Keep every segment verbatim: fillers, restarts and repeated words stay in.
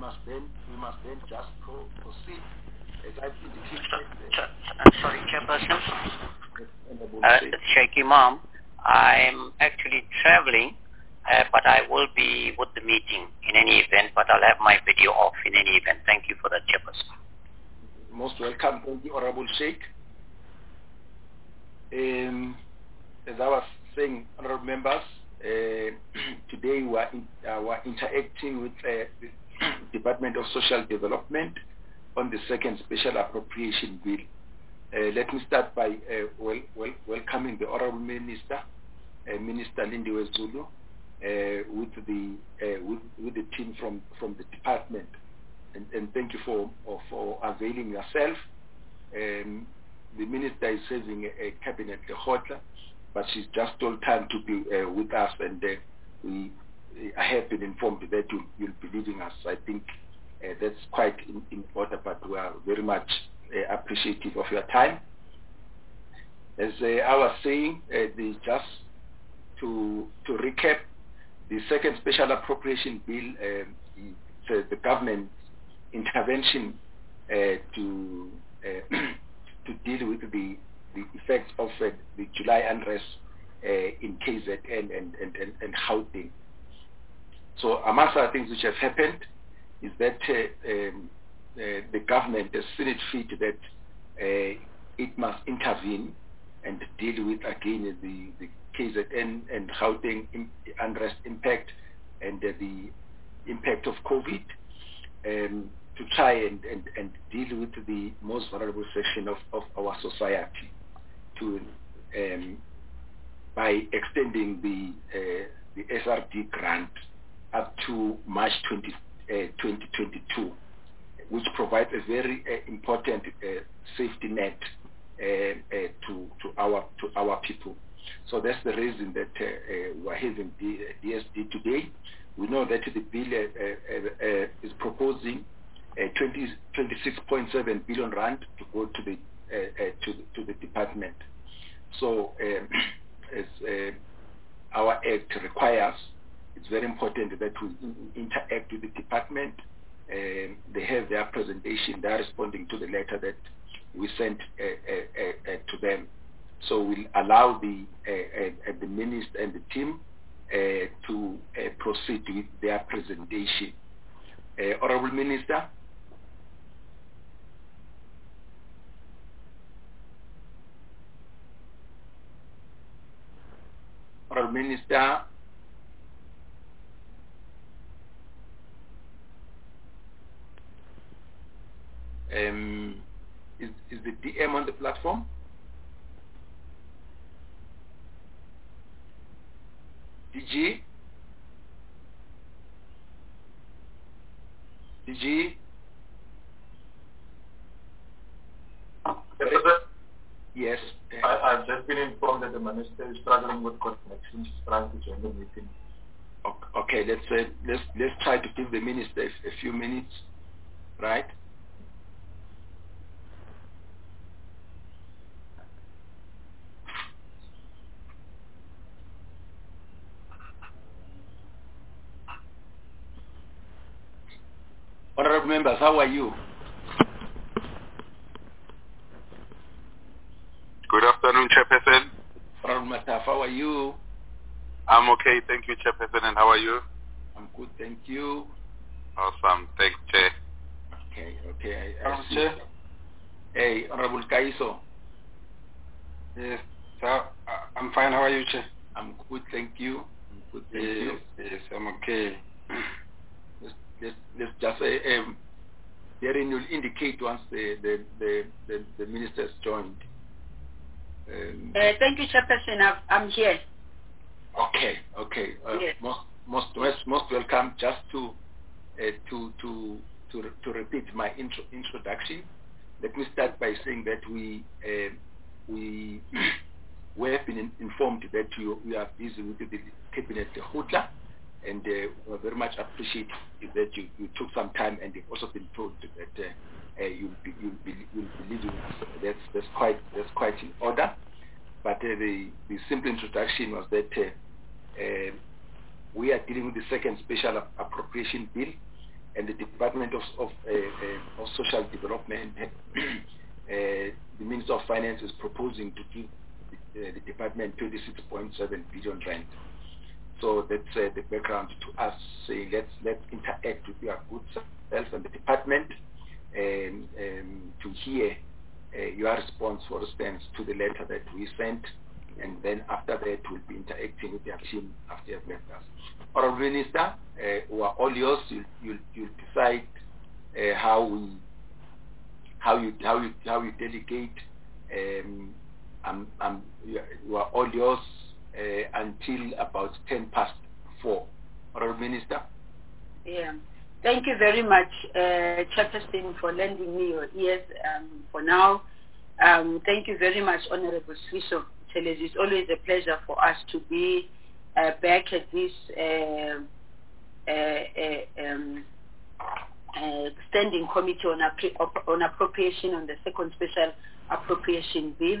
must then we must then just pro proceed as I've indicated. Uh, sorry, Chairperson. Uh, Sheikh Imam, I'm actually traveling, uh, but I will be with the meeting in any event, but I'll have my video off in any event. Thank you for that, Chairperson. Most welcome. Thank you, Honorable Sheikh. Um, as I was saying, honorable members, uh, today we are, in, uh, we are interacting with uh, the Department of Social Development on the second special appropriation bill. Uh, let me start by uh, well, well, welcoming the Honorable Minister, uh, Minister Lindiwe Zulu, uh, with the uh, with, with the team from, from the department, and, and thank you for for availing yourself. Um, the Minister is having a, a cabinet hotline, but she's just told time to be uh, with us, and uh, we I have been informed that you, you'll be leaving us. I think uh, that's quite in, in order, but we are very much uh, appreciative of your time. As uh, I was saying, uh, the, just to to recap, the second special appropriation bill, uh, the, the government intervention uh, to uh, to deal with the the effects of uh, the July unrest uh, in K Z N and and and, and Gauteng. So amongst other things which have happened is that uh, um, uh, the government has seen it fit that uh, it must intervene and deal with again the, the K Z N and Gauteng unrest impact and uh, the impact of COVID um, to try and, and, and deal with the most vulnerable section of, of our society to um, by extending the uh, the S R D grant up to March twentieth, twenty twenty-two, which provides a very uh, important uh, safety net uh, uh, to to our to our people. So that's the reason that uh, uh, we're having the D S D today. We know that the bill uh, uh, uh, is proposing uh, twenty-six point seven billion rand to go to the uh, uh, to to the department. So um, as uh, our act requires, it's very important that we interact with the department. Um, they have their presentation. They are responding to the letter that we sent uh, uh, uh, to them. So we'll allow the uh, uh, the minister and the team uh, to uh, proceed with their presentation. Uh, Honorable Minister. Honorable Minister. Um, is, is the D M on the platform? D G? D G? Yes. I, I've just been informed that the minister is struggling with connection. She's trying to join the meeting. Okay, let's uh, let's let's try to give the minister a, a few minutes, right? Honorable members, how are you? Good afternoon, Chairperson. Honorable Mataf, how are you? I'm okay, thank you, Chairperson. And how are you? I'm good, thank you. Awesome, thanks, Chair. Okay, okay. I, I see. Hey, Honorable Kaiso. Yes, sir. I'm fine. How are you, Chair? I'm good, thank you. I'm good, thank yes, you. Yes, I'm okay. Let's, let's, let's just say, um, Darren will indicate once the, the, the, the, the minister has joined. Um, uh, thank you, Chairperson. I'm here. Okay, okay. Uh, yes. Most, most, most, most welcome. Just to, uh, to, to, to, to repeat my intro, introduction. Let me start by saying that we, uh, we, we have been informed that you, we are busy with the cabinet hotla, and uh, we're very much appreciative that you, you took some time, and you've also been told that uh, uh, you'll be you'll be you'll be leaving us. That's that's quite that's quite in order. But uh, the the simple introduction was that uh, uh, we are dealing with the second special appropriation bill, and the Department of, of, uh, uh, of Social Development, uh, the Minister of Finance is proposing to give the, uh, the department twenty-six point seven billion rand. So that's uh, the background to us saying let's let's interact with your good self and the department um, um, to hear uh, your response, for instance, to the letter that we sent, and then after that we'll be interacting with their team after you've left us. Honourable Minister, uh, we are all yours. You you you decide uh, how we how you how you how you delegate. Um, um, um, you are all yours uh, until about ten past four. Honourable Minister. Yeah. Thank you very much, uh, Chairperson, for lending me your ears um, for now. Um, thank you very much, Honourable Siso. It's always a pleasure for us to be uh, back at this uh, uh, uh, um, uh, standing committee on, on appropriation on the second special appropriation bill.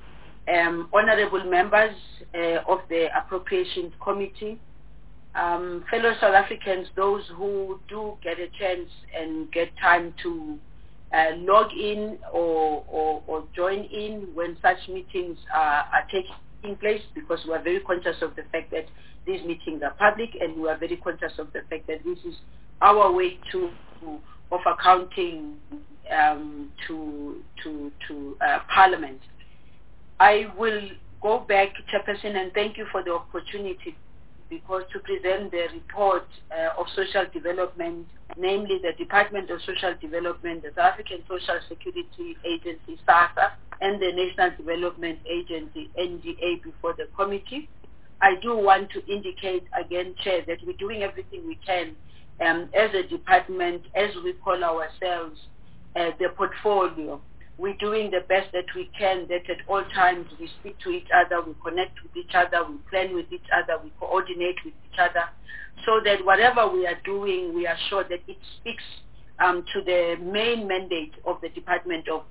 Um, honourable members uh, of the appropriations committee, um, fellow South Africans, those who do get a chance and get time to uh, log in or, or, or join in when such meetings are, are taking place, because we are very conscious of the fact that these meetings are public, and we are very conscious of the fact that this is our way to, to of accounting um, to to to uh, Parliament. I will go back, Chairperson, and thank you for the opportunity, because to present the report uh, of social development, namely the Department of Social Development, the South African Social Security Agency, SASSA, and the National Development Agency, N D A, before the committee. I do want to indicate again, Chair, that we're doing everything we can um, as a department, as we call ourselves, uh, the portfolio. We're doing the best that we can, that at all times we speak to each other, we connect with each other, we plan with each other, we coordinate with each other, so that whatever we are doing, we are sure that it speaks um, to the main mandate of the Department of,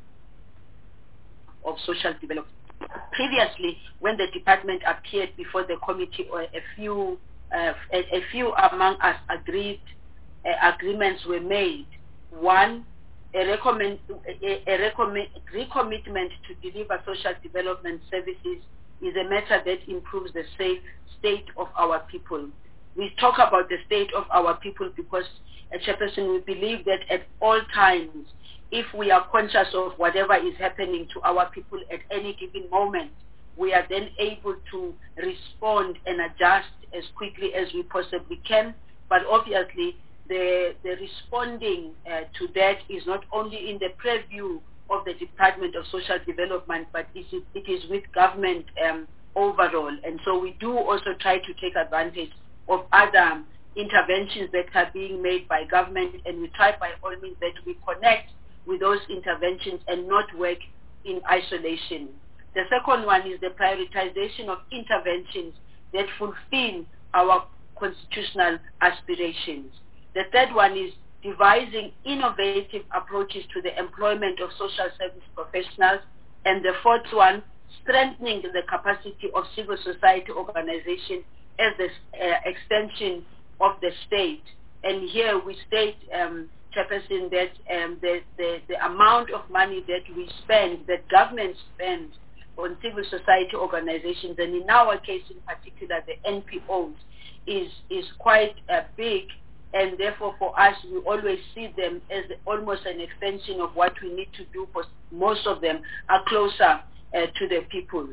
of Social Development. Previously, when the department appeared before the committee, or a few, uh, a, a few among us agreed, uh, agreements were made. One, A, recommend, a, a recommend, recommitment to deliver social development services is a matter that improves the safe state of our people. We talk about the state of our people because, as Chairperson, we believe that at all times, if we are conscious of whatever is happening to our people at any given moment, we are then able to respond and adjust as quickly as we possibly can. But obviously, The, the responding uh, to that is not only in the purview of the Department of Social Development, but it is, it is with government um, overall. And so we do also try to take advantage of other interventions that are being made by government, and we try by all means that we connect with those interventions and not work in isolation. The second one is the prioritization of interventions that fulfill our constitutional aspirations. The third one is devising innovative approaches to the employment of social service professionals. And the fourth one, strengthening the capacity of civil society organizations as the uh, extension of the state. And here we state, um, Chairperson, that um, the, the, the amount of money that we spend, that government spends on civil society organizations, and in our case in particular, the N P Os, is, is quite uh, big. And therefore, for us, we always see them as almost an extension of what we need to do, because most of them are closer uh, to the people.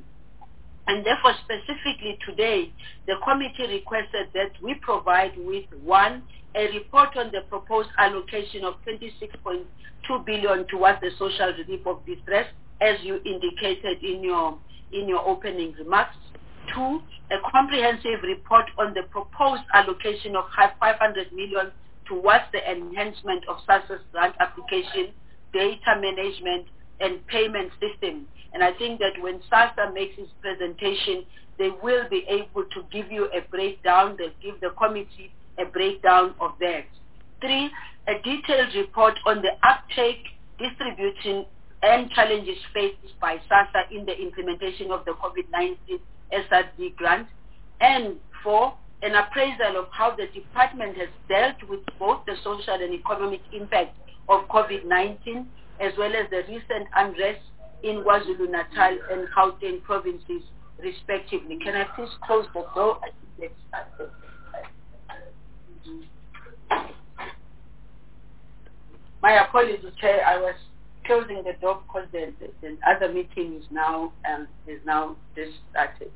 And therefore, specifically today, the committee requested that we provide with, one, a report on the proposed allocation of twenty-six point two billion dollars towards the social relief of distress, as you indicated in your, in your opening remarks. Two, a comprehensive report on the proposed allocation of five hundred million dollars towards the enhancement of SASSA's grant application, data management, and payment system. And I think that when SASSA makes its presentation, they will be able to give you a breakdown, they'll give the committee a breakdown of that. Three, a detailed report on the uptake, distribution, and challenges faced by SASSA in the implementation of the COVID nineteen S R D grant. And four, an appraisal of how the department has dealt with both the social and economic impact of COVID nineteen, as well as the recent unrest in KwaZulu-Natal and Gauteng provinces, respectively. Can I please close the door? My apologies, Chair. I was closing the door because the, the, the other meeting is now um, is now just started.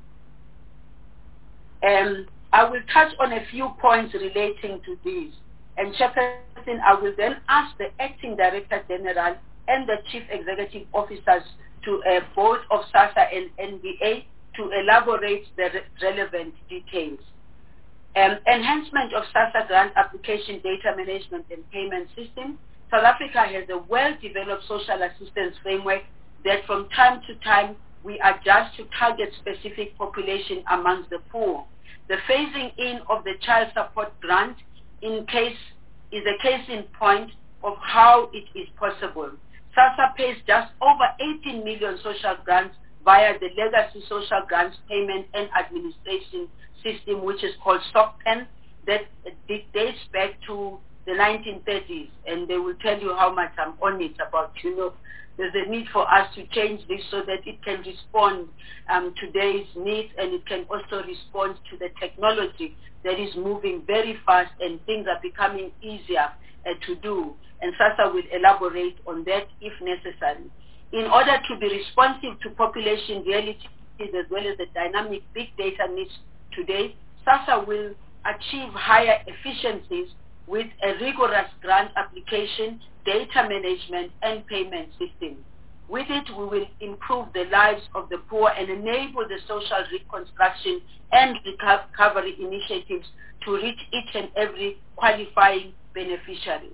Um, I will touch on a few points relating to these. And Chairperson, I will then ask the Acting Director General and the Chief Executive Officers to uh, both of SASSA and N B A to elaborate the re relevant details. Um, enhancement of SASSA grant application data management and payment system. South Africa has a well-developed social assistance framework that from time to time we adjust to target specific population amongst the poor. The phasing in of the child support grant in case is a case in point of how it is possible. SASSA pays just over eighteen million social grants via the Legacy Social Grants Payment and Administration System, which is called SOCPEN, that dates back to the nineteen thirties, and they will tell you how much I'm on it about, you know, there's a need for us to change this so that it can respond um, to today's needs, and it can also respond to the technology that is moving very fast and things are becoming easier uh, to do. And SASSA will elaborate on that if necessary. In order to be responsive to population realities as well as the dynamic big data needs today, SASSA will achieve higher efficiencies with a rigorous grant application, data management, and payment system. With it, we will improve the lives of the poor and enable the social reconstruction and recovery initiatives to reach each and every qualifying beneficiary.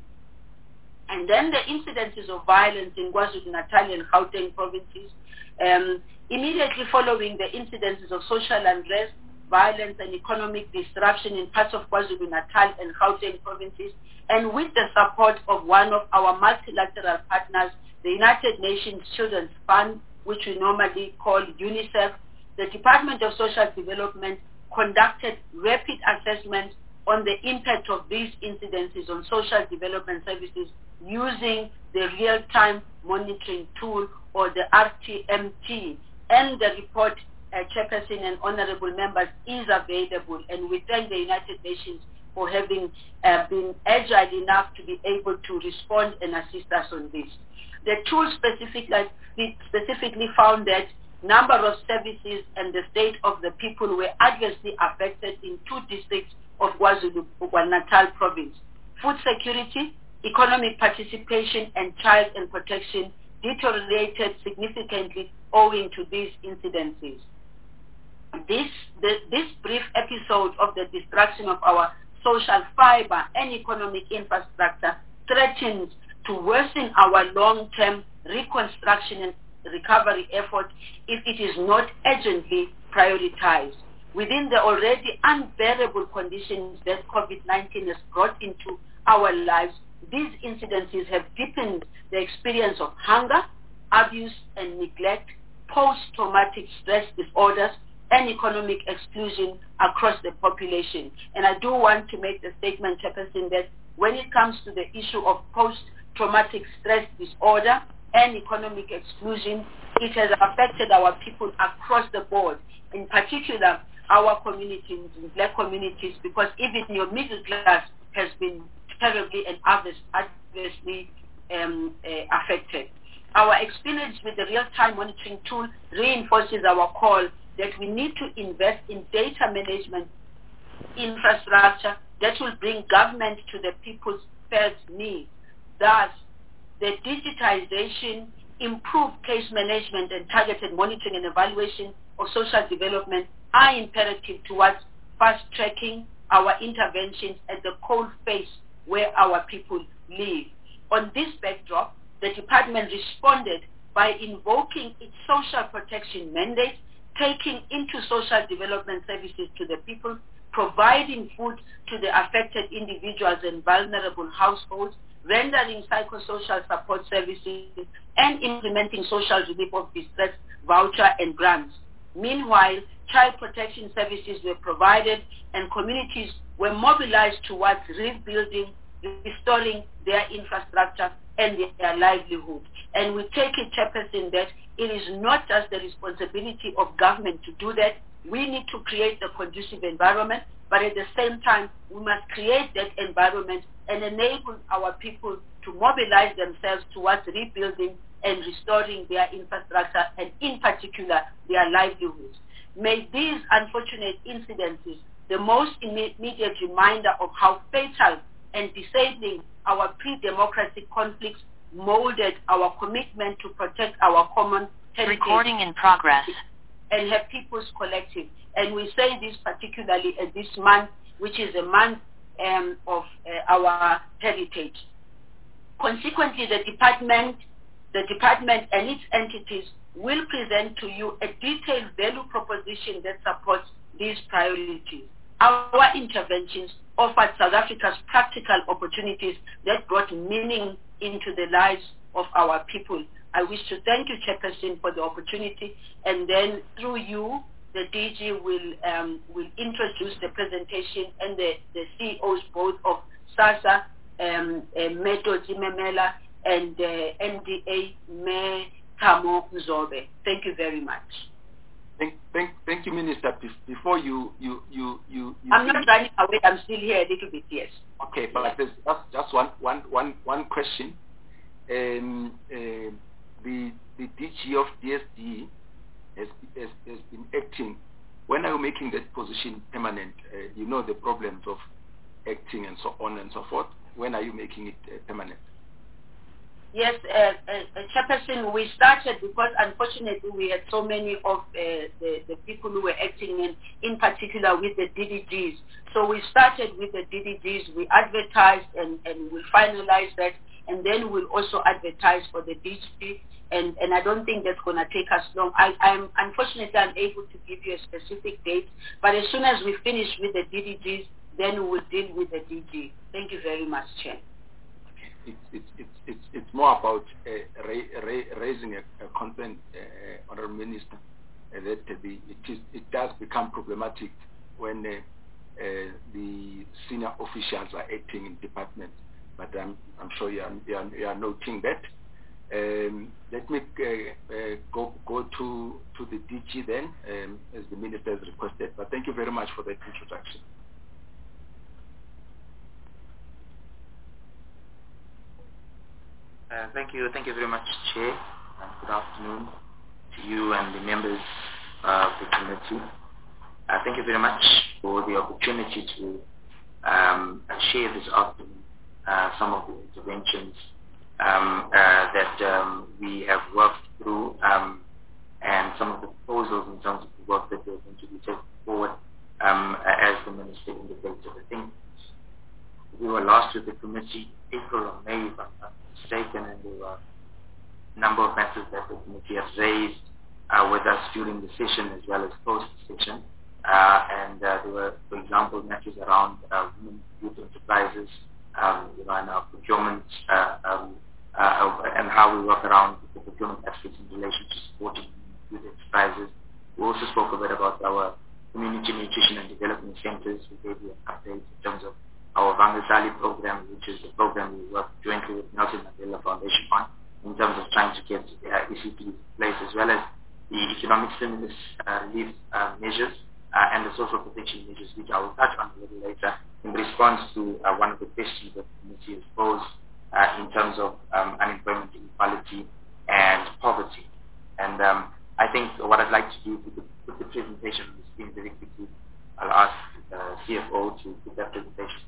And then the incidences of violence in KwaZulu-Natal and Gauteng provinces. Um, immediately following the incidences of social unrest, violence and economic disruption in parts of KwaZulu-Natal and Gauteng provinces, and with the support of one of our multilateral partners, the United Nations Children's Fund, which we normally call UNICEF, the Department of Social Development conducted rapid assessments on the impact of these incidences on social development services using the real-time monitoring tool, or the R T M T, and the report, uh, Chairperson and honorable members, is available, and we thank the United Nations for having uh, been agile enough to be able to respond and assist us on this. The tool specifically, specifically found that number of services and the state of the people were adversely affected in two districts of KwaZulu-Natal province. Food security, economic participation, and child and protection deteriorated significantly owing to these incidences. This, the, this brief episode of the destruction of our social fiber and economic infrastructure threatens to worsen our long-term reconstruction and recovery effort if it is not urgently prioritized. Within the already unbearable conditions that COVID nineteen has brought into our lives, these incidences have deepened the experience of hunger, abuse and neglect, post-traumatic stress disorders, and economic exclusion across the population. And I do want to make the statement, Chairperson, that when it comes to the issue of post-traumatic stress disorder and economic exclusion, it has affected our people across the board, in particular our communities, black communities, because even your middle class has been terribly and adversely um, uh, affected. Our experience with the real-time monitoring tool reinforces our call that we need to invest in data management infrastructure that will bring government to the people's first needs. Thus, the digitization, improved case management, and targeted monitoring and evaluation of social development are imperative towards fast-tracking our interventions at the cold face where our people live. On this backdrop, the department responded by invoking its social protection mandate, taking into social development services to the people, providing food to the affected individuals and vulnerable households, rendering psychosocial support services, and implementing social relief of distress voucher and grants. Meanwhile, child protection services were provided and communities were mobilized towards rebuilding, restoring their infrastructure and their livelihood. And we take it, Chairperson, that it is not just the responsibility of government to do that. We need to create a conducive environment, but at the same time, we must create that environment and enable our people to mobilize themselves towards rebuilding and restoring their infrastructure and, in particular, their livelihoods. May these unfortunate incidences, the most immediate reminder of how fatal and disabling our pre-democratic conflicts molded our commitment to protect our common heritage. Recording in progress. And have people's collective. And we say this particularly at this month, which is a month um, of uh, our heritage. Consequently, the department, the department and its entities will present to you a detailed value proposition that supports these priorities. Our interventions offered South Africa's practical opportunities that brought meaning into the lives of our people. I wish to thank you, Chairperson, for the opportunity, and then through you, the D G will um, will introduce the presentation and the, the C E Os both of SASSA, um, uh, Meto Zimemela, and uh, M D A, Me Kamo Mzobe. Thank you very much. Thank, thank, thank you, Minister. Before you, you, you, you, you I'm not running away. I'm still here a little bit. Yes. Okay, but there's just, just one, one, one, one question. Um, uh, the the D G of D S D has, has, has been acting. When are you making that position permanent? Uh, you know the problems of acting and so on and so forth. When are you making it uh, permanent? Yes, uh, uh, Chairperson, we started because unfortunately we had so many of uh, the, the people who were acting in, in particular with the D D Gs. So we started with the D D Gs, we advertised and, and we'll finalize that, and then we'll also advertise for the D G, and, and I don't think that's going to take us long. I, I'm unfortunately unable to give you a specific date, but as soon as we finish with the D D Gs, then we'll deal with the D G. Thank you very much, Chair. It's, it's, it's, it's, it's more about uh, ra ra raising a, a concern, uh, Honourable Minister, uh, that the, it, is, it does become problematic when uh, uh, the senior officials are acting in departments. But I'm, I'm sure you are, you are, you are noting that. Um, let me uh, uh, go, go to, to the D G then, um, as the Minister has requested. But thank you very much for that introduction. Uh, thank you. Thank you very much, Chair. Uh, good afternoon to you and the members of the committee. Uh, thank you very much for the opportunity to um, share this afternoon uh, some of the interventions um, uh, that um, we have worked through um, and some of the proposals in terms of the work that we're going to be taking forward um, as the Minister indicated. I think we were last with the committee April or May, if I'm not mistaken, and there were a number of matters that the committee has raised uh, with us during the session as well as post-session. Uh, and uh, there were, for example, matters around uh, women youth enterprises, um, you know, and our procurement, uh, um, uh, and how we work around the procurement aspects in relation to supporting youth enterprises. We also spoke a bit about our community nutrition and development centers. We gave you an update in terms of our Vangasali program, which is a program we work jointly with Nelson Mandela Foundation Fund in terms of trying to get uh, E C Ps in place, as well as the economic stimulus uh, relief uh, measures uh, and the social protection measures, which I will touch on a little later in response to uh, one of the questions that the committee has posed uh, in terms of um, unemployment inequality and poverty. And um, I think what I'd like to do is to put the presentation on the screen very quickly. I'll ask uh, C F O to put that presentation.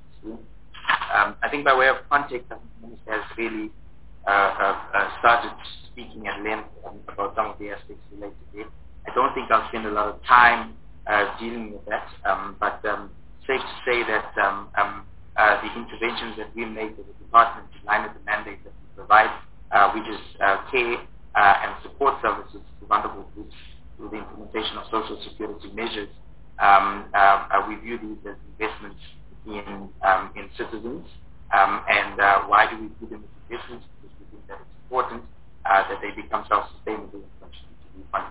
Um, I think by way of context, I think the Minister has really uh, uh, uh, started speaking at length um, about some of the aspects related to it. I don't think I'll spend a lot of time uh, dealing with that, um, but um, safe to say that um, um, uh, the interventions that we make as a department in line with the mandate that we provide, uh, which is uh, care uh, and support services to vulnerable groups through the implementation of social security measures, um, uh, uh, we view these as investments in um, in citizens, um, and uh, why do we do them as investments? Because we think that it's important uh, that they become self-sustainable and contribute to the economy.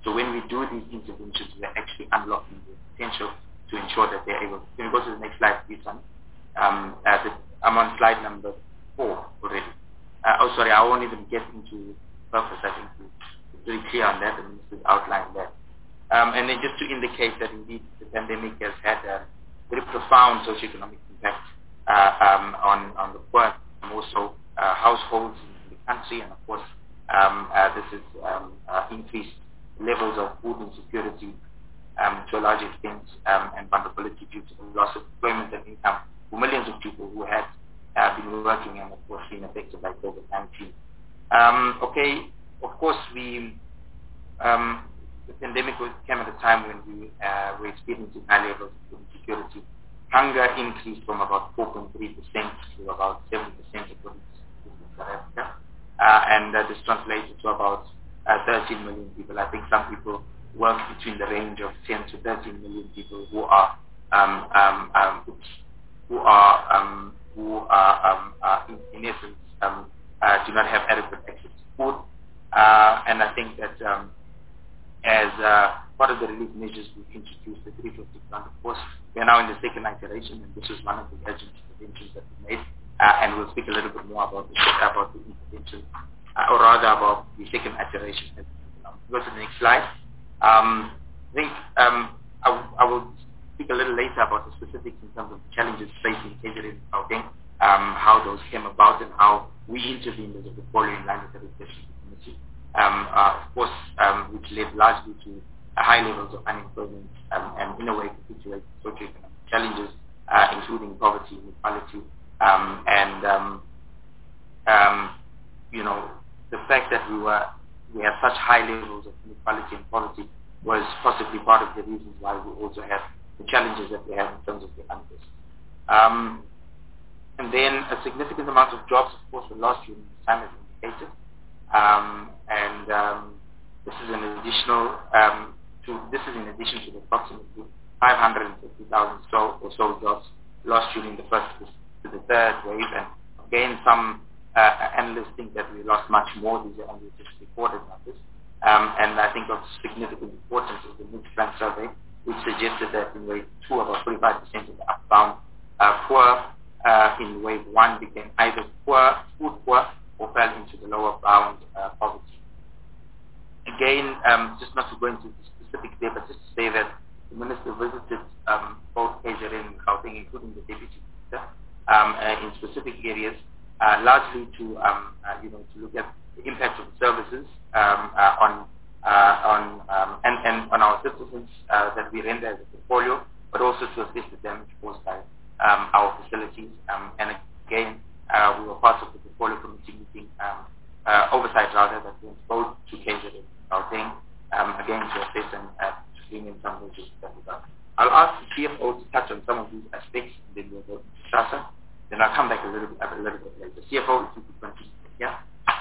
So when we do these interventions, we're actually unlocking the potential to ensure that they're able. Can we go to the next slide, please, son? Um, uh, the, I'm on slide number four already. Uh, oh, sorry, I won't even get into purpose. I think it's very clear on that, the minister's outlined that. Um, and then just to indicate that indeed the pandemic has had a very profound socioeconomic impact uh, um, on, on the poor and also uh, households in the country, and of course um, uh, this has um, uh, increased levels of food insecurity um, to a large extent um, and vulnerability due to the loss of employment and income for millions of people who had uh, been working and of course been affected by COVID nineteen. Um, okay, of course we um, the pandemic came at a time when we uh, were experiencing high levels of insecurity. Hunger increased from about four point three percent to about seven percent according to South Africa. Uh, and uh, this translated to about uh, thirteen million people. I think some people work between the range of ten to thirteen million people who are um, um, um, who are um, who are um, uh, in, in essence um, uh, do not have adequate access to food. Uh, and I think that um, as uh, part of the relief measures, we've introduced the three fifty plan. Of course, we are now in the second iteration, and this is one of the urgent interventions that we made. Uh, and we'll speak a little bit more about the, about the intervention, uh, or rather about the second iteration. Um, go to the next slide. Um, I think um, I, w- I will speak a little later about the specifics in terms of the challenges facing K Z N and Gauteng, um, how those came about, and how we intervened as a portfolio in line with the request of the committee. Um, uh, of course, um, which led largely to uh, high levels of unemployment um, and in a way perpetuate socioeconomic challenges, uh, including poverty, inequality, um, and um, um, you know the fact that we were we have such high levels of inequality and poverty was possibly part of the reasons why we also have the challenges that we have in terms of the unrest. Um, and then a significant amount of jobs, of course, were lost during this time, as indicated. Um, and um, this is an additional um, to this is in addition to the approximately five hundred fifty thousand so or so jobs lost during the first to the third wave. And again, some uh, analysts think that we lost much more. These are only just reported numbers. Um, and I think of significant importance is the Mid-Plan survey, which suggested that in wave two, about forty-five percent of the upbound uh, poor uh, in wave one became either poor, food poor, or fell into the lower bound uh, poverty. Again, um, just not to go into the specifics there, but just to say that the Minister visited um, both K Z N and Gauteng, including the Deputy Minister, um, uh, in specific areas, uh, largely to um, uh, you know to look at the impact of the services um, uh, on uh, on um, and, and on our citizens uh, that we render as a portfolio, but also to assess the damage caused by um, our facilities. Um, and again, Uh, we were part of the portfolio committee meeting, um, uh, oversight rather, that went both to K Z N and Gauteng, um, again to assess and uh, to bring in some measures that we got. I'll ask the C F O to touch on some of these aspects, and then we'll go to SASSA. Then I'll come back a little bit, a little bit later. C F O, if you could continue. Yeah.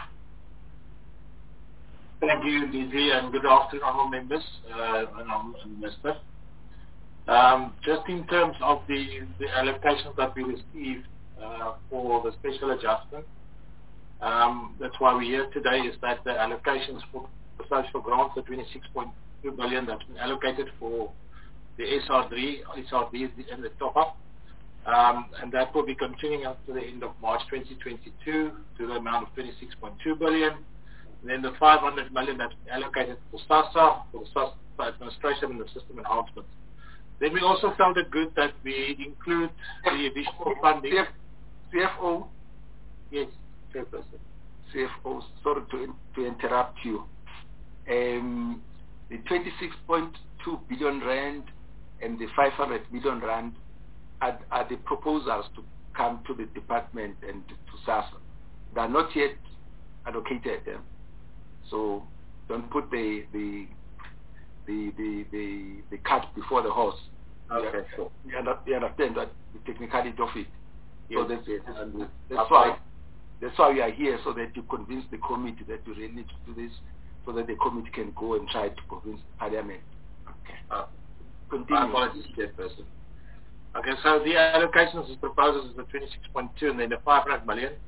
Thank you, D Z, and good afternoon, honourable members uh, and honourable Minister. Um, just in terms of the, the allocations that we received Uh, for the special adjustment. Um, that's why we're here today, is that the allocations for the social grants, the twenty-six point two billion that's been allocated for the S R D, S R D and the top-up, um, and that will be continuing up to the end of March twenty twenty-two to the amount of twenty-six point two billion. And then the five hundred million that's been allocated for SASSA, for the SASSA administration and the system enhancements. Then we also felt it good that we include the additional funding. C F O? Yes, Chairperson. C F O, sorry to, to interrupt you. Um, the twenty-six point two billion rand and the five hundred million rand are, are the proposals to come to the department and to SASSA. They are not yet allocated them. So don't put the the the the the, the cart before the horse. Okay, sure. You understand that the technicality of it. Yes, so that's, yes, that's, that's why that's why we are here, so that you convince the committee that you really need to do this, so that the committee can go and try to convince Parliament. Okay. Uh, Continue. My apologies, Chairperson. Okay, so the allocations as proposed is the twenty-six point two and then the five hundred million.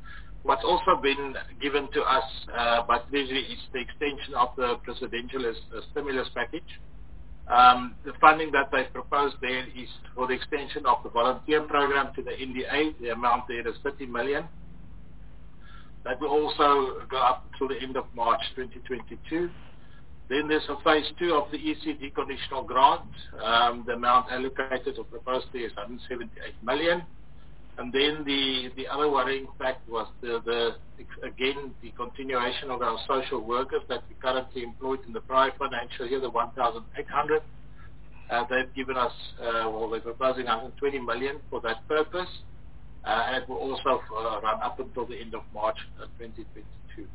what's also been given to us uh, by Treasury is the extension of the presidential uh, stimulus package. Um, the funding that they proposed there is for the extension of the volunteer program to the N D A. The amount there is thirty million. That will also go up to the end of March twenty twenty-two. Then there's a phase two of the E C D conditional grant. Um, the amount allocated or proposed there is one hundred seventy-eight million. And then the, the other worrying fact was the, the again the continuation of our social workers that we currently employed in the prior financial year, the one thousand eight hundred. Uh, they've given us, uh, well, they're proposing one hundred twenty million for that purpose, uh, and it will also uh, run up until the end of March uh, twenty twenty-two.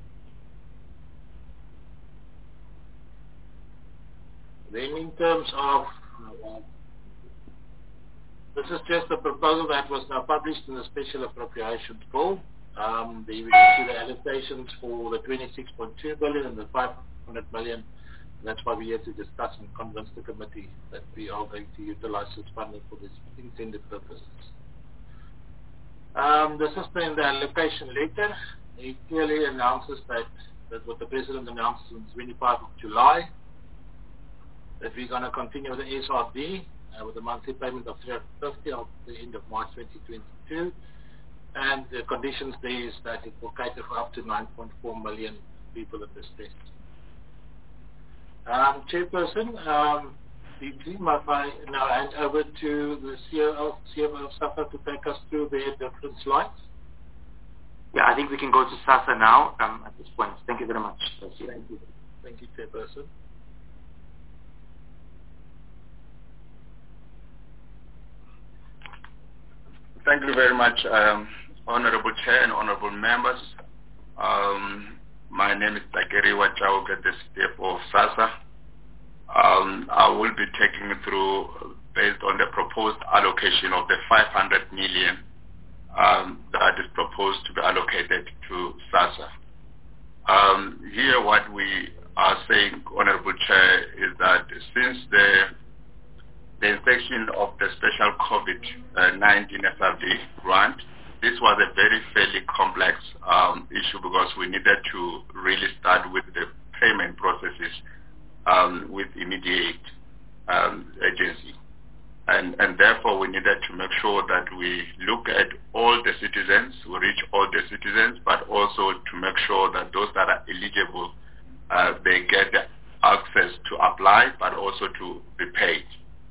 Then in terms of uh, this is just a proposal that was now published in the Special Appropriations Bill. Um, the, we see the allocations for the twenty-six point two billion and the five hundred million. And that's why we're here to discuss and convince the committee that we are going to utilize this funding for these intended purposes. Um, this is then the allocation letter. It clearly announces that, that what the President announced on the twenty-fifth of July, that we're going to continue with the S R D uh, with a monthly payment of three hundred fifty at the end of March twenty twenty-two. And the conditions there is that it will cater for up to nine point four million people in distress. Um, Chairperson, um, the team, if I now hand over to the C O O, C M O of SAFA to take us through their different slides. Yeah, I think we can go to SAFA now um, at this point. Thank you very much. Thank you. Thank you, Chairperson. Thank you very much, um, Honorable Chair and Honorable Members. Um, my name is Takeri Wachauga, the C F O of SASSA. Um, I will be taking you through, based on the proposed allocation of the five hundred million um, that is proposed to be allocated to SASSA. Um, here what we are saying, Honorable Chair, is that since the the inception of the special COVID nineteen S R D grant, this was a very fairly complex um, issue because we needed to really start with the payment processes um, with immediate um, agency. And, and therefore we needed to make sure that we look at all the citizens, we reach all the citizens, but also to make sure that those that are eligible, uh, they get the access to apply, but also to be paid.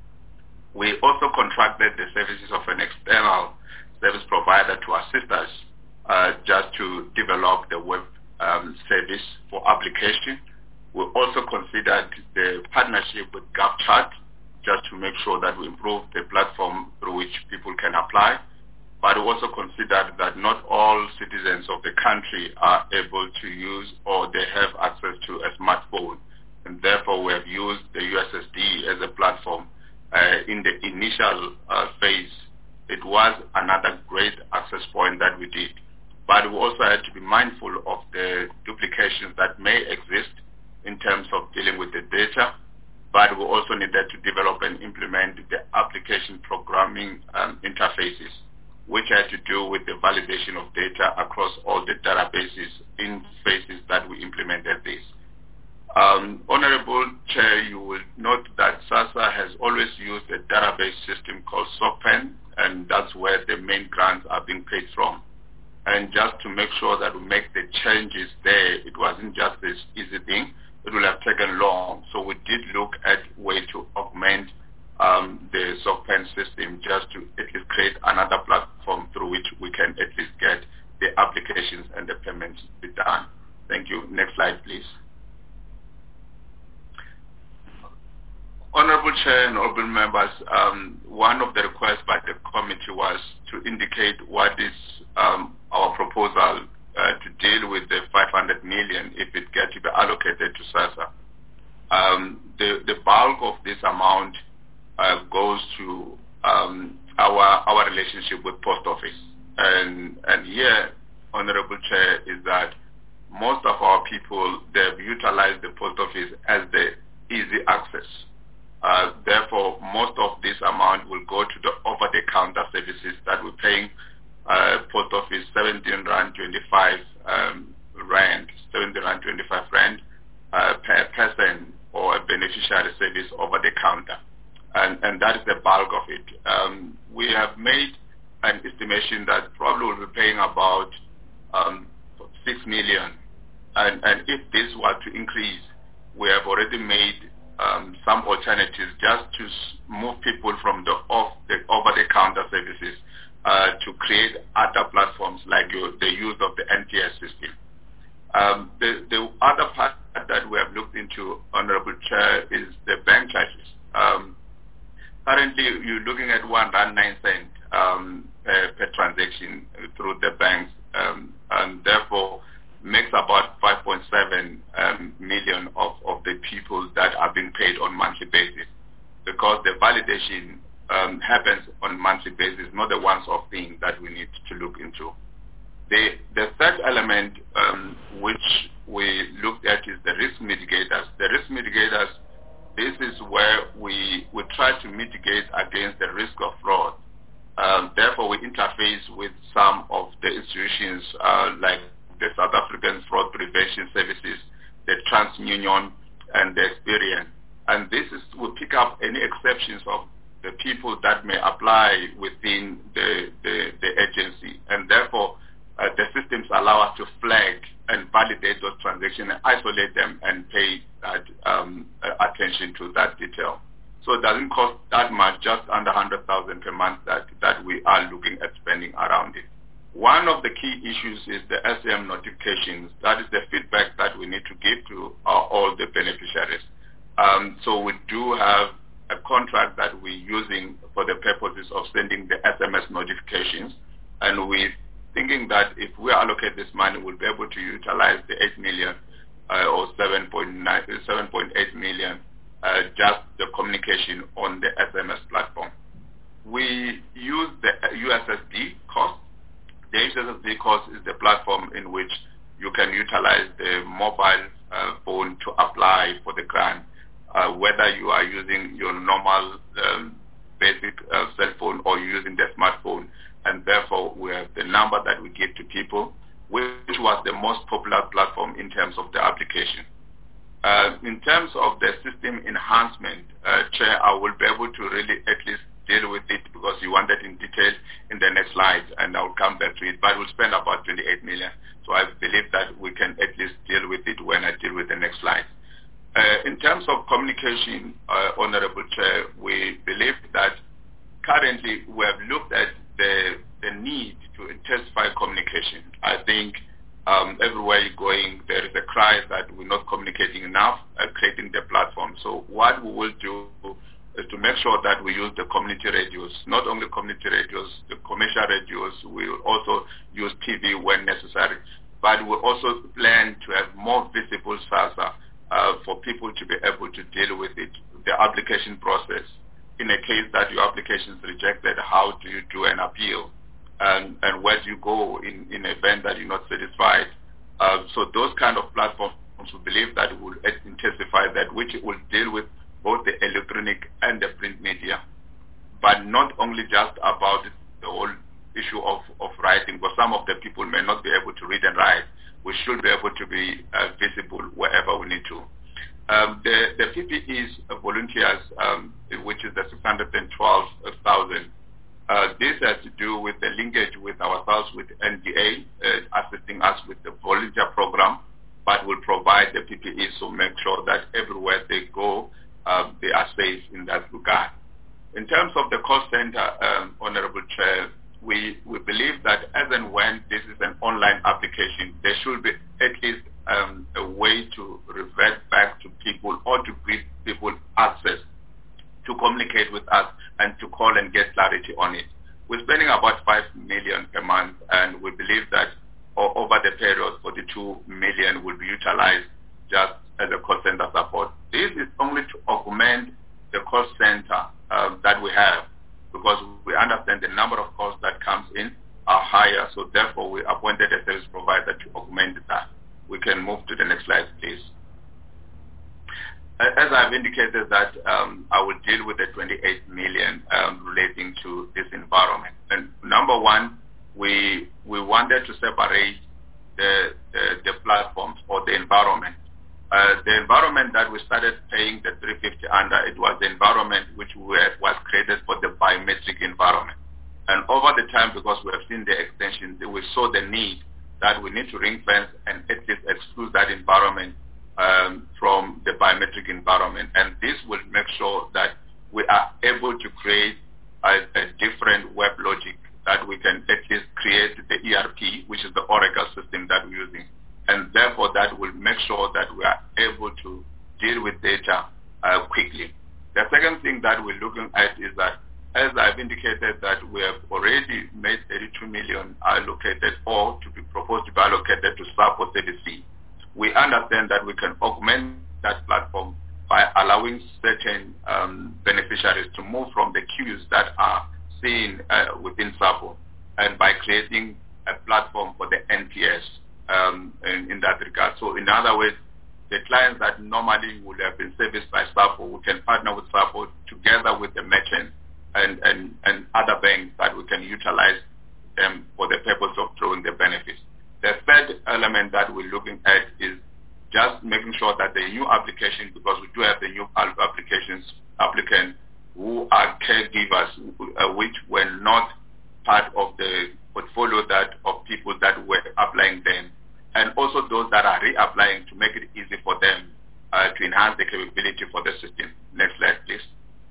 We also contracted the services of an external service provider to assist us uh, just to develop the web um, service for application. We also considered the partnership with GovChat just to make sure that we improve the platform through which people can apply. But we also considered that not all citizens of the country are able to use or they have access to a smartphone. And therefore we have used the U S S D as a platform. Uh, in the initial uh, phase, it was another great access point that we did. But we also had to be mindful of the duplications that may exist in terms of dealing with the data. But we also needed to develop and implement the application programming um, interfaces, which had to do with the validation of data across all the databases in phases that we implemented this. Um, Honorable Chair, you will note that SASSA has always used a database system called SOCPEN, and that's where the main grants are being paid from. And just to make sure that we make the changes there, it wasn't just this easy thing. It will have taken long. So we did look at way to augment um, the SOCPEN system just to at least create another platform through which we can at least get the applications and the payments be done. Thank you. Next slide, please. Honorable Chair and honorable members, um, one of the requests by the committee was to indicate what is um, our proposal uh, to deal with the five hundred million if it gets to be allocated to SASSA. Um, the, the bulk of this amount uh, goes to um, our our relationship with Post Office. And, and here, Honorable Chair, is that most of our people, they've utilized the Post Office as the easy access. Uh, therefore, most of this amount will go to the over-the-counter services that we're paying uh, Post Office seventeen rand twenty-five um, rand, seventeen rand twenty-five rand uh, per person or a beneficiary service over the counter. And, and that is the bulk of it. Um, we have made an estimation that probably will be paying about um, six million. And, and if this were to increase, we have already made um, some alternatives just to move people from the off the over-the-counter services uh, to create other platforms like your, the use of the N T S system. Um, the, the other part that we have looked into, Honorable Chair, is the bank charges. Um, currently, you're looking at one rand nine cent um, per, per transaction through the banks, um, and therefore makes about five point seven um, million of, of the people that are being paid on monthly basis, because the validation um, happens on monthly basis, not the once-off thing that we need to look into. The, the third element um, which we looked at is the risk mitigators. The risk mitigators, this is where we, we try to mitigate against the risk of fraud. Um, therefore, we interface with some of the institutions uh, like the South African Fraud Prevention Services, the TransUnion, and the Experian. And this is will pick up any exceptions of the people that may apply within the, the, the agency. And therefore, uh, the systems allow us to flag and validate those transactions and isolate them and pay that um, attention to that detail. So it doesn't cost that much, just under one hundred thousand per month that, that we are looking at spending around it. One of the key issues is the S A M notifications. That is the feedback that we need to give to uh, all the beneficiaries. Um, so we do have a contract that we're using for the purposes of sending the S M S notifications, and we're thinking that if we allocate this money, we'll be able to utilize the eight million uh, or seven point eight million, uh, just the communication on the S M S platform. We use the U S S D cost. The U S S D cost is the platform in which you can utilize the mobile uh, phone to apply for the grant, uh, whether you are using your normal um, basic uh, cell phone or using the smartphone. And therefore, we have the number that we give to people, which was the most popular platform in terms of the application. Uh, in terms of the system enhancement, uh, Chair, I will be able to really at least deal with it because you want that in detail in the next slide, and I'll come back to it. But we'll spend about twenty-eight million. So I believe that we can at least deal with it when I deal with the next slide. Uh, in terms of communication, uh, Honorable Chair, we believe that currently we have looked at the, the need to intensify communication. I think um, everywhere you're going, there is a cry that we're not communicating enough, uh, creating the platform. So what we will do is to make sure that we use the community radios, not only community radios, the commercial radios. We will also use T V when necessary, but we'll also plan to have more visible SASSA uh, for people to be able to deal with it, the application process. In a case that your application is rejected, how do you do an appeal? And, and where do you go in, in an event that you're not satisfied? Uh, so those kind of platforms, we believe that will intensify that, which will deal with both the electronic and the print media, but not only just about the whole issue of, of writing, but some of the people may not be able to read and write. We should be able to be uh, visible wherever we need to. Um, the, the P P Es uh, volunteers, um, which is the six hundred twelve thousand, uh, this has to do with the linkage with ourselves with N D A, uh, assisting us with the volunteer program, but will provide the P P Es to make sure that everywhere they go, Um, they are safe in that regard. In terms of the call center, um, Honorable Chair, we, we believe that as and when this is an online application, there should be at least um, a way to revert back to people or to give people access to communicate with us and to call and get clarity on it. We're spending about five million per month, and we believe that over the period, forty-two million will be utilized just as a call center support. This is only to augment the call center uh, that we have, because we understand the number of calls that comes in are higher, so therefore we appointed a service provider to augment that. We can move to the next slide, please. As I've indicated that um, I will deal with the twenty-eight million um, relating to this environment. And number one, we we wanted to separate the the, the platforms or the environment. Uh, the environment that we started paying the three fifty under, it was the environment which were, was created for the biometric environment. And over the time, because we have seen the extension, we saw the need that we need to ring fence and at least exclude that environment um, from the biometric environment. And this will make sure that we are able to create a, a different web logic that we can at least create the E R P, which is the Oracle system that we're using. And therefore that will make sure that we are able to deal with data uh, quickly. The second thing that we're looking at is that, as I've indicated, that we have already made thirty-two million allocated or to be proposed to be allocated to SAPO thirty C. We understand that we can augment that platform by allowing certain um, beneficiaries to move from the queues that are seen uh, within SAPO and by creating a platform for the N P S um, in, in that regard. So in other words, the clients that normally would have been serviced by SAPO, we can partner with SAPO together with the merchant And, and, and other banks that we can utilize them for the purpose of drawing the benefits. The third element that we're looking at is just making sure that the new application, because we do have the new applications, applicants who are caregivers, uh, which were not part of the portfolio that of people that were applying then, and also those that are reapplying to make it easy for them uh, to enhance the capability for the system. Next slide, please.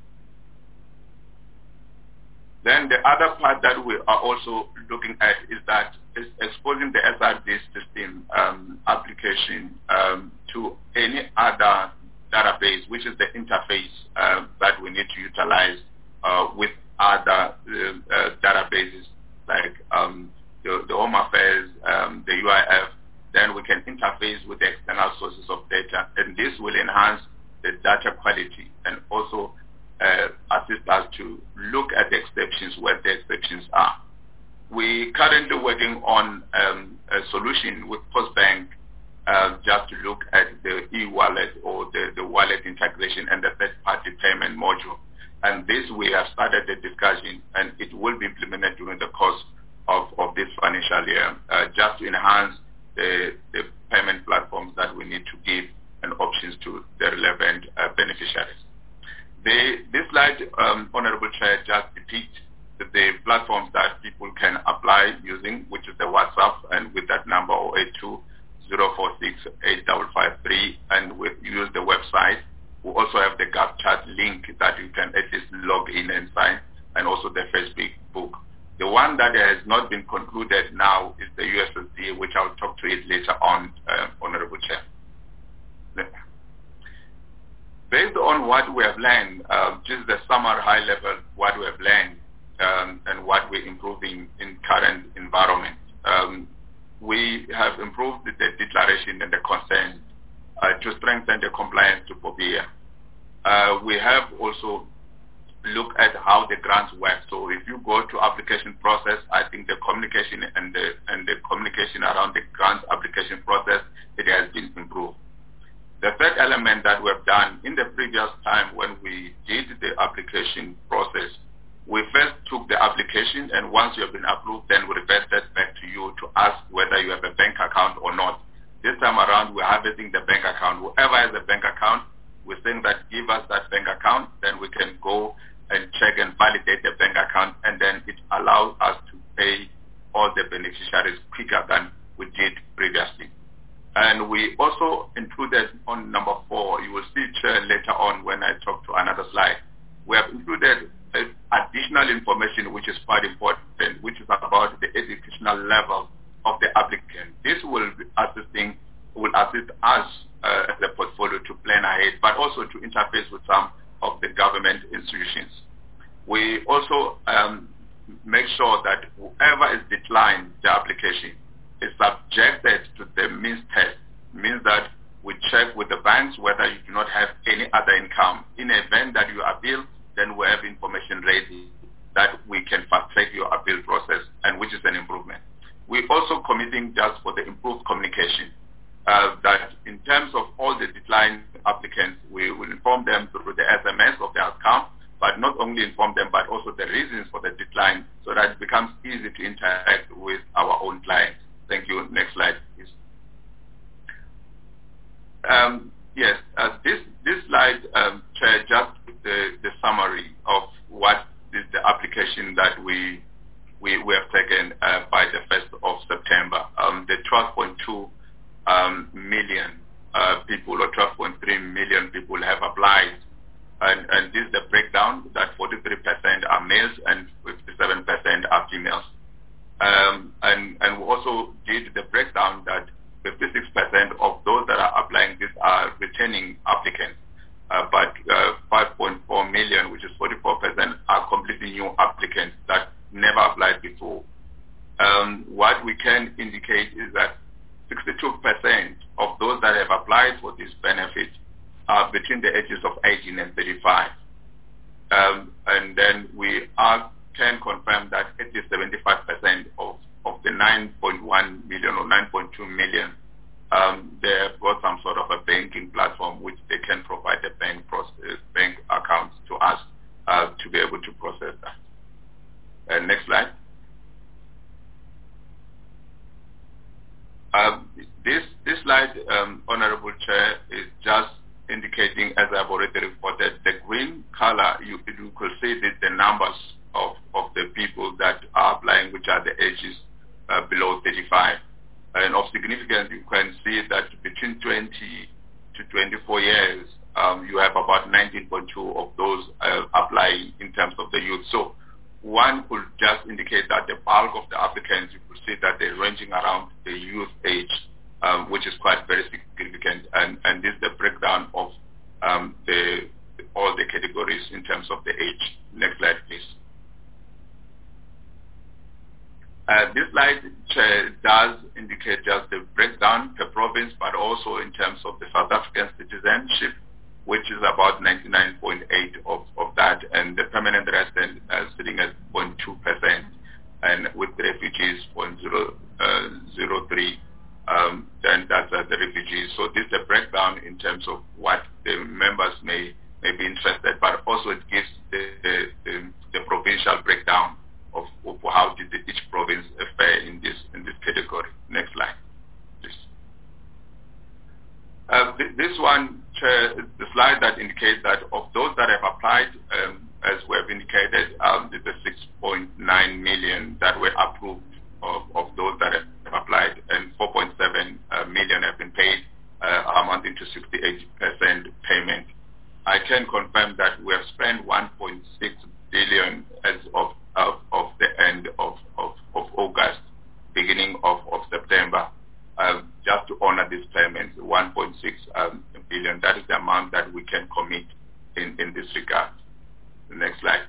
Then the other part that we are also looking at is that is exposing the S R D system um, application um, to any other database, which is the interface uh, that we need to utilize uh, with other uh, uh, databases like um, the, the Home Affairs, um, the U I F. Then we can interface with the external sources of data, and this will enhance the data quality and also Uh, assist us to look at the exceptions where the exceptions are. We're currently working on um, a solution with Postbank uh, just to look at the e-wallet or the, the wallet integration and the third-party payment module. And this, we have started the discussion, and it will be implemented during the course of, of this financial year, uh, just to enhance the, the payment platforms that we need to give and options to the relevant uh, beneficiaries. The, this slide, um, Honorable Chair, just depicts the, the platforms that people can apply using, which is the WhatsApp, and with that number zero eight two zero four six eight five five three, and we use the website. We also have the GovChat link that you can at least log in and sign, and also the Facebook book. The one that has not been concluded now is the U S S D, which I'll talk to it later on, uh, Honorable Chair. Based on what we have learned, uh, just the summary high level, what we have learned um, and what we're improving in current environment. Um, we have improved the declaration and the consent uh, to strengthen the compliance to POPIA. Uh, we have also looked at how the grants work. So if you go to application process, I think the communication and the, and the communication around the grant application process, it has been improved. The third element that we have done in the previous time when we did the application process, we first took the application, and once you have been approved, then we reverted back to you to ask whether you have a bank account or not. This time around, we're harvesting the bank account. Whoever has a bank account, we're saying that give us that bank account, then we can go and check and validate the bank account, and then it allows us to pay all the beneficiaries quicker than we did previously. And we also included on number four, you will see Chair later on when I talk to another slide, we have included uh, additional information which is quite important, which is about the educational level of the applicant. This will be assisting, will assist us uh, as a portfolio to plan ahead, but also to interface with some of the government institutions. We also um, make sure that whoever is declined the application is subjected to the means test. Means that we check with the banks whether you do not have any other income. In the event that you appeal, then we have information ready that we can fast track your appeal process, and which is an improvement. We're also committing just for the improved communication uh, that in terms of all the declined applicants, we will inform them through the S M S of the outcome, but not only inform them, but also the reasons for the decline, so that it becomes easy to interact with our own clients. Thank you. Next slide, please. Um, yes, uh, this this slide um, just the, the summary of what is the application that we we, we have taken uh, by the first of September. Um, the twelve point two um, million uh, people, or twelve point three million people have applied, and, and this is the breakdown that forty-three percent are males and fifty-seven percent are females. Um, and, and we also did the breakdown that fifty-six percent of those that are applying this are returning applicants, uh, but uh, five point four million, which is forty-four percent, are completely new applicants that never applied before. Um, what we can indicate is that sixty-two percent of those that have applied for this benefit are between the ages of eighteen and thirty-five. Um, and then we are, can confirm that at least seventy-five percent of, of the nine point one million or nine point two million, um, they have got some sort of a banking platform which they can provide the bank, process, bank accounts to us uh, to be able to process that. Uh, next slide. Um, this this slide, um, Honorable Chair, is just indicating, as I've already reported, the green color, you, you could see that the numbers of, of the people that are applying, which are the ages uh, below thirty-five. And of significance, you can see that between twenty to twenty-four years, um, you have about nineteen point two of those uh, applying in terms of the youth. So one could just indicate that the bulk of the applicants, you could see that they're ranging around the youth age, um, which is quite very significant. And, and this is the breakdown of um, the, all the categories in terms of the age. Next slide, please. Uh, this slide uh, does indicate just the breakdown per province, but also in terms of the South African citizenship, which is about ninety-nine point eight of, of that, and the permanent resident uh, sitting at zero point two percent, and with the refugees zero point zero three, um, then that's uh, the refugees. So this is the breakdown in terms of what the members may, may be interested, but also it gives the, the, the, the provincial breakdown of, of how did the, each province fare in this, in this category. Next slide, please. Uh, th this one, uh, the slide that indicates that of those that have applied, um, as we have indicated, um, the six point nine million that were approved of, of those that have applied, and four point seven uh, million have been paid, uh, amounting to sixty-eight percent payment. I can confirm that we have spent one point six billion as of, of, of the end of, of, of August, beginning of, of September. Uh, just to honor these payments, one point six um, billion. That is the amount that we can commit in, in this regard. The next slide.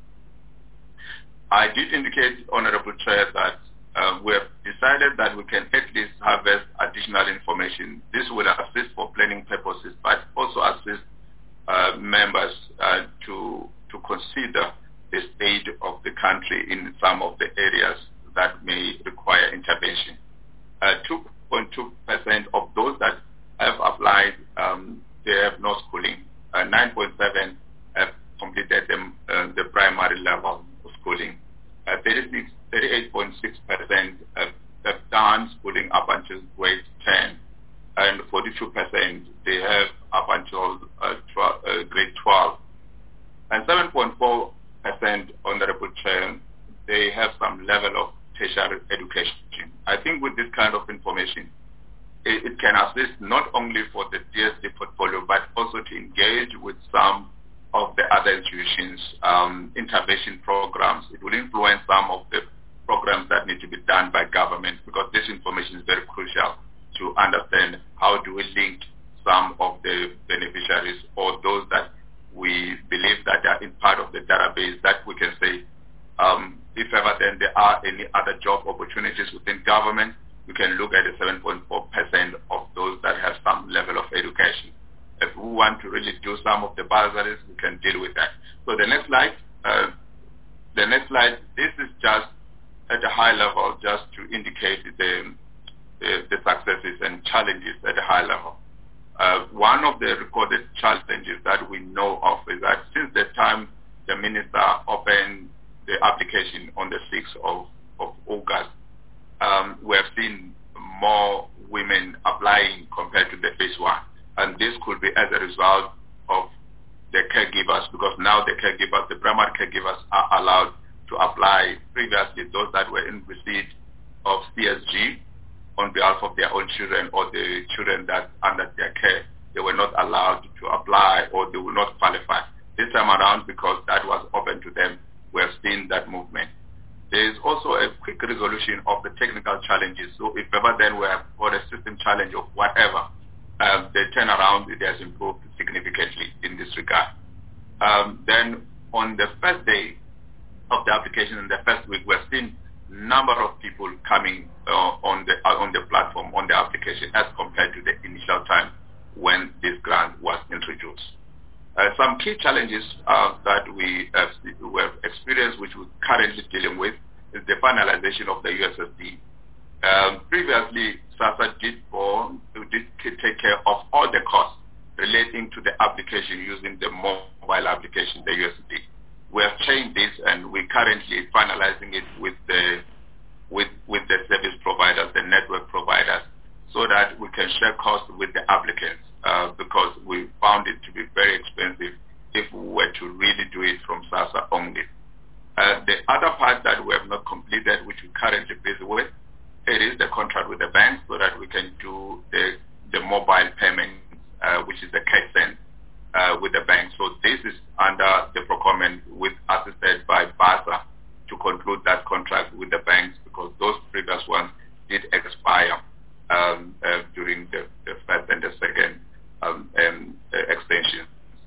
I did indicate, Honorable Chair, that uh, we have decided that we can at least harvest additional information. This will assist for planning purposes, but also assist uh, members uh, to, to consider the state of the country in some of the areas that may require intervention. Uh, two point two percent of those that have applied, um, they have no schooling. Uh, nine point seven have completed the, uh, the primary level of schooling. Uh, thirty-eight point six percent have, have done schooling up until grade ten, and forty-two percent they have up until uh, twelve, uh, grade twelve. And seven point four percent, Honorable Chair, they have some level of tertiary education. I think with this kind of information, it, it can assist not only for the D S D portfolio, but also to engage with some of the other institutions, um, intervention programs. It will influence some of the programs that need to be done by government, because this information is very crucial to understand how do we link some of the beneficiaries or those that we believe that are in part of the database, that we can say, um, if ever then there are any other job opportunities within government, we can look at the seven point four percent of those that have some level of education. If we want to really do some of the bursaries, we can deal with that. So the next slide, uh, the next slide, this is just at a high level, just to indicate the, the, the successes and challenges at a high level. Uh, one of the recorded challenges that we know of is that since the time the the minister opened the application on the sixth of, of August, um, we have seen more women applying compared to the phase one. And this could be as a result of the caregivers, because now the caregivers, the primary caregivers are allowed to apply. Previously, those that were in receipt of C S G on behalf of their own children or the children that under their care, they were not allowed to apply or they will not qualify. This time around, because that was open to them, we have seen that movement. There is also a quick resolution of the technical challenges. So if ever then we have got a system challenge of whatever, uh, the turnaround it has improved significantly in this regard. Um, then on the first day of the application in the first week, we have seen number of people coming uh, on the uh, on the platform, on the application, as compared to the initial time when this grant was introduced. Uh, some key challenges uh, that we have, we have experienced, which we're currently dealing with, is the finalization of the U S S D. Um, previously, SASSA did, for, did take care of all the costs relating to the application using the mobile application, the U S S D. We have changed this, and we're currently finalizing it with the with with the service providers, the network providers, so that we can share costs with the applicants, uh, because we found it to be very expensive if we were to really do it from SASSA only. Uh, the other part that we have not completed, which we're currently busy with, it is the contract with the bank, so that we can do the the mobile payment, uh, which is the cash send uh, with the bank. So this is under the procurement, with assisted by BASA, to conclude that contract with the banks, because those previous ones did expire um, uh, during the, the first and the second um, um, uh, extension.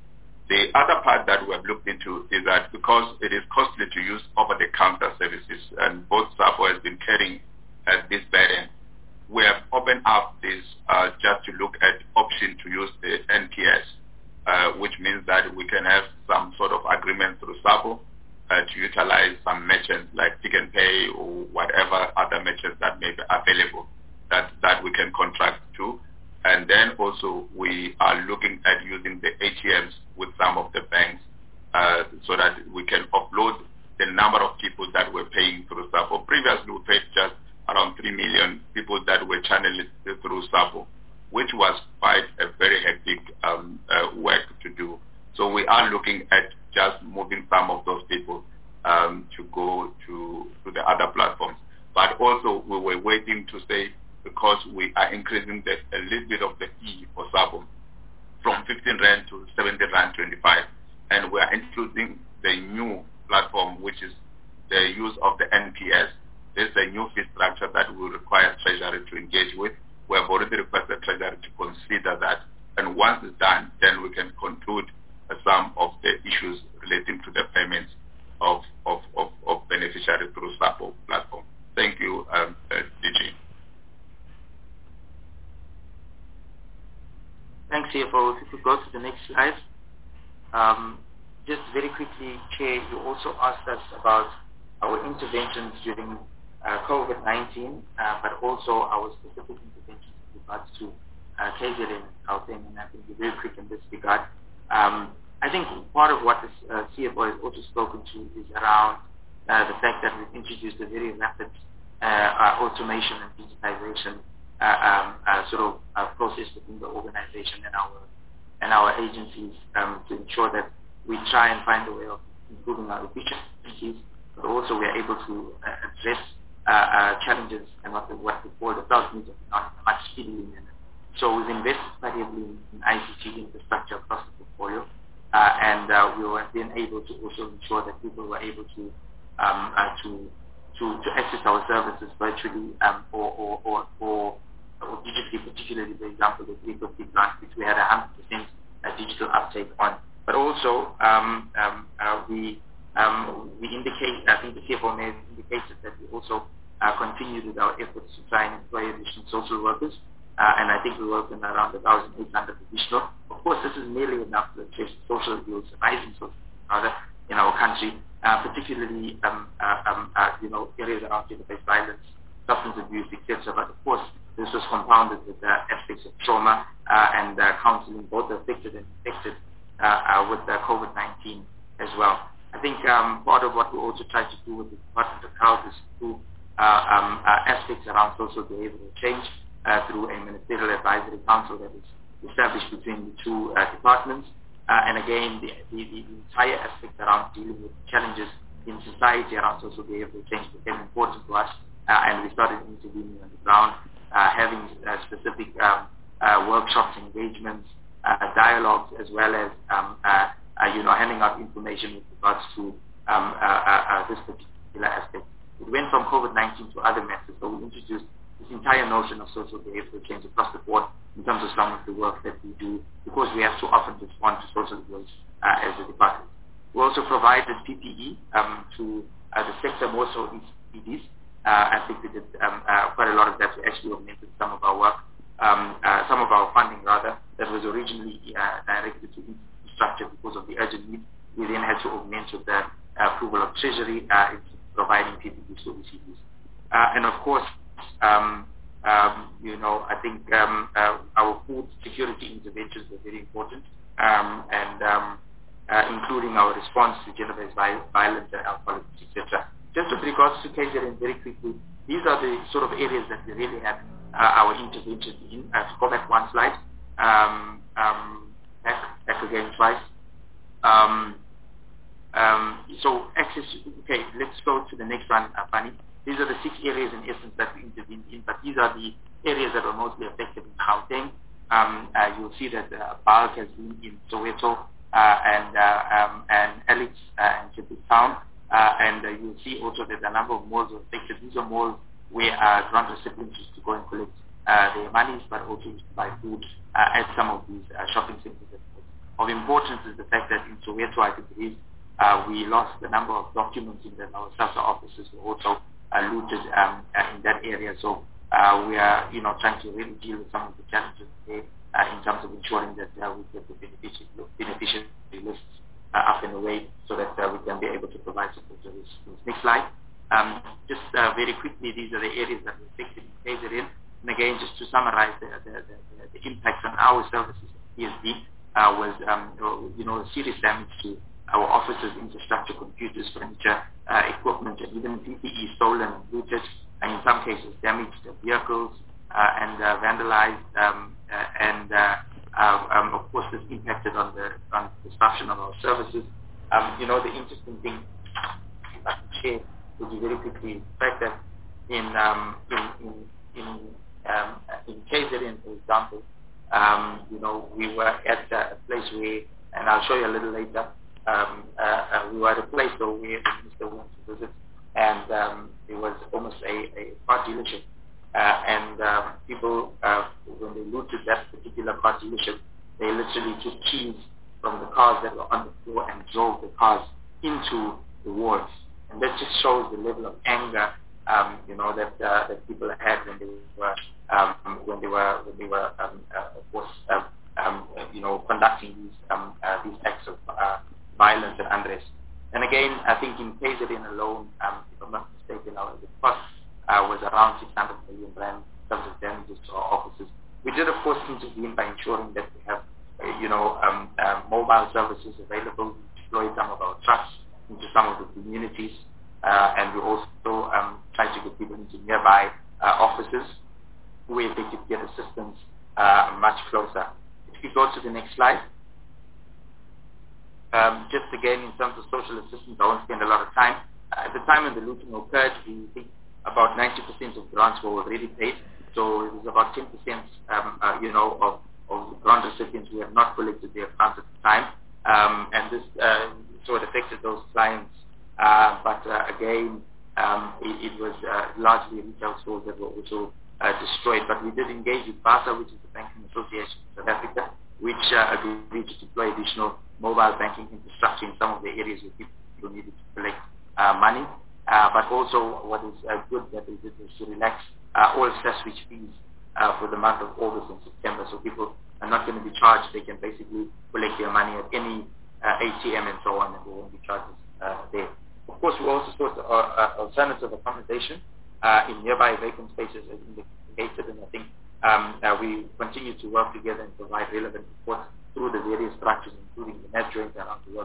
The other part that we have looked into is that because it is costly to use over-the-counter services, and both SAPO has been carrying uh, this burden, we have opened up this uh, just to look at option to use the N P S, uh, which means that we can have some sort of agreement through SAPO uh, to utilize some merchants like Pick n Pay or whatever other merchants that may be available that, that we can contract to. And then also we are looking at using the A T Ms with some of the banks uh, so that we can offload the number of people that were paying through SAPO. Previously we paid just around three million people that were channeled through SAPO, which was quite a very hectic um, uh, work to do. So we are looking at just moving some of those people um, to go to, to the other platforms. But also we were waiting to say, because we are increasing the, a little bit of the fee for SAPO from fifteen rand to seventeen rand twenty-five, and we are including the new platform, which is the use of the N P S. There's a new fee structure that will require Treasury to engage with. We have already requested Treasury to consider that, and once it's done, then we can conclude uh, some of the issues relating to the payments of, of, of, of beneficiaries through SAPO platform. Thank you, um, uh, D G. Thanks, C F O. If you could go to the next slide. Um, just very quickly, Chair, you also asked us about our interventions during uh, COVID nineteen, uh, but also our specific interventions with regards to uh, K Z N and Gauteng, and I think you're very quick in this regard. Um, I think part of what the uh, C F O has also spoken to is around uh, the fact that we've introduced a very rapid uh, uh, automation and digitization Uh, um, uh, sort of uh, process within the organization and our and our agencies um, to ensure that we try and find a way of improving our efficiencies, but also we are able to uh, address uh, uh, challenges and what the, what we call the health needs of a much speedier manner. So we've invested quite heavily in, in I C T infrastructure across the portfolio, uh, and uh, we were then able to also ensure that people were able to um, uh, to to to access our services virtually um, or or or, or or digitally, particularly, for example, the three fifty grant, which we had one hundred percent uh, digital uptake on. But also, um, um, uh, we um, we indicate, I think the C F O may have indicated that we also uh, continued with our efforts to try and employ additional social workers, uh, and I think we worked on around one thousand eight hundred additional. Of course, this is nearly enough to address social abuse, rising social rather in our country, uh, particularly, um, uh, um, uh, you know, areas around gender-based violence, substance abuse, et cetera. But of course, this was compounded with uh, aspects of trauma uh, and uh, counseling, both affected and infected uh, uh, with uh, COVID nineteen as well. I think think um, part of what we also try to do with the Department of Health is to uh, um, uh, aspects around social behavioral change uh, through a ministerial advisory council that is established between the two uh, departments. Uh, and again, the, the, the entire aspect around dealing with challenges in society around social behavioral change became important to us, uh, and we started intervening on the ground, uh, having uh, specific um, uh, workshops, engagements, uh, dialogues, as well as um, uh, uh, you know, handing out information with regards to um, uh, uh, uh, this particular aspect. It went from COVID nineteen to other methods, so we introduced this entire notion of social behavioral change across the board in terms of some of the work that we do, because we have to often respond to social ills uh, as a department. We also provided P P E um, to uh, the sector, more so in C Ds. Uh, I think we did um, uh, quite a lot of that to actually augmented some of our work, um, uh, some of our funding rather, that was originally uh, directed to infrastructure because of the urgent need. We then had to augment with the uh, approval of Treasury uh, in providing P P Es to the C Ds. Uh, and of course, um, um, you know, I think um, uh, our food security interventions were very important, um, and um, uh, including our response to gender-based violence and alcohol, et cetera. Just with regards to K Z N very quickly, these are the sort of areas that we really had uh, our intervention in. Uh, to go back one slide, um, um, back, back again twice. Um, um, so access, okay, let's go to the next one, uh, Fanny. These are the six areas in essence that we intervened in, but these are the areas that are mostly affected in Gauteng. Um, uh, you'll see that uh, bulk has been in Soweto uh, and uh, um, and Alex uh, and Cape Town, uh, and uh, you'll see also that a number of malls are affected. These are malls where uh, grant recipients used to go and collect uh, their monies, but also used to buy food uh, at some of these uh, shopping centers. Of importance is the fact that in Soweto, I think it is, uh, we lost the number of documents in that our SASSA offices were also uh, looted um, uh, in that area. So uh, we are, you know, trying to really deal with some of the challenges there uh, in terms of ensuring that uh, we get the beneficiary, beneficiary lists uh, up and away so that uh, we can be able to provide support to this. Next slide. Um, just uh, very quickly, these are the areas that were affected in K Z N. And again, just to summarize the, the, the, the impacts on our services at P S D uh, was, um, you know, serious damage to our offices, infrastructure, computers, furniture, uh, equipment, and even P P E stolen and looted, and in some cases damaged vehicles uh, and uh, vandalized, um, uh, and uh, uh, um, of course this impacted on the on the disruption of our services. Um, you know, the interesting thing I can share with you very quickly is the fact that in um, in in in, um, in K Z N, for example, um, you know, we were at a place where, and I'll show you a little later. Um, uh, uh, we were at a place though where the minister went to visit, and um, it was almost a, a car dealership. Uh, and um, people, uh, when they looted that particular car dealership, they literally took keys from the cars that were on the floor and drove the cars into the wards. And that just shows the level of anger, um, you know, that uh, that people had when they were um, when they were when they were, um, uh, of course, uh, um, you know, conducting these um, uh, these acts of uh, violence and unrest. And again, I think in K Z N alone, um, if I'm not mistaken, our the cost uh, was around six hundred million rand in terms of damages to our offices. We did, of course, intervene by ensuring that we have, uh, you know, um, uh, mobile services available. We deployed some of our trucks into some of the communities, uh, and we also um, tried to get people into nearby uh, offices where they could get assistance uh, much closer. If you go to the next slide. Um, just again, in terms of social assistance, I won't spend a lot of time. Uh, at the time when the looting occurred, we think about ninety percent of grants were already paid. So it was about ten percent, um, uh, you know, of, of the grant recipients who had not collected their grants at the time. Um, and this, uh, so it affected those clients. Uh, but uh, again, um, it, it was uh, largely retail stores that were also uh, destroyed. But we did engage with BASA, which is the Banking Association of South Africa, which uh, agreed to deploy additional mobile banking infrastructure in some of the areas where people needed to collect uh, money. Uh, but also what is uh, good that they did was to relax uh, all SASWICH fees uh, for the month of August and September. So people are not going to be charged. They can basically collect their money at any uh, A T M and so on, and there won't be charges uh, there. Of course, we also sought uh, uh, alternative accommodation uh, in nearby vacant spaces as indicated, and I think um, uh, we continue to work together and provide relevant support through the various structures, including the net joint around to work with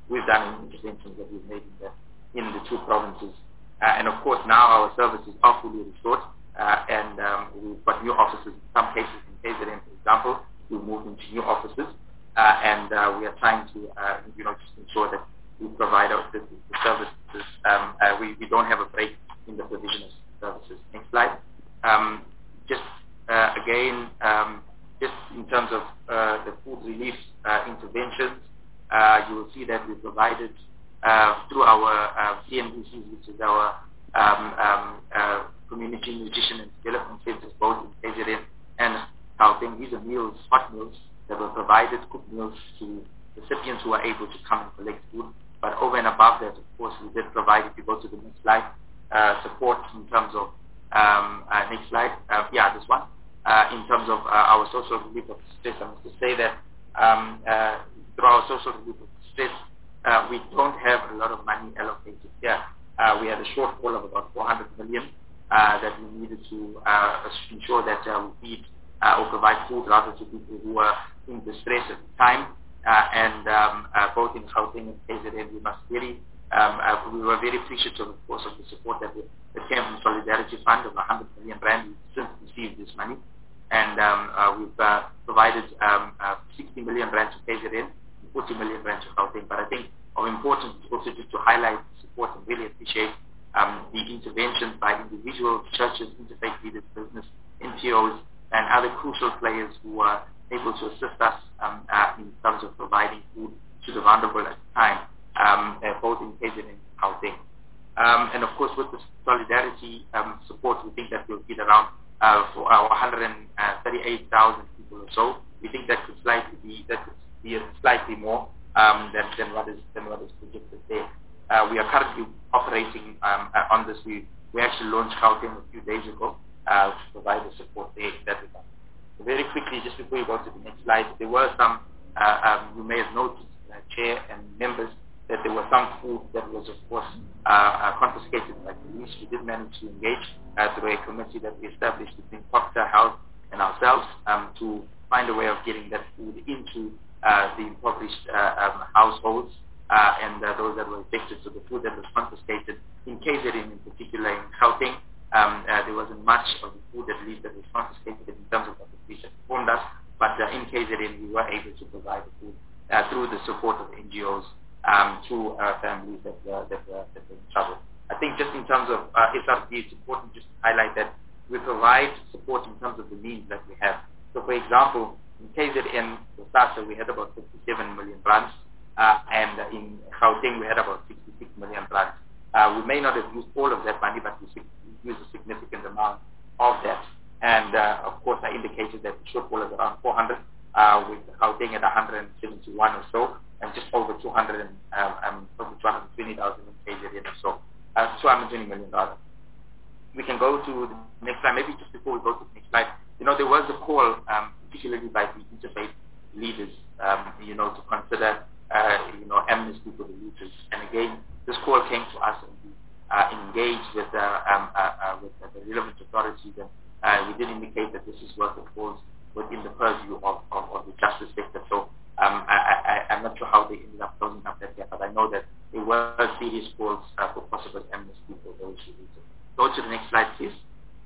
we've done in interventions that we've made in the, in the two provinces. Uh, and of course, now our services are fully restored, uh, and um, we've got new offices. In some cases, in K Z N, for example, we've moved into new offices, uh, and uh, we are trying to, uh, you know, just ensure that we provide our, the, the services. Um, uh, we, we don't have a break in the provision of services. Next slide. Um, just uh, again, um, just in terms of uh, the food relief uh, interventions, uh, you will see that we provided uh, through our uh, C N D Cs, which is our um, um, uh, Community Nutrition and Development Centers, both in K Z N and Gauteng. These are meals, hot meals that were provided, cooked meals to recipients who are able to come and collect food. But over and above that, of course, we did provide, if you go to the next slide, uh, support in terms of, um, uh, next slide, uh, yeah, this one, uh, in terms of uh, our social relief of stress. I must say that um, uh, through our social relief of stress, uh, we don't have a lot of money allocated here. Uh, we had a shortfall of about four hundred million uh, that we needed to uh, ensure that uh, we feed uh, or provide food rather to people who are in distress at the time. Uh, and um, uh, both in Gauteng and K Z N, we must very, um, uh, we were very appreciative, of course, of the support that, we, that came from Solidarity Fund of one hundred million rand. We've since received this money, and um, uh, we've uh, provided um, uh, sixty million rand to K Z N, and forty million rand to Gauteng. But I think of importance is also just to highlight the support and really appreciate um, the interventions by individuals, churches, interfaith leaders, business, N P Os, and other crucial players who are able to assist us um, uh, in terms of providing food to the vulnerable at the time, um, uh, both in K Z N and Gauteng. Um, and of course, with the solidarity um, support, we think that we'll get around uh, for our one hundred thirty-eight thousand people or so. We think that could slightly be that could be slightly more um, than, than what is than what is projected there. Uh, we are currently operating um, uh, on this. We we actually launched Gauteng a few days ago uh, to provide the support there that we got. Very quickly, just before you go to the next slide, there were some, uh, um, you may have noticed, uh, Chair and members, that there was some food that was, of course, uh, uh, confiscated by police. We did manage to engage uh, through a committee that we established between Procter Health and ourselves um, to find a way of getting that food into uh, the impoverished uh, um, households uh, and uh, those that were affected. So the food that was confiscated in K Z N in particular, in Gauteng, Um, uh, there wasn't much of the food, at least, that was confiscated in terms of what the police had informed us, but uh, in K Z N we were able to provide the food uh, through the support of N G Os um, to uh, families that were, that, were, that were in trouble. I think just in terms of uh, S R D, it's important just to highlight that we provide support in terms of the means that we have. So, for example, in K Z N, for SASSA, we had about fifty-seven million rands, uh, and uh, in Gauteng we had about sixty-six million rands. Uh, we may not have used all of that money, but we use a significant amount of that. And uh, of course, I indicated that the shortfall is around four hundred, uh, with Gauteng at one hundred seventy-one or so, and just over two hundred, um, um, over two hundred twenty thousand in K Z N or so, uh, two hundred twenty million dollars. We can go to the next slide. Maybe just before we go to the next slide, you know, there was a call, um, particularly by the interfaith leaders, um, you know, to consider, uh, you know, amnesty for the looters. And again, this call came to us and we uh, engaged with, uh, um, uh, uh, with uh, the relevant authorities, and uh, we did indicate that this is work that falls within the purview of, of, of the justice sector. So um, I, I, I'm not sure how they ended up closing up that gap, but I know that there were serious calls uh, for possible amnesty for those who looted. Go to the next slide, please.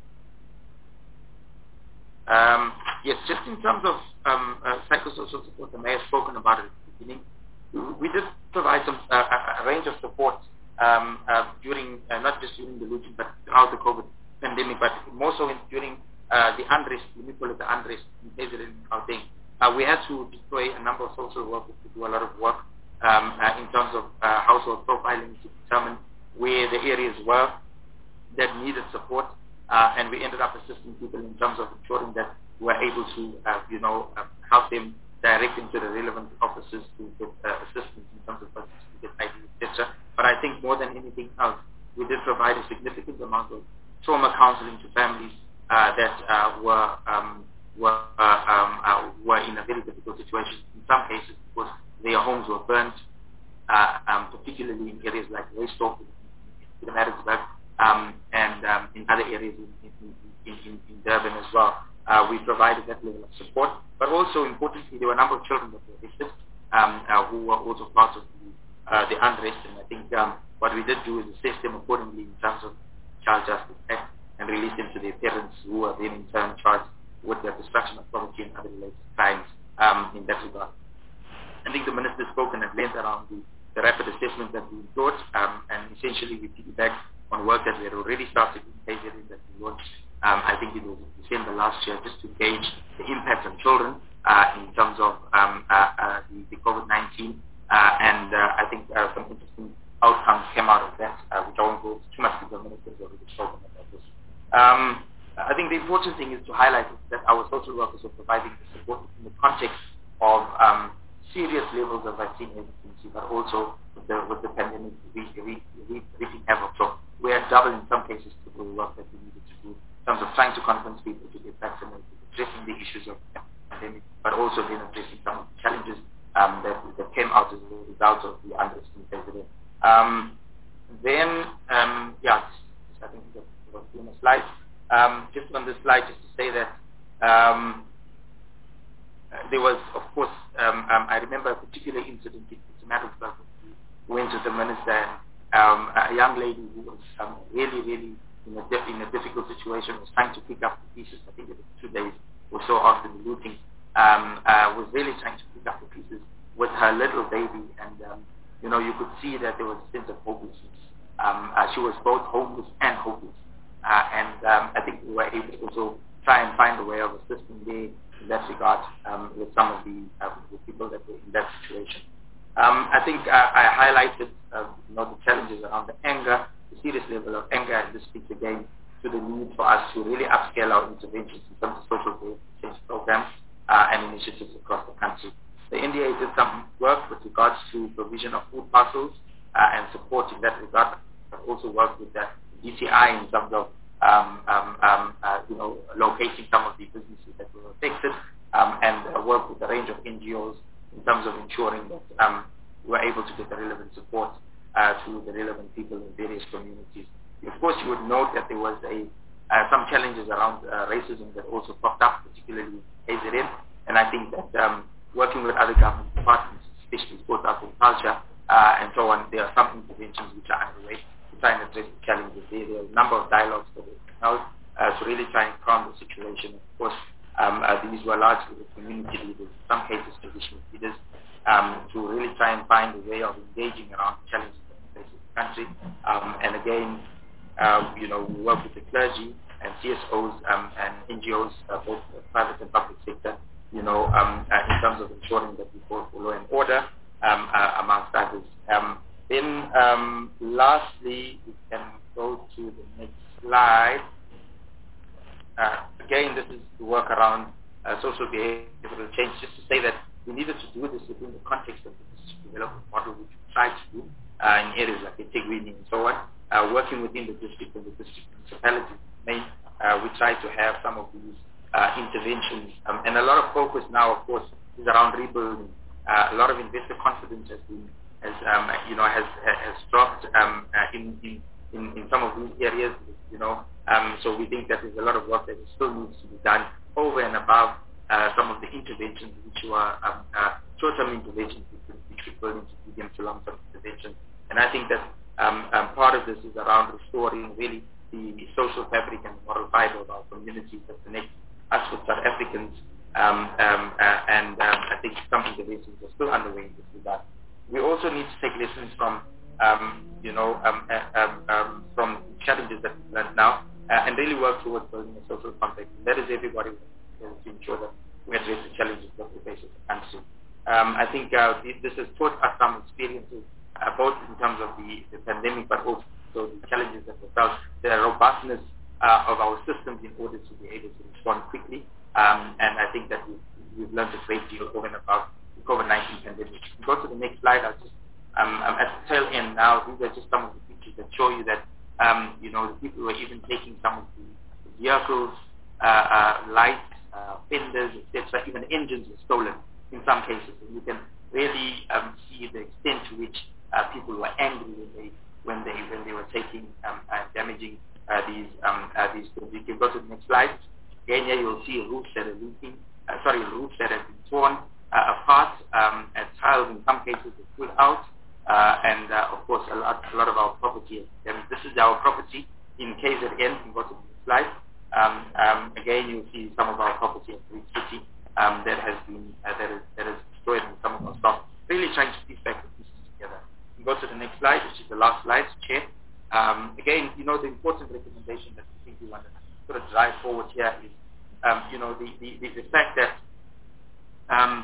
Um, yes, just in terms of um, uh, psychosocial support, the mayor has spoken about it at the beginning. We did provide some uh, a range of support um, uh, during, uh, not just during the looting, but throughout the COVID pandemic, but more so in, during uh, the unrest, we call it the unrest in K Z N and Gauteng. Uh, we had to deploy a number of social workers to do a lot of work um, uh, in terms of uh, household profiling to determine where the areas were that needed support, uh, and we ended up assisting people in terms of ensuring that we were able to, uh, you know, uh, help them direct into the relevant offices to get uh, assistance in terms of budgets, to get I D, et cetera. But I think more than anything else, we did provide a significant amount of trauma counseling to families uh, that uh, were um, were uh, um, uh, were in a very difficult situation. In some cases, because their homes were burnt, uh, um, particularly in areas like Roysdorp, in Maritzburg, um, and um, in other areas in, in, in, in, in Durban as well. Uh, we provided that level of support, but also importantly, there were a number of children that were arrested, um, uh, who were also part of the uh, the unrest. And I think um, what we did do is assess them accordingly in terms of Child Justice Act and release them to their parents, who are then in turn charged with the destruction of property and other related crimes um, in that regard. I think the Minister has spoken at length around the, the rapid assessment that we thought, um, and essentially we piggyback on work that we had already started in K Z N that we launched. Um, I think it was in December last year, just to gauge the impact on children uh, in terms of um, uh, uh, the, the COVID nineteen, uh, and uh, I think uh, some interesting outcomes came out of that, uh, which I won't go too much because the Minister has already spoken about this. Um, I think the important thing is to highlight that our social workers are providing the support in the context of um, serious levels of vaccine hesitancy, but also with the, with the pandemic wreaking havoc. So we are double in some cases to the work that we needed to do in terms of trying to convince people to get vaccinated, addressing the issues of the pandemic, but also then addressing some of the challenges um, that, that came out as a result of the unrest in President. Um, then, um, yeah, I think that was on the slide. Um, just on this slide, just to say that um, uh, there was, of course, um, um, I remember a particular incident in Johannesburg. We went to the Minister, and um, a young lady who was um, really, really in a, in a difficult situation, was trying to pick up the pieces. I think it was two days or so after the looting, um, uh, was really trying to pick up the pieces with her little baby, and um, you know, you could see that there was a sense of hopelessness. Um, uh, she was both homeless and hopeless. Uh, and um, I think we were able to also try and find a way of assisting there in that regard um, with some of the, um, the people that were in that situation. Um, I think uh, I highlighted uh, you know, the challenges around the anger, the serious level of anger, and this speaks again to the need for us to really upscale our interventions in terms of social change programs uh, and initiatives across the country. The N D A did some work with regards to provision of food parcels uh, and support in that regard, but also worked with the D C I in terms of um, um, um, uh, you know, locating some of the businesses that were affected, um, and uh, work with a range of N G Os in terms of ensuring that um, we were able to get the relevant support uh, to the relevant people in various communities. Of course, you would note that there was a uh, some challenges around uh, racism that also popped up, particularly in K Z N, and I think that um, working with other government departments, especially sport, arts and culture, uh, and so on, there are some interventions which are underway to try and address the challenges there. There are a number of dialogues that were held uh, to really try and calm the situation. Of course, um, uh, these were largely with community leaders, in some cases traditional leaders, um, to really try and find a way of engaging around the challenges that face the country. Um, and again, uh, you know, we work with the clergy and C S Os um, and N G Os, uh, both the private and public sector, you know, um, uh, in terms of ensuring that we follow law and order, um, uh, amongst others. Um, then, um, lastly, we can go to the next slide. Uh, again, this is the work around uh, social behavioral change. Just to say that we needed to do this within the context of the district development model, which we tried to do uh, in areas like integrity and so on, uh, working within the district and the district municipality. Main, uh, we tried to have some of these Uh, interventions, um, and a lot of focus now, of course, is around rebuilding. Uh, a lot of investor confidence has been, has um, you know, has has dropped um, uh, in, in in in some of these areas, you know. Um, so we think that there's a lot of work that still needs to be done over and above uh, some of the interventions, which are um, uh, short-term interventions, which we build into medium to long-term interventions. And I think that um, um, part of this is around restoring really the, the social fabric and the moral fiber of our communities that connect us with South Africans, um, um, uh, and um, I think some interventions are still underway in this regard. We also need to take lessons from, um, you know, um, uh, um, um, from challenges that we've learned now, uh, and really work towards building a social contract. And that is everybody to ensure that we address the challenges that we face as a country. Um, I think uh, this has taught us some experiences, uh, both in terms of the, the pandemic, but also the challenges that we felt, the robustness Uh, of our systems in order to be able to respond quickly. Um, and I think that we've, we've learned a great deal over and about the COVID nineteen pandemic. If we go to the next slide, I'll just, um, I'm at the tail end now. These are just some of the pictures that show you that, um, you know, the people were even taking some of the vehicles, uh, uh, lights, uh, fenders, et cetera. Even engines were stolen in some cases. And you can really um, see the extent to which uh, people were angry when they when they when they were taking um, uh, damaging Uh, these um, uh, these goods. You can go to the next slide. Again, here you'll see roofs that are leaking. Uh, sorry, roofs that have been torn uh, apart, um, and tiles in some cases are pulled out. uh, and uh, of course a lot, a lot of our property. And this is our property in K Z N. You can go to the slide. Um, um, again, you'll see some of our property in Greek City um, that has been uh, that is that is destroyed in some of our stuff. Really trying to piece back the pieces together. You go to the next slide, which is the last slide, Chair. Um, again, you know, the important recommendation that we think we want to sort of drive forward here is, um, you know, the, the, the, the fact that, um,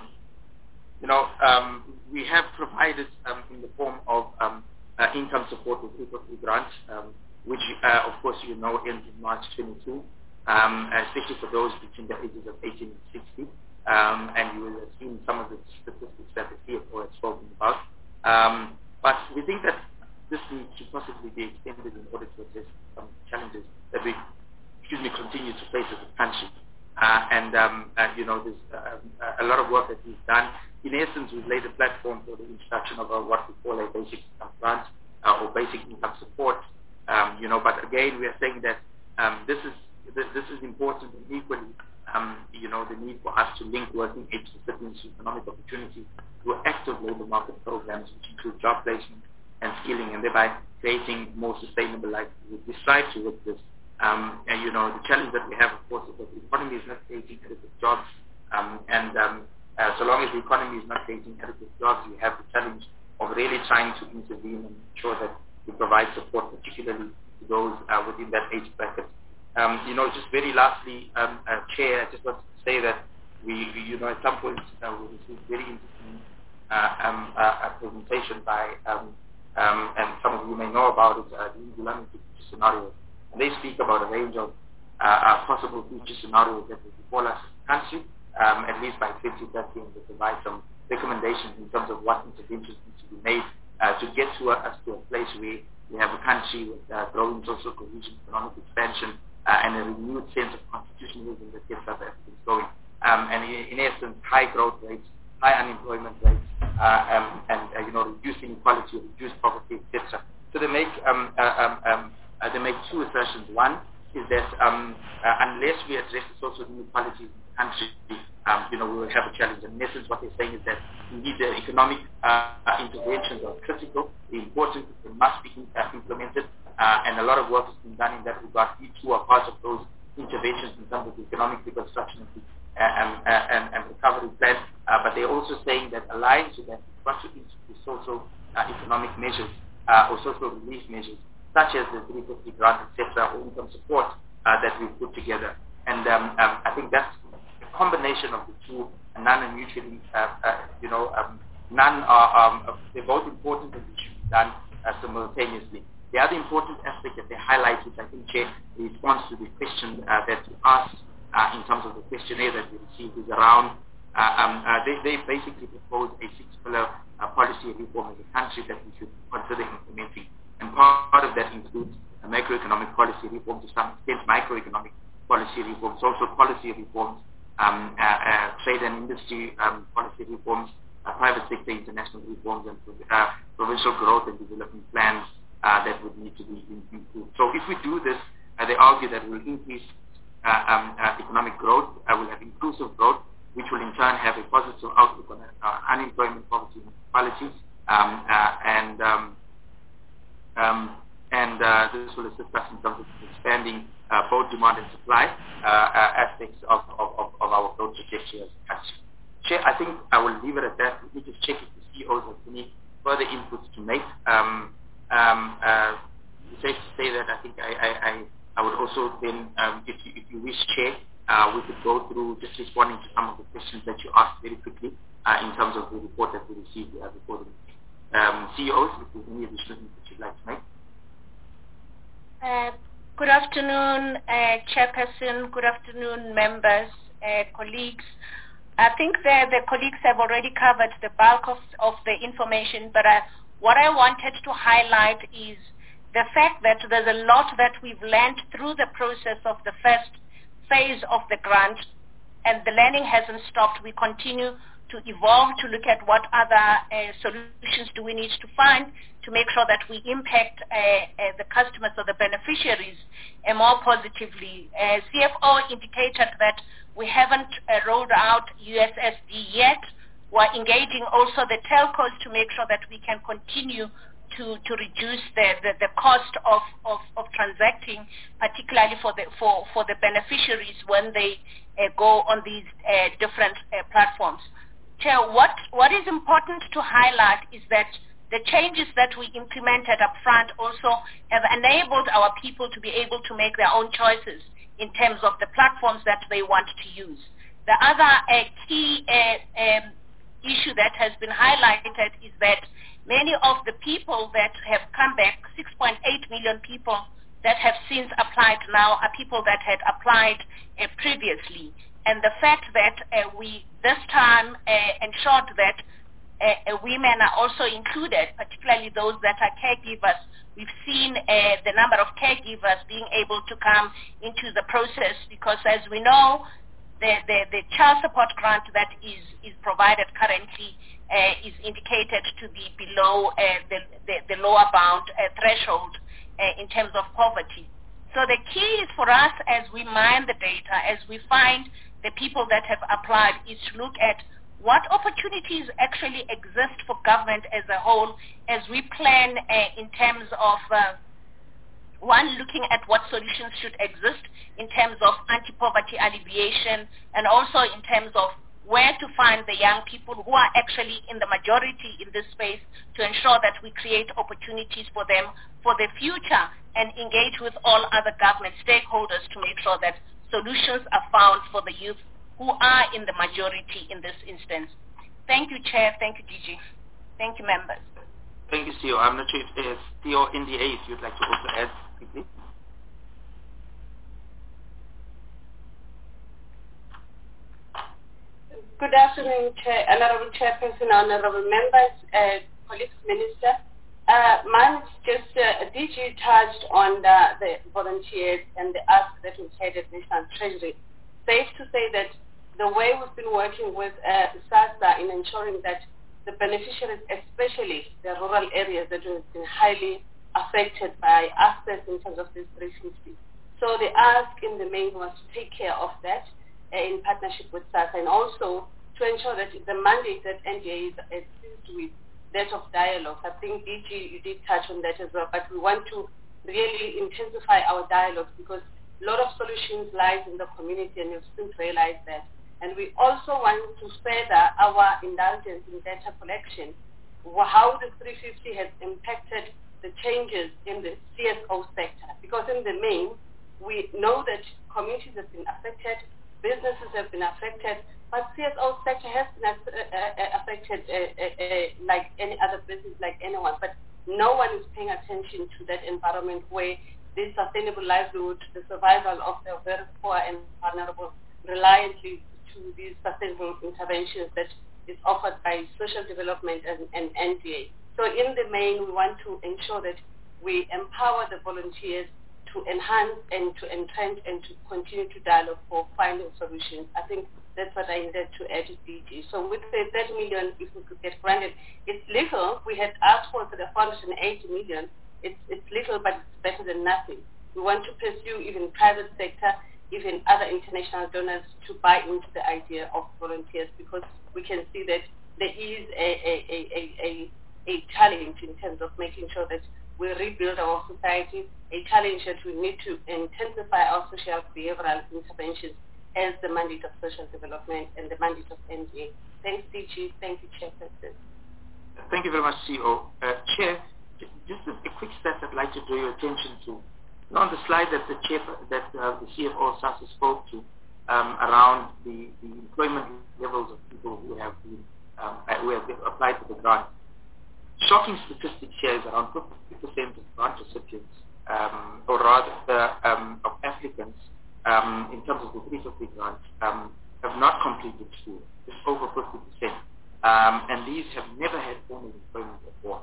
you know, um, we have provided um, in the form of um, uh, income support with three fifty grants, um, which, uh, of course, you know, ends in March twenty-two, um, especially for those between the ages of eighteen and sixty. Um, and you will have seen some of the statistics that the C F O has spoken about. Um, but we think that this needs to possibly be extended in order to address some challenges that we, excuse me, continue to face as a country. Uh, and, um, uh, you know, there's uh, a lot of work that we've done. In essence, we've laid a platform for the introduction of a, what we call a basic income grant uh, or basic income support. Um, you know, but again, we are saying that um, this is this, this is important and equally, um, you know, the need for us to link working age recipients to economic opportunities through active labor market programs, which include job placement and skilling, and thereby creating more sustainable livelihoods. We strive towards this. Um, and, you know, the challenge that we have, of course, is that the economy is not creating adequate jobs. Um, and um, uh, so long as the economy is not creating adequate jobs, we have the challenge of really trying to intervene and ensure that we provide support, particularly to those uh, within that age bracket. Um, you know, just very lastly, um, uh, Chair, I just want to say that we, we you know, at some point uh, we received very interesting uh, um, uh, a presentation by, um, um, and some of you may know about it, uh, the Indulani future scenario. And they speak about a range of uh, uh, possible future scenarios that will befall us as a country, um, at least by twenty thirty, and they provide some recommendations in terms of what interventions need to be made uh, to get to a, us to a place where we have a country with uh, growing social cohesion, economic expansion, Uh, and a renewed sense of constitutionalism that gets South Africans going. Um, and in, in essence, high growth rates, high unemployment rates, uh, um, and uh, you know, reduced inequality, reduced poverty, et cetera. So they make um, uh, um, um, uh, they make two assertions. One is that um, uh, unless we address the social inequalities in the country, um, you know, we will have a challenge. And in essence, what they're saying is that indeed the economic uh, uh, interventions are critical, they're important, they must be uh, implemented. Uh, and a lot of work has been done in that regard. We too are part of those interventions in terms of the economic reconstruction and, uh, uh, and, and recovery plan. Uh, but they're also saying that aligned to that, we want to introduce social uh, economic measures uh, or social relief measures, such as the three fifty grant, et cetera, or income support uh, that we've put together. And um, um, I think that's a combination of the two, none are mutually, uh, uh, you know, um, none are, um, they're both important and they should be done uh, simultaneously. The other important aspect that they highlight, which I think, Chair, the response to the question uh, that you asked uh, in terms of the questionnaire that we received is around, uh, um, uh, they, they basically propose a six-pillar uh, policy reform as a country that we should consider implementing. And part of that includes a macroeconomic policy reform, to some extent microeconomic policy reforms, also policy reforms, um, uh, uh, trade and industry um, policy reforms, uh, private sector international reforms, and uh, provincial growth and development plans Uh, that would need to be improved. So if we do this, uh, they argue that we'll increase uh, um, uh, economic growth, uh, we'll have inclusive growth, which will in turn have a positive outlook on uh, unemployment, poverty, and inequality, um, uh, and um, um, and uh, this will assist us in terms of expanding uh, both demand and supply uh, uh, aspects of, of, of, of our growth trajectory as a country. Chair, I think I will leave it at that. Let me just check if the C E Os have any further inputs to make. Um, Um, uh, it's safe to say that I think I, I, I, I would also then, um, if, you, if you wish, Chair, uh, we could go through just responding to some of the questions that you asked very quickly uh, in terms of the report that we received uh, before the meeting. Um, C E Os, if there's any additional input you'd like to make. Uh, good afternoon, uh, Chairperson. Good afternoon, members, uh, colleagues. I think the, the colleagues have already covered the bulk of, of the information, but I What I wanted to highlight is the fact that there's a lot that we've learned through the process of the first phase of the grant, and the learning hasn't stopped. We continue to evolve to look at what other uh, solutions do we need to find to make sure that we impact uh, uh, the customers or the beneficiaries uh, more positively. Uh, C F O indicated that we haven't uh, rolled out U S S D yet. we're engaging also the telcos to make sure that we can continue to, to reduce the, the, the cost of, of, of transacting, particularly for the, for, for the beneficiaries when they uh, go on these uh, different uh, platforms. Chair, what, what is important to highlight is that the changes that we implemented up front also have enabled our people to be able to make their own choices in terms of the platforms that they want to use. The other uh, key uh, um, issue that has been highlighted is that many of the people that have come back, six point eight million people that have since applied now, are people that had applied uh, previously. And the fact that uh, we this time uh, ensured that uh, uh, women are also included, particularly those that are caregivers. We've seen uh, the number of caregivers being able to come into the process because, as we know, the, the, the child support grant that is, is provided currently uh, is indicated to be below uh, the, the, the lower bound uh, threshold uh, in terms of poverty. So the key is for us as we mine the data, as we find the people that have applied, is to look at what opportunities actually exist for government as a whole as we plan uh, in terms of uh, one, looking at what solutions should exist in terms of anti-poverty alleviation, and also in terms of where to find the young people who are actually in the majority in this space to ensure that we create opportunities for them for the future and engage with all other government stakeholders to make sure that solutions are found for the youth who are in the majority in this instance. Thank you, Chair. Thank you, D G. Thank you, members. Thank you, C E O. I'm not sure if uh, Theo N D A, if you'd like to also add quickly. Good afternoon, Chair, Honorable Chairperson, Honorable Members, uh, colleagues, Minister. Uh, mine is just, uh, D G touched on the, the volunteers and the ask that was had at National Treasury. Safe to say that the way we've been working with uh, SASSA in ensuring that the beneficiaries, especially the rural areas that have been highly affected by access in terms of this three fifty. So the ask in the main was to take care of that uh, in partnership with SASSA, and also to ensure that the mandate that N D A is assist with that of dialogue. I think, D G, you did touch on that as well, but we want to really intensify our dialogue because a lot of solutions lies in the community, and you've since realized that. And we also want to further our indulgence in data collection, how the three fifty has impacted the changes in the C S O sector. Because in the main, we know that communities have been affected, businesses have been affected, but C S O sector has been uh, affected uh, uh, uh, like any other business, like anyone. But no one is paying attention to that environment where this sustainable livelihood, the survival of the very poor and vulnerable, reliantly to these sustainable interventions that is offered by social development and, and N D A. So in the main, we want to ensure that we empower the volunteers to enhance and to entrench and to continue to dialogue for finding solutions. I think that's what I needed to add to D G. So with the thirty million, if we could get granted, it's little. We had asked for the four hundred eighty million. It's, it's little, but it's better than nothing. We want to pursue even private sector, even other international donors to buy into the idea of volunteers, because we can see that there is a, a, a, a, a, a challenge in terms of making sure that we rebuild our society, a challenge that we need to intensify our social behavioral interventions as the mandate of social development and the mandate of N D A. Thanks, D G. Thank you, Chairperson. Thank you very much, C E O. Uh, Chair, just a, a quick step I'd like to draw your attention to. On the slide that the chair, that uh, the C F O SASSA spoke to um, around the, the employment levels of people who have been um, who have been applied for the grant. Shocking statistic shares around fifty percent of grant recipients, um, or rather um, of applicants um, in terms of the three fifty grant um, have not completed school. It's over fifty percent, um, and these have never had formal employment before,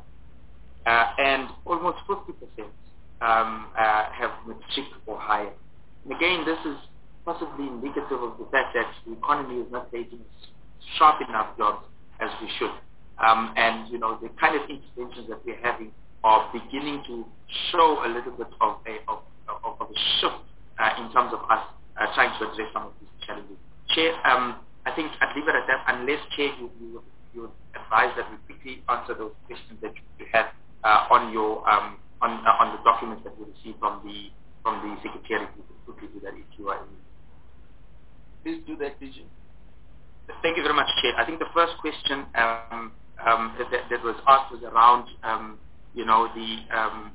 uh, and almost fifty percent. Um, uh, have matric or higher. And again, this is possibly indicative of the fact that the economy is not taking sharp enough jobs as we should. Um, and, you know, the kind of interventions that we're having are beginning to show a little bit of a, of, of, of a shift uh, in terms of us uh, trying to address some of these challenges. Chair, um, I think I'd leave it at that unless, Chair, you, you you would advise that we quickly answer those questions that you have uh, on your um, on uh, on the documents that we received from the from the Secretariat. We can quickly do that if you are in. Please do that, D G. Thank you very much, Chair. I think the first question um, um, that, that was asked was around, um, you know, the um,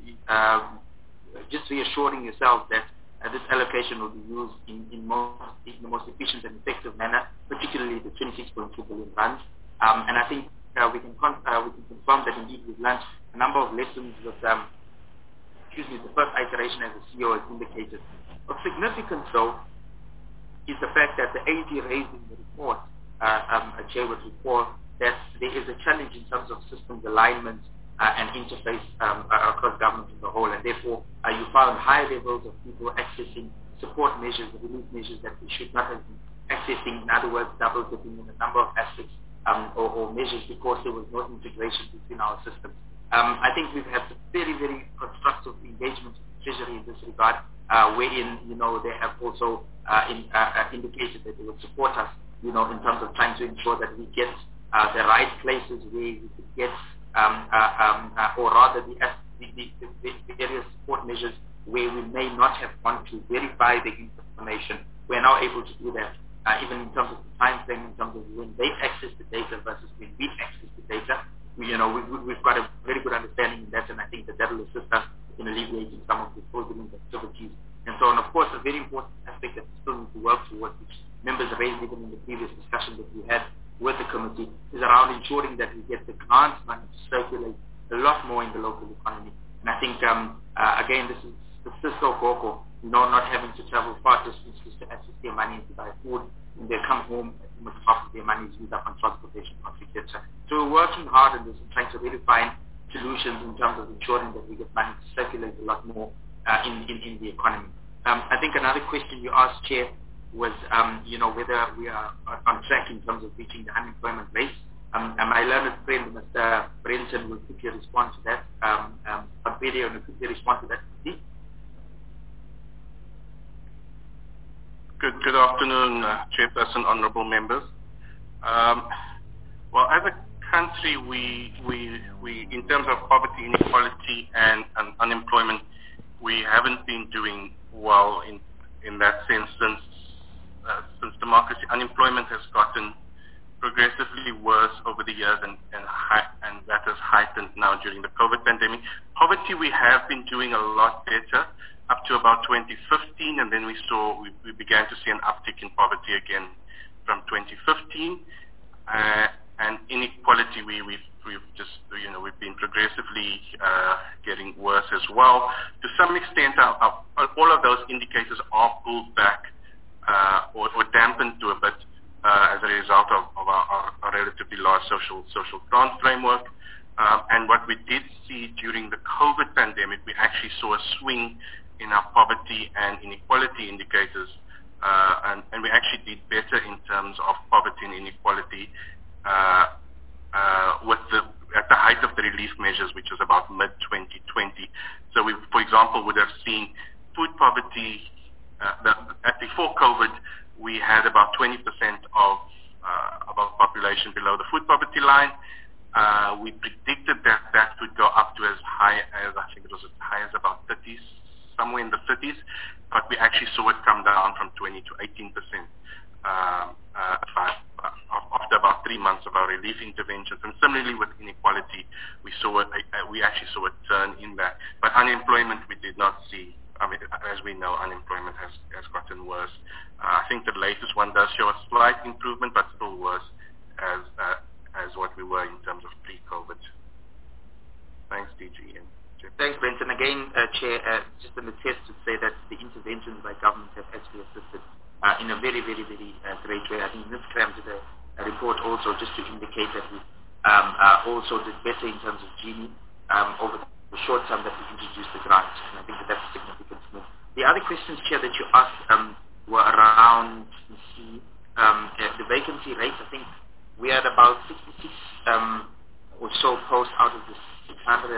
um, just reassuring yourself that uh, this allocation will be used in, in, most, in the most efficient and effective manner, particularly the twenty-six point two billion funds. Um, and I think uh, we can con- uh, we can confirm that indeed we've learned a number of lessons with, um, excuse me, the first iteration, as the C E O has indicated. Of significance, though, is the fact that the A G raised in the report, uh, um, a chair would report that there is a challenge in terms of systems alignment uh, and interface um, uh, across government as a whole, and therefore uh, you found high levels of people accessing support measures, relief measures that we should not have been accessing, in other words, double dipping in a number of aspects um, or, or measures because there was no integration between our systems. Um, I think we've had very, very constructive engagement with the Treasury in this regard, uh, wherein, you know, they have also uh, in, uh, indicated that they would support us, you know, in terms of trying to ensure that we get uh, the right places where we could get, um, uh, um, uh, or rather the, the, the, the various support measures where we may not have gone to verify the information. We're now able to do that, uh, even in terms of the time frame, in terms of when they've accessed the data versus when we've accessed the data. We, you know, we, we, we've got a very good understanding in that, and I think that that will assist us in alleviating some of the fraudulent activities and so on. Of course, a very important aspect that we still need to work towards, which members raised even in the previous discussion that we had with the committee, is around ensuring that we get the grants money to circulate a lot more in the local economy. And I think, um, uh, again, this is the Cisco Coco, you know, not having to travel far distances to access their money and to buy food. When they come home, almost half of their money is used up on transportation costs, et cetera. So we're working hard on this and trying to really find solutions in terms of ensuring that we get money to circulate a lot more uh, in, in, in the economy. Um, I think another question you asked, Chair, was, um, you know, whether we are on track in terms of reaching the unemployment rate. Um, and my learned friend, Mister Brenton, will quickly respond to that. Um, um, but video will quickly respond to that. Please. Good, good afternoon, uh, Chairperson, honourable members. Um, well, as a country, we, we, we, in terms of poverty, inequality, and, and unemployment, we haven't been doing well in, in that sense since, uh, since democracy. Unemployment has gotten progressively worse over the years, and, and, high, and that has heightened now during the COVID pandemic. Poverty, we have been doing a lot better up to about twenty fifteen, and then we saw, we, we began to see an uptick in poverty again from twenty fifteen. Uh, and inequality, we, we've, we've just, you know, we've been progressively uh, getting worse as well. To some extent, our, our, all of those indicators are pulled back uh, or, or dampened to a bit uh, as a result of, of our, our, our relatively large social, social grant framework. Um, and what we did see during the COVID pandemic, we actually saw a swing in our poverty and inequality indicators, uh, and, and we actually did better in terms of poverty and inequality uh, uh, with the, at the height of the relief measures, which was about mid twenty twenty. So we, for example, would have seen food poverty, uh, the, at before COVID, we had about twenty percent of, uh, of our population below the food poverty line. Uh, we predicted that that would go up to as high as, I think it was as high as about thirty, somewhere in the thirties, but we actually saw it come down from twenty to eighteen percent uh, uh, after about three months of our relief interventions. And similarly with inequality, we saw it, uh, we actually saw a turn in that. But unemployment, we did not see. I mean, as we know, unemployment has, has gotten worse. Uh, I think the latest one does show a slight improvement, but still worse as uh, as what we were in terms of pre-COVID. Thanks, D G. Thanks, Brenton. Again, uh, Chair, uh, just an attest to say that the interventions by government have actually assisted uh, in a very, very, very uh, great way. I think Miz Cram did a, a report also just to indicate that we um, uh, also did better in terms of Gini um, over the short term that we introduced the grant, and I think that that's a significant move. The other questions, Chair, that you asked um, were around the, um, uh, the vacancy rate. I think we had about sixty-six um, or so posts out of the six hundred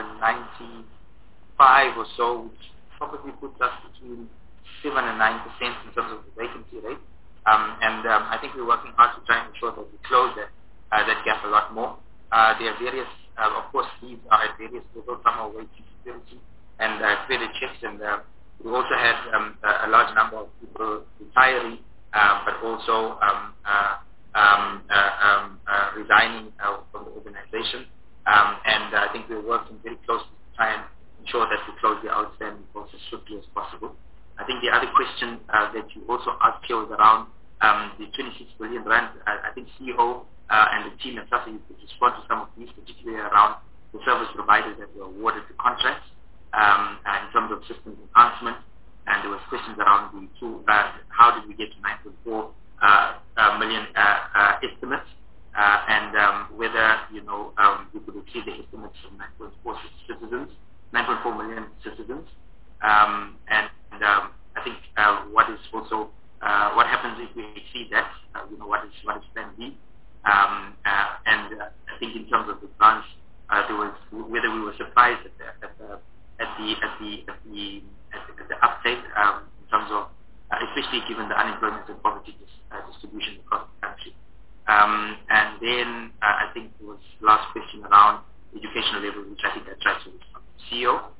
ninety-five or so, which probably puts us between seven and nine percent in terms of the vacancy rate. Um, and um, I think we're working hard to try and ensure that we close that uh, uh, that gap a lot more. Uh, there are various, uh, of course, these are at various levels. Some are waiting security and uh, credit checks, and uh, we also had um, a, a large number of people retiring, uh, but also um, uh, um, uh, um, uh, resigning uh, from the organization. Um, and uh, I think we're working very closely to try and ensure that we close the outstanding process as swiftly as possible. I think the other question uh, that you also asked here was around um, the twenty-six billion rand. I, I think C E O uh, and the team at SASSA, you could respond to some of these, particularly around the service providers that were awarded the contracts um, uh, in terms of systems enhancement. And there was questions around the two, uh, how did we get to nine point four uh, uh, million uh, uh, estimates, uh, and um, whether, you know, um, we could exceed the estimates of nine point four citizens, nine point four million citizens. Um, and and um, I think uh, what is also, uh, what happens if we exceed that, uh, you know, what is, what is plan B? Um, uh, and uh, I think in terms of the grants, uh, there was, whether we were surprised at the, at the, at the, at the, at the, at the, at the uptake um, in terms of, uh, especially given the unemployment and poverty dis, uh, distribution across the country. Um, and then uh, I think there was last question around educational level, which I think I tried to respond. C E O?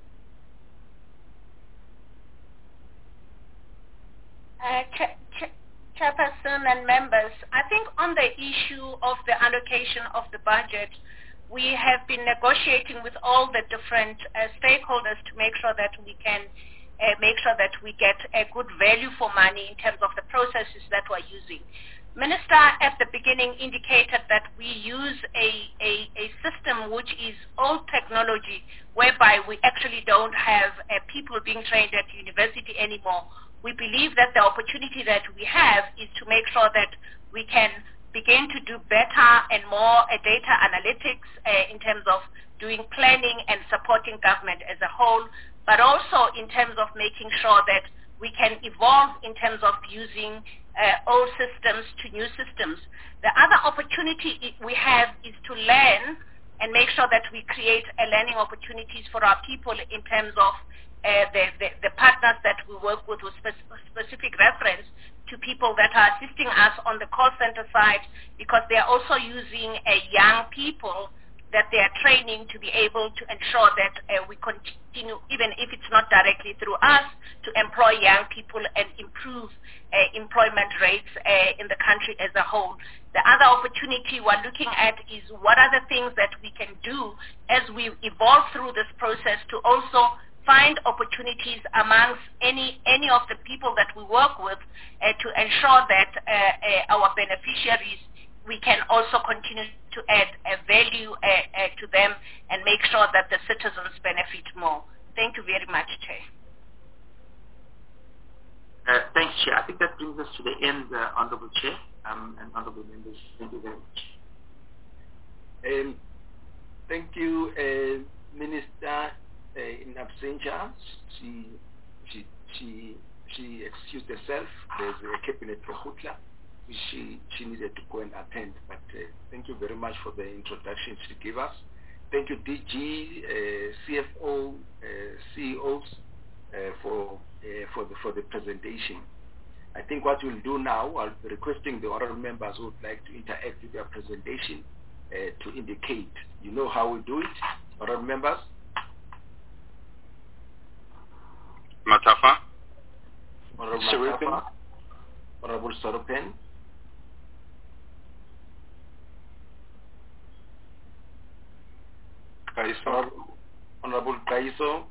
Uh, Ch- Ch- Chairperson and members, I think on the issue of the allocation of the budget, we have been negotiating with all the different uh, stakeholders to make sure that we can uh, make sure that we get a good value for money in terms of the processes that we're using. Minister at the beginning indicated that we use a, a, a system which is old technology, whereby we actually don't have uh, people being trained at university anymore. We believe that the opportunity that we have is to make sure that we can begin to do better and more uh, data analytics uh, in terms of doing planning and supporting government as a whole, but also in terms of making sure that we can evolve in terms of using uh, old systems to new systems. The other opportunity we have is to learn and make sure that we create uh, learning opportunities for our people in terms of uh, the, the, the partners that we work with with spe- specific reference to people that are assisting us on the call center side, because they are also using uh, young people that they are training to be able to ensure that uh, we continue, even if it's not directly through us, to employ young people and improve uh, employment rates uh, in the country as a whole. The other opportunity we're looking at is what are the things that we can do as we evolve through this process to also find opportunities amongst any any of the people that we work with uh, to ensure that uh, uh, our beneficiaries, we can also continue to add a value uh, uh, to them and make sure that the citizens benefit more. Thank you very much, Chair. Uh, thanks, Chair. I think that brings us to the end, uh, Honourable Chair um, and Honourable Members. Thank you very much. Um, thank you, uh, Minister. Uh, in absentia, she she she she excused herself. There's a cabinet Khutla, which she she needed to go and attend. But uh, thank you very much for the introduction she gave us. Thank you, D G, uh, C F O, uh, C E Os, uh, for uh, for the for the presentation. I think what we'll do now, I'll be requesting the honorable members who would like to interact with their presentation uh, to indicate. You know how we do it, honorable members. Matafa. Honorable Matafa. Honorable Soropen. Kaiso. Honorable Kaiso.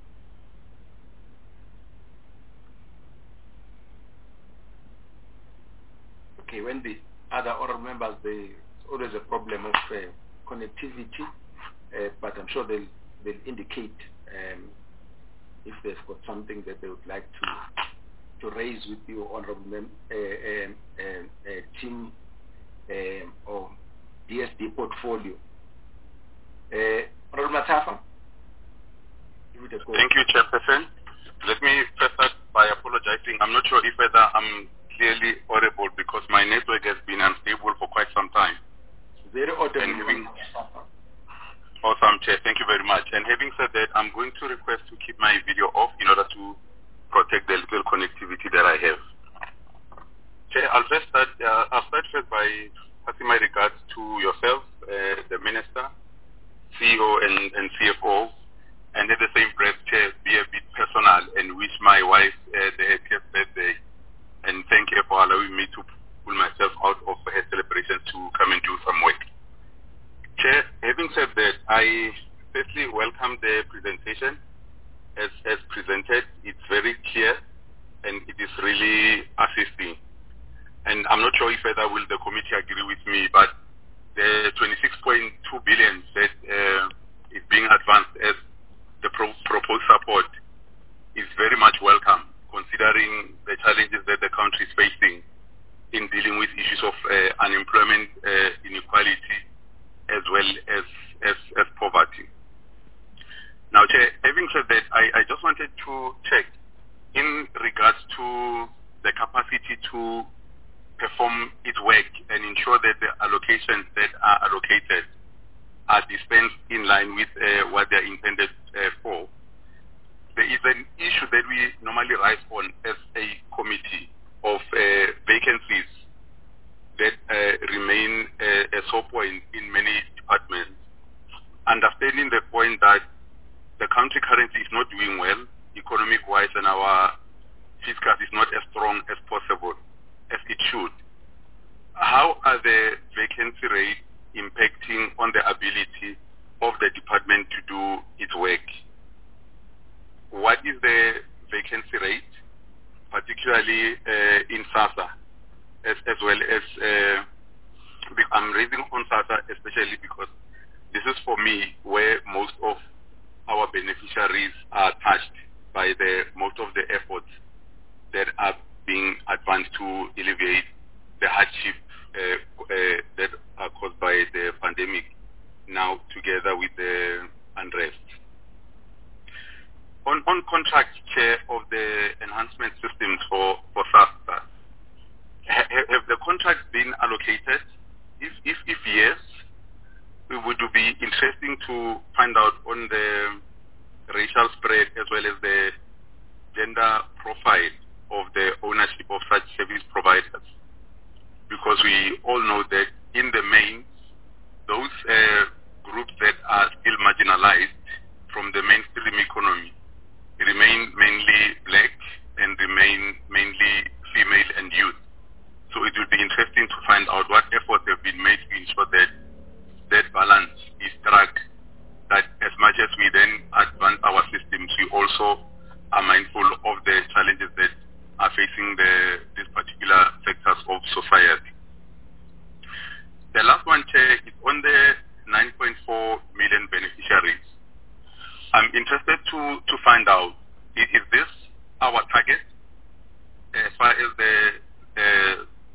Okay, when the other honorable members, there's always a problem of uh, connectivity, uh, but I'm sure they'll, they'll indicate um, if they've got something that they would like to to raise with you, honorable mem- uh, uh, uh, uh, team uh, or D S D portfolio. Uh, honorable Matafa. Thank you, Chairperson. Let me first start by apologizing. I'm not sure if whether I'm clearly audible because my network has been unstable for quite some time. Very audible. And having, awesome, Chair. Thank you very much. And having said that, I'm going to request to keep my video off in order to protect the little connectivity that I have. Chair, I'll first start, uh, I'll start first by passing my regards to yourself, uh, the Minister, C E O and, and C F O, and at the same breath, Chair, be a bit personal and wish my wife uh, the happiest birthday, and thank her for allowing me to pull myself out of her celebration to come and do some work. Chair, having said that, I firstly welcome the presentation as, as presented. It's very clear and it is really assisting. And I'm not sure if either will the committee agree with me, but the twenty-six point two billion that uh, is being advanced as the pro proposed support is very much welcome, considering the challenges that the country is facing in dealing with issues of uh, unemployment, uh, inequality, as well as, as, as poverty. Now, Chair, having said that, I, I just wanted to check in regards to the capacity to perform its work and ensure that the allocations that are allocated are dispensed in line with uh, what they're intended uh, for. There is an issue that we normally rise on as a committee of uh, vacancies that uh, remain uh, a sore point in many departments. Understanding the point that the country currently is not doing well economic-wise and our fiscal is not as strong as possible as it should. How are the vacancy rates impacting on the ability of the department to do its work? What is the vacancy rate, particularly uh, in SASSA, as, as well as, uh, I'm raising on SASSA especially because this is for me where most of our beneficiaries are touched by the most of the efforts that are being advanced to alleviate the hardship uh, uh, that are caused by the pandemic, now together with the unrest. On, on contract, Chair, of the enhancement systems for, for SASSA, ha, have the contracts been allocated? If, if, if yes, it would be interesting to find out on the racial spread as well as the gender profile of the ownership of such service providers, because we all know that in the main, those uh, groups that are still marginalized from the mainstream economy remain mainly black and remain mainly female and youth. So it will be interesting to find out what efforts have been made to ensure that that balance is struck, that as much as we then advance our systems, we also are mindful of the challenges that are facing the, these particular sectors of society. The last one, Chair, is on the nine point four million beneficiaries. I'm interested to, to find out, is, is this our target as far as the uh,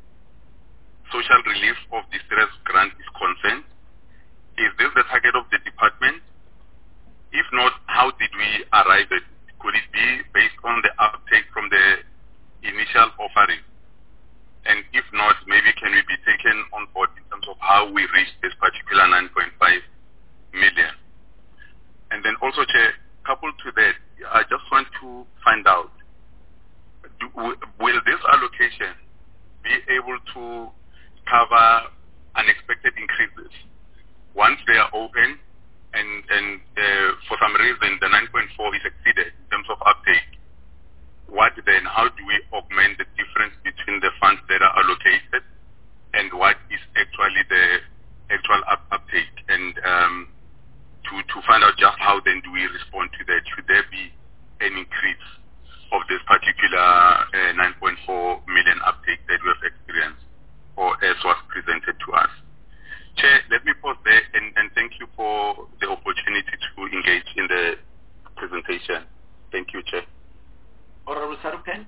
social relief of distress grant is concerned? Is this the target of the department? If not, how did we arrive at it? Could it be based on the uptake from the initial offering? And if not, maybe can we be taken on board in terms of how we reached this particular nine point five million? And then also, Chair, coupled to that, I just want to find out, do, will this allocation be able to cover unexpected increases once they are open and, and uh, for some reason the nine point four is exceeded in terms of uptake? What then, how do we augment the difference between the funds that are allocated and what is actually the actual up uptake? And um, to, to find out just how then do we respond to that? Should there be an increase of this particular uh, nine point four million uptake that we have experienced or as was presented to us? Chair, let me pause there and, and thank you for the opportunity to engage in the presentation. Thank you, Chair. Honorable Sarupen.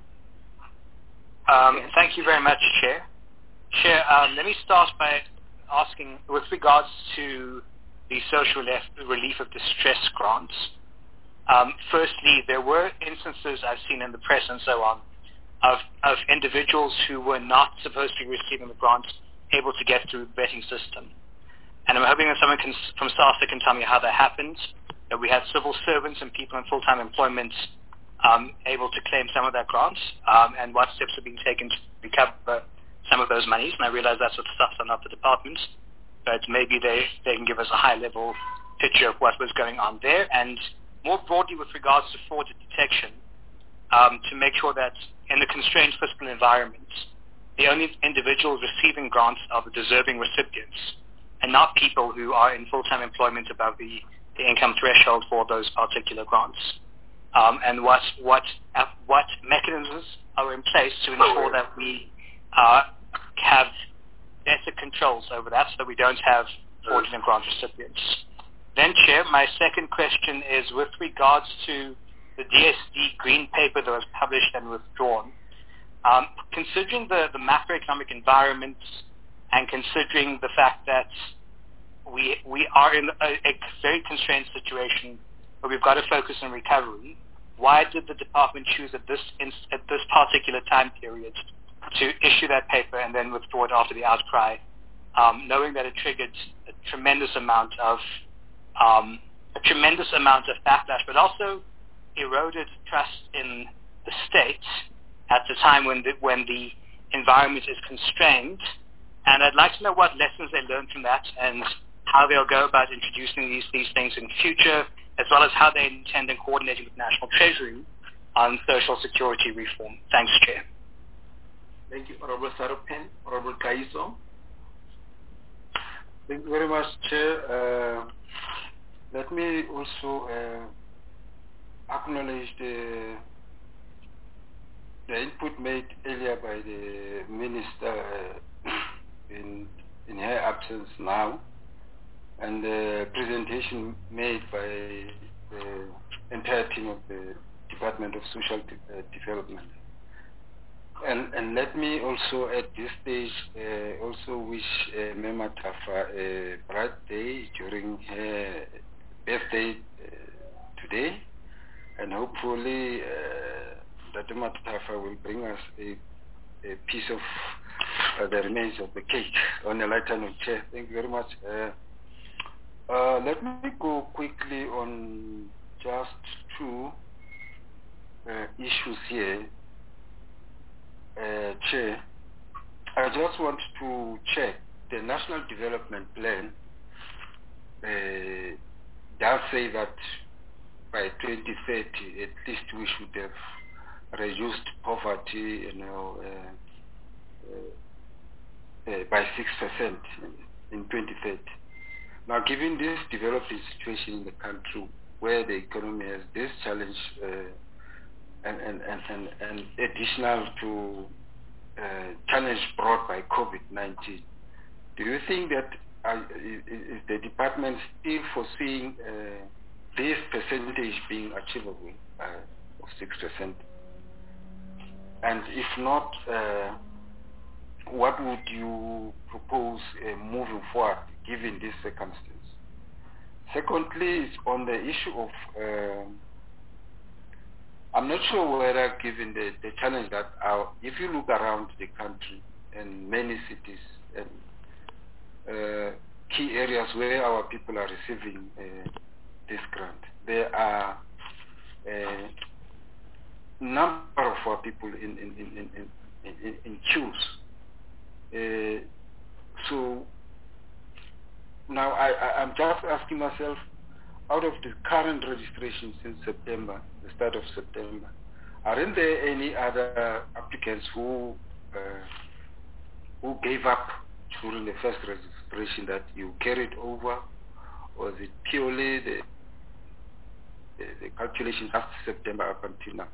Um, thank you very much, Chair. Chair, um, let me start by asking, with regards to the social relief of distress grants, um, firstly, there were instances I've seen in the press and so on of, of individuals who were not supposed to be receiving the grants able to get through the vetting system. And I'm hoping that someone can, from SASSA can tell me how that happened, that we had civil servants and people in full-time employment um, able to claim some of that grants, um, and what steps are being taken to recover some of of those monies, and I realize that sort of stuff's not the department, but maybe they, they can give us a high-level picture of what was going on there, and more broadly with regards to fraud detection, um, to make sure that in the constrained fiscal environment, the only individuals receiving grants are the deserving recipients, and not people who are in full-time employment above the, the income threshold for those particular grants. Um, and what, what, uh, what mechanisms are in place to ensure that we uh, have better controls over that so that we don't have fraudulent grant recipients. Then, Chair, my second question is with regards to the D S D green paper that was published and withdrawn. Um, considering the, the macroeconomic environment and considering the fact that we we are in a, a very constrained situation where we've got to focus on recovery, why did the department choose at this in, at this particular time period to issue that paper and then withdraw it after the outcry, um, knowing that it triggered a tremendous amount of um, a tremendous amount of backlash, but also eroded trust in the state at the time when the, when the environment is constrained. And I'd like to know what lessons they learned from that and how they'll go about introducing these, these things in future, as well as how they intend in coordinating with National Treasury on social security reform. Thanks, Chair. Thank you, Honorable Sarupen. Honorable Kaiso. Thank you very much, Chair. Uh, let me also uh, acknowledge the the input made earlier by the Minister uh, in, in her absence now, and the presentation made by the entire team of the Department of Social De- uh, Development. And, and let me also at this stage uh, also wish uh, Mema Tafa a bright day during her birthday uh, today, and hopefully uh, that Mema Tafa will bring us a, a piece of uh, the remains of the cake on a lighter note. Chair, thank you very much. Uh, uh, let me go quickly on just two uh, issues here. Uh, Chair, I just want to check the National Development Plan uh, does say that by twenty thirty at least we should have reduced poverty, you know, uh, uh, uh, by six percent in twenty thirty. Now, given this developing situation in the country where the economy has this challenge uh, and, and, and, and, and additional to uh, challenge brought by COVID nineteen, do you think that uh, is, is the department still foreseeing uh, this percentage being achievable uh, of six percent? And if not, uh, what would you propose uh, moving forward given this circumstance? Secondly, is on the issue of uh, I'm not sure whether, given the, the challenge that our, if you look around the country and many cities and uh, key areas where our people are receiving uh, this grant, there are a number of our people in in in in, in, in, in queues. Uh, so now I, I I'm just asking myself, out of the current registration since September, the start of September, aren't there any other applicants who uh, who gave up during the first registration that you carried over, or is it purely the the, the calculation after September up until now?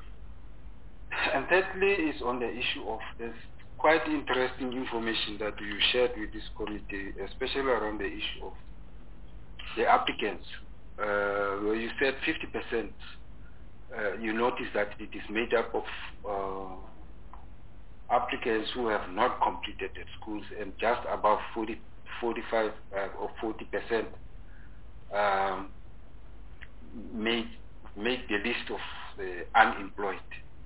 And thirdly is on the issue of this quite interesting information that you shared with this committee, especially around the issue of the applicants, uh, where you said fifty percent, uh, you notice that it is made up of uh, applicants who have not completed the schools, and just above forty, forty-five uh, or forty percent um, made, make the list of the unemployed.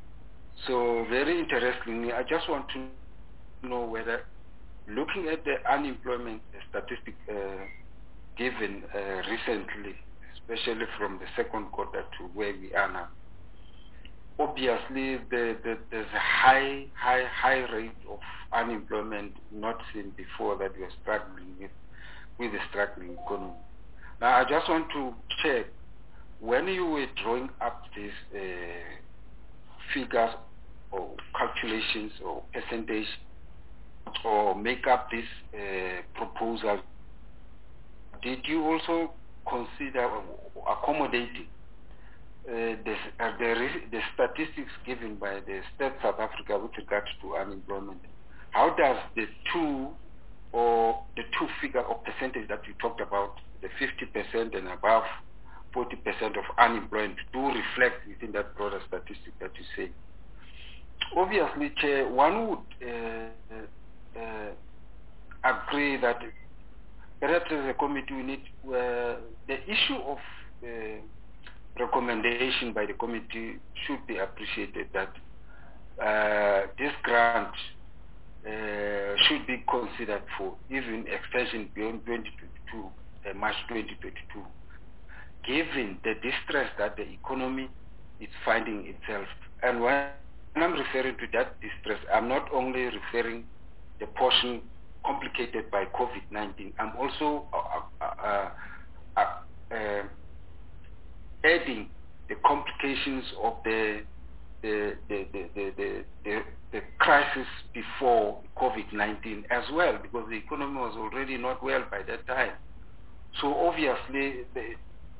So very interestingly, I just want to know whether, looking at the unemployment statistic uh, given uh, recently, especially from the second quarter to where we are now, obviously the, the, there's a high, high, high rate of unemployment not seen before that we are struggling with, with the struggling economy. Now, I just want to check, when you were drawing up these uh, figures or calculations or percentage or make up this uh, proposal, did you also consider accommodating uh, the, uh, the, the statistics given by the State South Africa with regard to unemployment? How does the two or the two figure or percentage that you talked about, the fifty percent and above forty percent of unemployment, do reflect within that broader statistic that you say? Obviously, Chair, one would uh, uh, agree that perhaps as a committee we need uh, the issue of uh, recommendation by the committee should be appreciated, that uh, this grant uh, should be considered for even extension beyond twenty twenty-two, uh, March twenty twenty-two, given the distress that the economy is finding itself. And when I'm referring to that distress, I'm not only referring the portion complicated by COVID nineteen, I'm also uh, uh, uh, uh, adding the complications of the the the, the, the, the, the, the crisis before COVID nineteen as well, because the economy was already not well by that time. So obviously, the,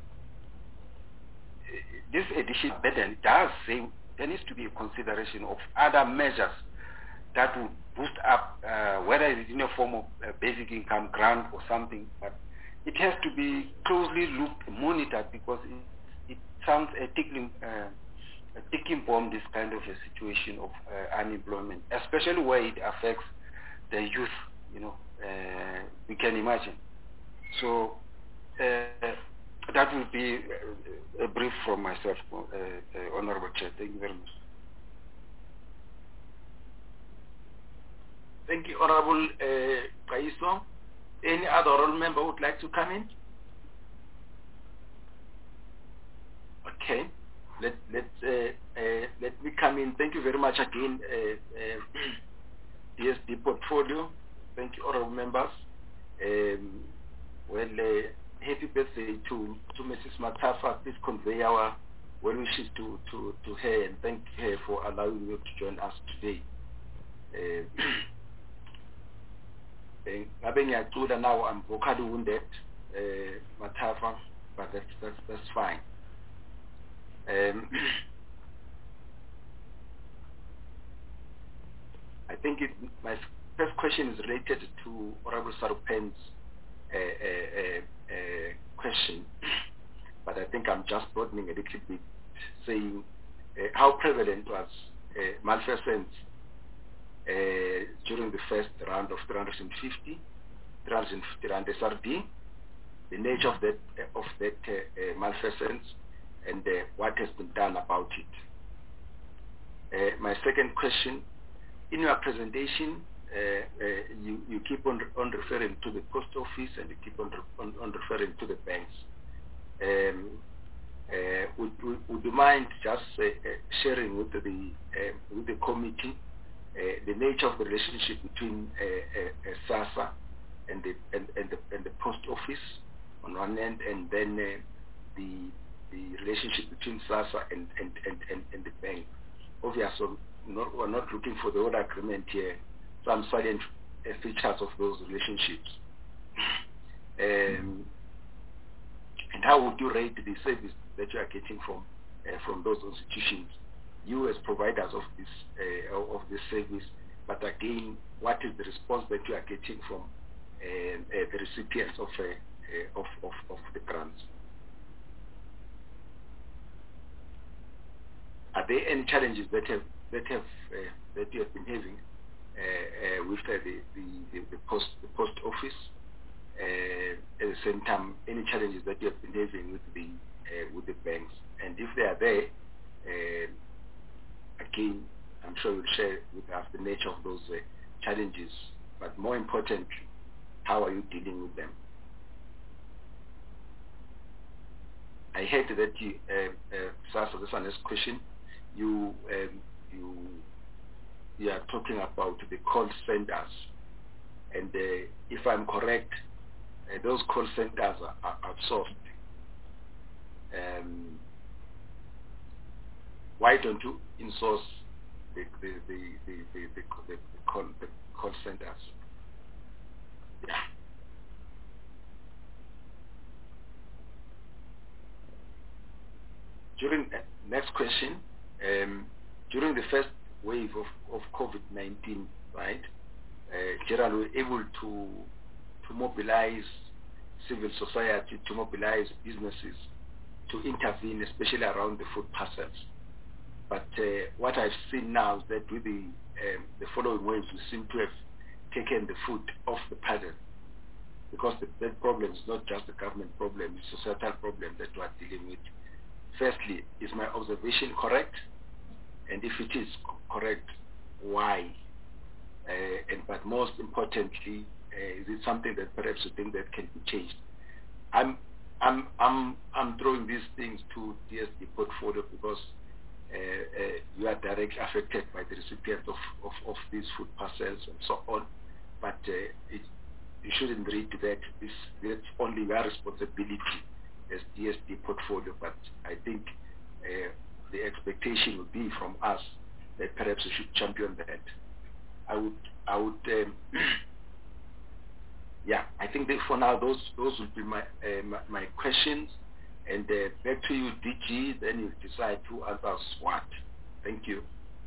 this additional burden does say there needs to be a consideration of other measures that would boost up, uh, whether it's in a form of a basic income grant or something, but it has to be closely looked, monitored, because it, it sounds a ticking, uh, a ticking bomb, this kind of a situation of uh, unemployment, especially where it affects the youth, you know, uh, we can imagine. So uh, that will be a brief from myself, uh, uh, Honorable Chair. Thank you very much. Thank you, Honorable uh, Kaiso. Any other honorable member would like to come in? Okay, let let uh, uh, let me come in. Thank you very much again, uh, uh, D S D portfolio. Thank you, honorable members. Um, well, uh, happy birthday to to Missus Matafa. Please convey our well wishes to to to her, and thank her for allowing you to join us today. Uh, now I'm vocally wounded, uh, Matafa, but that's, that's, that's fine. Um, I think it, my first question is related to Honorable Sarupen's uh, uh, uh, uh, question, but I think I'm just broadening a little bit, saying uh, how prevalent was uh, malfeasance Uh, during the first round of three hundred fifty, three hundred fifty rand S R D, the nature of that of that uh, uh, malfeasance, and uh, what has been done about it. Uh, my second question: in your presentation, uh, uh, you you keep on on referring to the post office, and you keep on on, on referring to the banks. Um, uh, would, would would you mind just uh, uh, sharing with the uh, with the committee Uh, the nature of the relationship between uh, uh, uh, SASSA and the and, and the and the post office on one end, and then uh, the the relationship between SASSA and and, and, and, and the bank. Obviously, not, we're not looking for the whole agreement here. Some salient uh, features of those relationships. um, and how would you rate the service that you are getting from uh, from those institutions? You as providers of this uh, of this service, but again, what is the response that you are getting from uh, uh, the recipients of, uh, uh, of of of the grants? Are there any challenges that have that have uh, that you have been having uh, uh, with uh, the, the the post the post office? Uh, at the same time, any challenges that you have been having with the uh, with the banks, and if they are there. Uh, Again, I'm sure you'll share with us the nature of those uh, challenges, but more importantly, how are you dealing with them? I heard that you, uh, uh, Sasa, this one is question, you um, you you are talking about the call centers, and uh, if I'm correct, uh, those call centers are, are outsourced. Um, why don't you insource the the the the, the, the, the, call, the call centers? Yeah. During uh, next question, um, during the first wave of, of COVID nineteen, right, uh, Gerald were able to to mobilize civil society, to mobilize businesses, to intervene, especially around the food parcels. But uh, what I've seen now is that with the um, the following waves, we seem to have taken the foot off the paddle, because the, that problem is not just a government problem; it's a societal problem that we are dealing with. Firstly, is my observation correct? And if it is correct, why? Uh, and but most importantly, uh, is it something that perhaps you think that can be changed? I'm I'm I'm I'm throwing these things to D S D portfolio because uh, uh, you are directly affected by the recipient of, of, of these food parcels and so on. But uh, it, you shouldn't read that this that's only your responsibility as D S D portfolio. But I think uh, the expectation would be from us that perhaps we should champion that. I would I would. Um, Yeah, I think that for now those those will be my uh, my, my questions, and uh, back to you, D G. Then you decide who answers what. Thank you.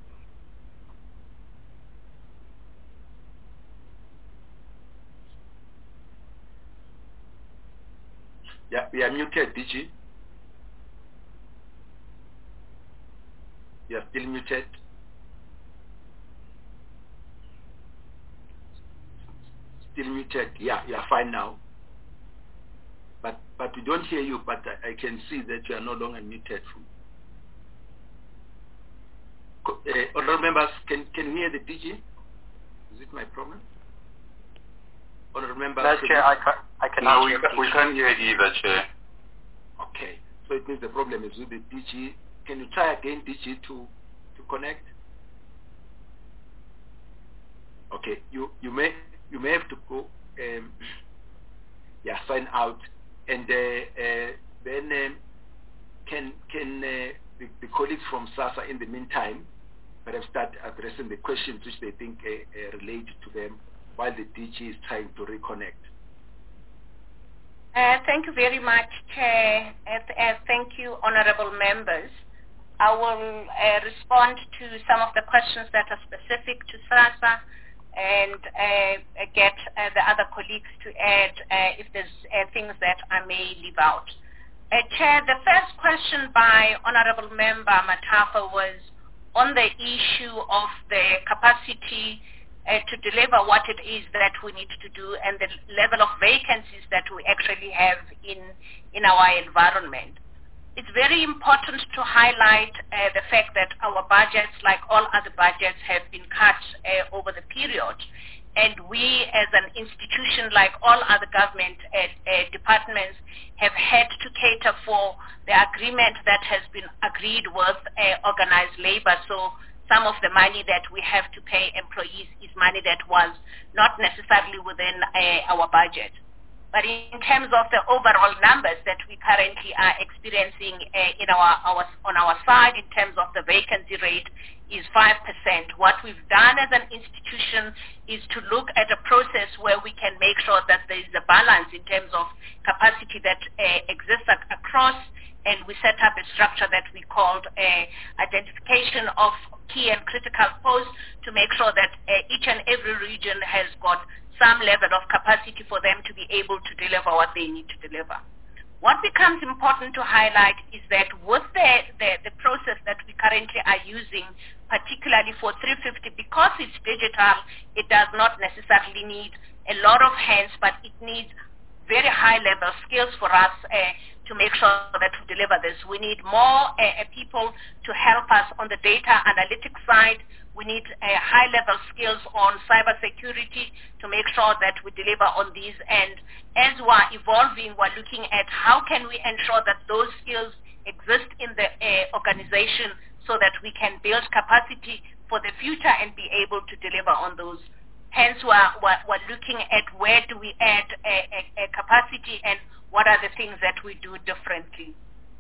Yeah, we are muted, D G. You are still muted. Still muted. Yeah, you are fine now. But but we don't hear you. But I, I can see that you are no longer muted. Uh, honourable members, can can you hear the D G? Is it my problem? Honourable members. No, Chair, I can. I can no, we, we can't hear either, Chair. Okay, so it means the problem is with the D G. Can you try again, D G, to to connect? Okay, you you may. You may have to go, um, yeah, sign out, and uh, uh, then um, can can uh, the, the colleagues from SASSA in the meantime perhaps start addressing the questions which they think uh, uh, relate to them while the D G is trying to reconnect. Uh, thank you very much, Chair, and uh, thank you, honourable members. I will uh, respond to some of the questions that are specific to SASSA, and uh, get uh, the other colleagues to add uh, if there's uh, things that I may leave out. Uh, Chair, the first question by Honourable Member Matafa was on the issue of the capacity uh, to deliver what it is that we need to do and the level of vacancies that we actually have in, in our environment. It's very important to highlight uh, the fact that our budgets, like all other budgets, have been cut uh, over the period. And we, as an institution, like all other government uh, uh, departments, have had to cater for the agreement that has been agreed with uh, organized labor. So some of the money that we have to pay employees is money that was not necessarily within uh, our budget. But in terms of the overall numbers that we currently are experiencing uh, in our, our, on our side, in terms of the vacancy rate, is five percent. What we've done as an institution is to look at a process where we can make sure that there is a balance in terms of capacity that uh, exists ac- across, and we set up a structure that we called uh, identification of key and critical posts to make sure that uh, each and every region has got some level of capacity for them to be able to deliver what they need to deliver. What becomes important to highlight is that with the, the, the process that we currently are using, particularly for three fifty, because it's digital, it does not necessarily need a lot of hands, but it needs very high level skills for us uh, to make sure that we deliver this. We need more uh, people to help us on the data analytics side. We need uh, high-level skills on cybersecurity to make sure that we deliver on these. And as we're evolving, we're looking at how can we ensure that those skills exist in the uh, organization so that we can build capacity for the future and be able to deliver on those. Hence, we're, we're, we're looking at where do we add a, a, a capacity and what are the things that we do differently.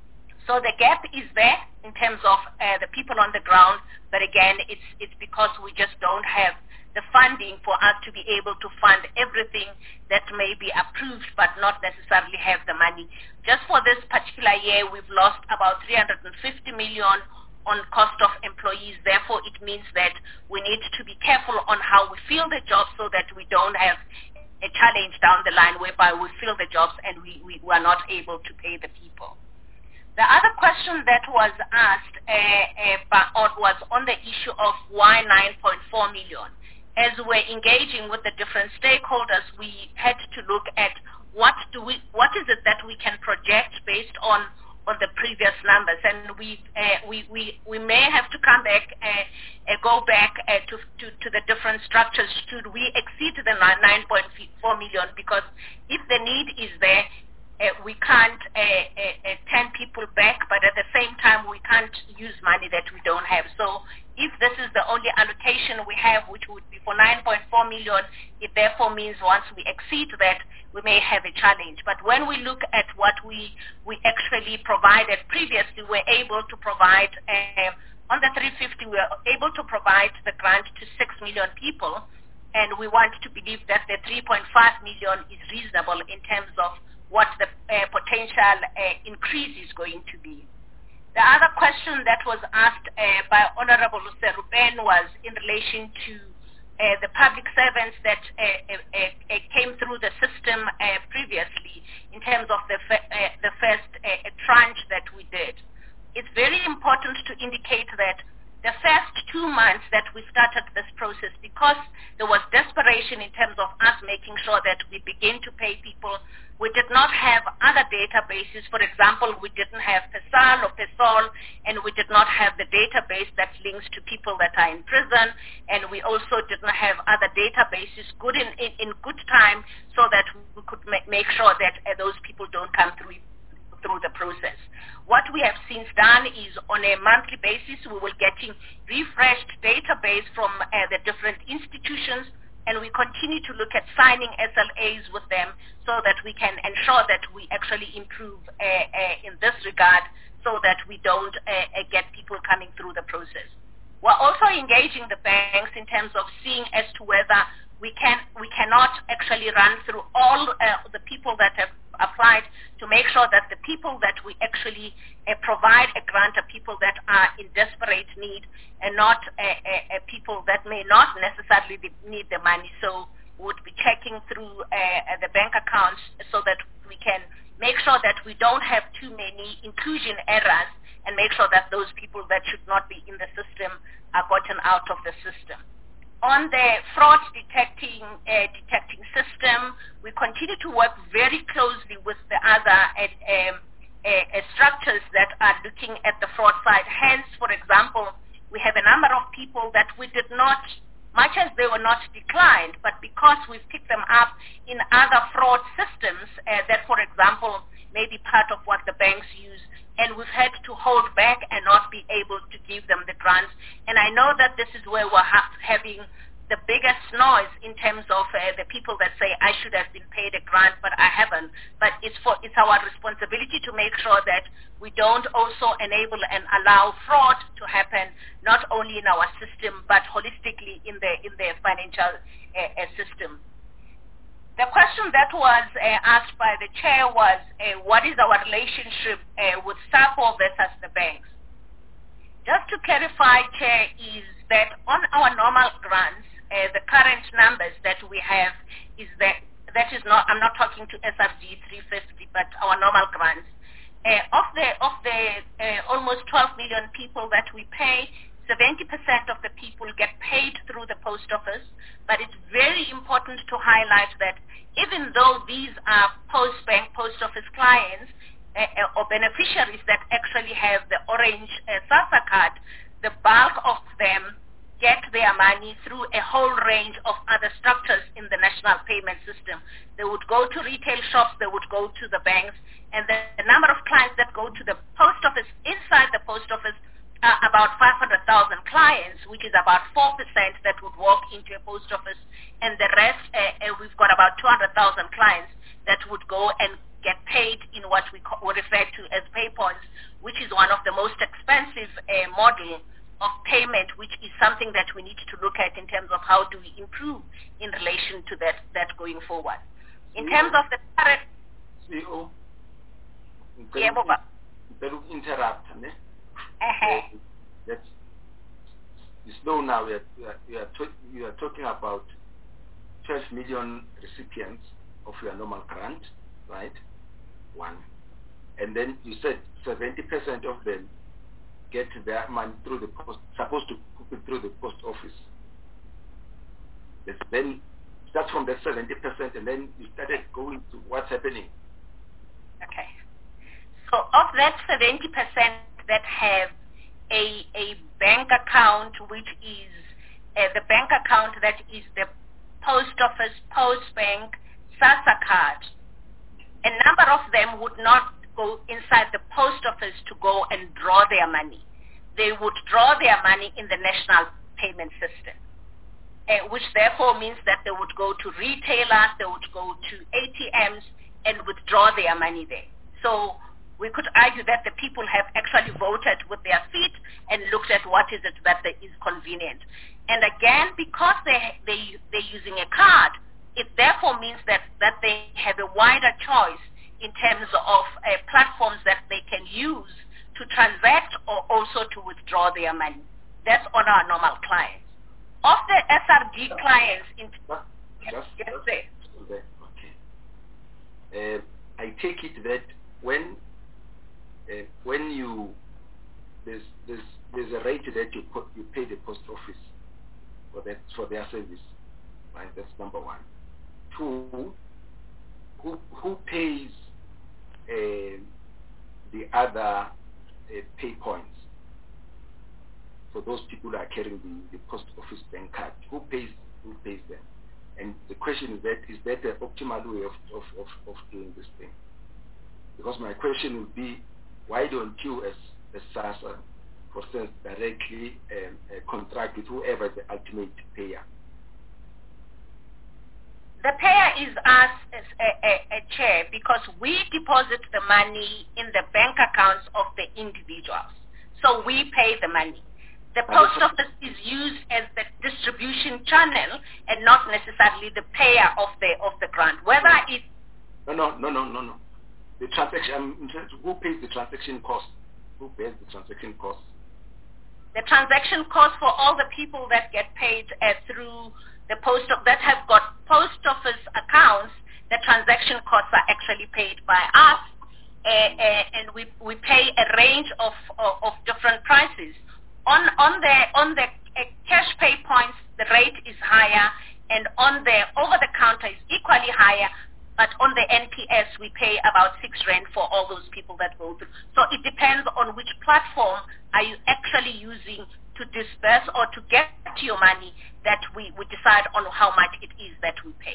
So the gap is there in terms of uh, the people on the ground, but again, it's, it's because we just don't have the funding for us to be able to fund everything that may be approved but not necessarily have the money. Just for this particular year, we've lost about three hundred fifty million on cost of employees. Therefore, it means that we need to be careful on how we fill the jobs so that we don't have a challenge down the line whereby we fill the jobs and we, we, we are not able to pay the people. The other question that was asked uh, uh, was on the issue of why nine point four million. As we're engaging with the different stakeholders, we had to look at what do we, what is it that we can project based on, on the previous numbers, and we uh, we, we we may have to come back and uh, uh, go back uh, to, to to the different structures. Should we exceed the nine point four million? Because if the need is there, Uh, we can't uh, uh, uh, turn people back, but at the same time we can't use money that we don't have. So if this is the only allocation we have, which would be for nine point four million, it therefore means once we exceed that, we may have a challenge. But when we look at what we, we actually provided previously, we're able to provide, uh, on the three fifty, we're able to provide the grant to six million people, and we want to believe that the three point five million is reasonable in terms of what the uh, potential uh, increase is going to be. The other question that was asked uh, by Honorable Serupen was in relation to uh, the public servants that uh, uh, uh, came through the system uh, previously in terms of the, f- uh, the first uh, tranche that we did. It's very important to indicate that the first two months that we started this process, because there was desperation in terms of us making sure that we begin to pay people, we did not have other databases. For example, we didn't have PESAL or PESOL, and we did not have the database that links to people that are in prison, and we also didn't have other databases good in, in, in good time so that we could ma- make sure that uh, those people don't come through through the process. What we have since done is on a monthly basis, we will getting refreshed database from uh, the different institutions, and we continue to look at signing S L As with them so that we can ensure that we actually improve uh, uh, in this regard so that we don't uh, uh, get people coming through the process. We're also engaging the banks in terms of seeing as to whether we can we cannot actually run through all uh, the people that have applied to make sure that the people that we actually uh, provide a grant are people that are in desperate need and not uh, uh, uh, people that may not necessarily need the money. So we would be checking through uh, the bank accounts so that we can make sure that we don't have too many inclusion errors and make sure that those people that should not be in the system are gotten out of the system. On the fraud detecting uh, detecting system, we continue to work very closely with the other uh, um, uh, uh, structures that are looking at the fraud side. Hence, for example, we have a number of people that we did not, much as they were not declined, but because we've picked them up in other fraud systems uh, that, for example, may be part of what the banks use, and we've had to hold back and not be able to give them the grants. And I know that this is where we're ha- having the biggest noise in terms of uh, the people that say, I should have been paid a grant, but I haven't. But it's for it's our responsibility to make sure that we don't also enable and allow fraud to happen, not only in our system, but holistically in the, in the financial uh, uh, system. The question that was uh, asked by the chair was, uh, what is our relationship uh, with SAPO versus the banks? Just to clarify, Chair, is that on our normal grants, uh, the current numbers that we have is that, that is not, I'm not talking to S R G three fifty, but our normal grants. Uh, of the, of the uh, almost twelve million people that we pay, seventy percent of the people get paid through the post office, but it's very important to highlight that even though these are post-bank, post office clients uh, or beneficiaries that actually have the orange uh, SASSA card, the bulk of them get their money through a whole range of other structures in the national payment system. They would go to retail shops, they would go to the banks, and the, the number of clients that go to the post office inside the post office uh, about five hundred thousand clients, which is about four percent that would walk into a post office, and the rest, uh, uh, we've got about two hundred thousand clients that would go and get paid in what we, call, we refer to as pay points, which is one of the most expensive uh, model of payment, which is something that we need to look at in terms of how do we improve in relation to that, that going forward. In terms of the current... C E O, yeah, Boba. Instead of interrupt, ne? Uh-huh. Let's, you know now we are, we are, we are, to, we are talking about twelve million recipients of your normal grant, right? One. And then you said seventy percent of them get their money through the post, supposed to put it through the post office. Yes, then start from that seventy percent and then you started going to what's happening. Okay. So of that seventy percent that have a, a bank account, which is uh, the bank account that is the post office, post bank, SASSA card, a number of them would not go inside the post office to go and draw their money. They would draw their money in the national payment system, uh, which therefore means that they would go to retailers, they would go to A T Ms and withdraw their money there. So we could argue that the people have actually voted with their feet and looked at what is it that is convenient. And again, because they, they, they're using a card, it therefore means that, that they have a wider choice in terms of uh, platforms that they can use to transact or also to withdraw their money. That's on our normal clients. Of the S R D clients, in Just, yes, just, yes, just, sir. okay. Uh, I take it that when uh, when you there's there's there's a rate that you put, you pay the post office for that for their service, right? That's number one. Two, who who pays uh, the other uh, pay points for those people who are carrying the, the post office bank card? Who pays who pays them? And the question is that is that the optimal way of of, of, of doing this thing? Because my question would be, why don't you as as SASSA, for instance, directly um, uh, contract with whoever is the ultimate payer? The payer is us as a, a, a chair, because we deposit the money in the bank accounts of the individuals. So we pay the money. The post office is used as the distribution channel and not necessarily the payer of the of the grant. Whether it's no no no no no no. The transaction, I'm interested, who pays the transaction cost? Who pays the transaction cost? The transaction cost for all the people that get paid uh, through the post of, that have got post office accounts, the transaction costs are actually paid by us, uh, uh, and we we pay a range of of, of different prices. On on the on the uh, cash pay points, the rate is higher, and on the over the counter is equally higher. But on the N P S, we pay about six rand for all those people that go through. So it depends on which platform are you actually using to disperse or to get your money, that we, we decide on how much it is that we pay.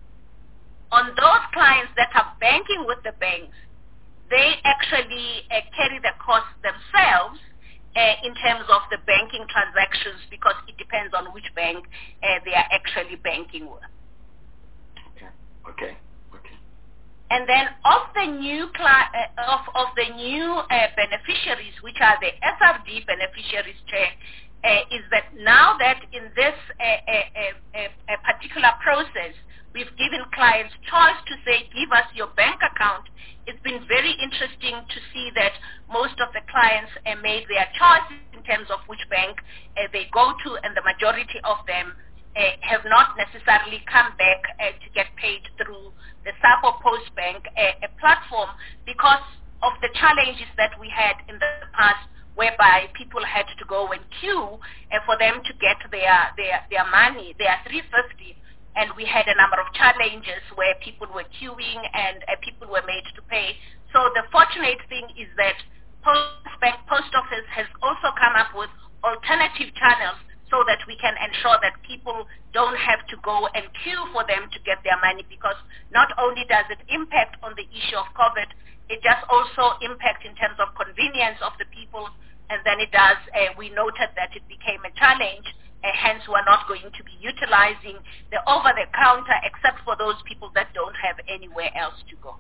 On those clients that are banking with the banks, they actually uh, carry the cost themselves uh, in terms of the banking transactions, because it depends on which bank uh, they are actually banking with. Okay. Okay. And then of the new cli- uh, of, of the new uh, beneficiaries, which are the S R D beneficiaries, chair, uh, is that now that in this uh, uh, uh, uh, particular process, we've given clients choice to say, give us your bank account. It's been very interesting to see that most of the clients uh, made their choice in terms of which bank uh, they go to, and the majority of them Uh, have not necessarily come back uh, to get paid through the SAPO Post Bank uh, a platform, because of the challenges that we had in the past, whereby people had to go and queue uh, for them to get their, their, their money, their three fifty, and we had a number of challenges where people were queuing and uh, people were made to pay. So the fortunate thing is that Post Bank Post Office has also come up with alternative channels, so that we can ensure that people don't have to go and queue for them to get their money, because not only does it impact on the issue of COVID, it just also impacts in terms of convenience of the people and then it does, uh, we noted that it became a challenge, uh, hence we're not going to be utilizing the over-the-counter except for those people that don't have anywhere else to go.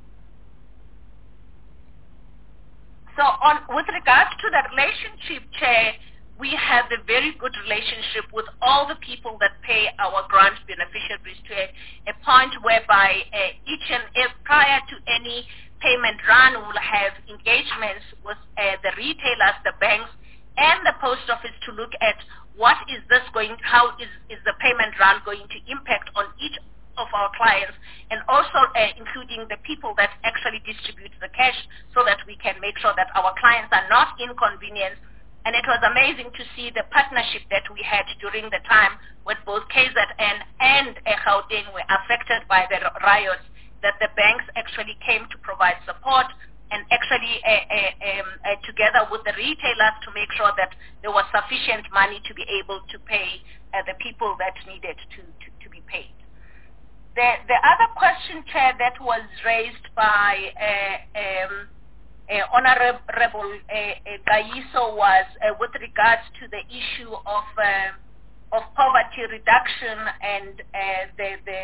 So on, with regards to the relationship, Chair, we have a very good relationship with all the people that pay our grant beneficiaries to a, a point whereby uh, each and every, prior to any payment run, we'll have engagements with uh, the retailers, the banks, and the post office to look at what is this going, how is, is the payment run going to impact on each of our clients, and also uh, including the people that actually distribute the cash so that we can make sure that our clients are not inconvenienced. And it was amazing to see the partnership that we had during the time when both K Z N and uh, Gauteng were affected by the riots, that the banks actually came to provide support and actually uh, uh, um, uh, together with the retailers to make sure that there was sufficient money to be able to pay uh, the people that needed to, to, to be paid. The, the other question, Chair, that was raised by uh, um, uh, Honorable uh, uh, Gaiso was uh, with regards to the issue of uh, of poverty reduction and uh, the, the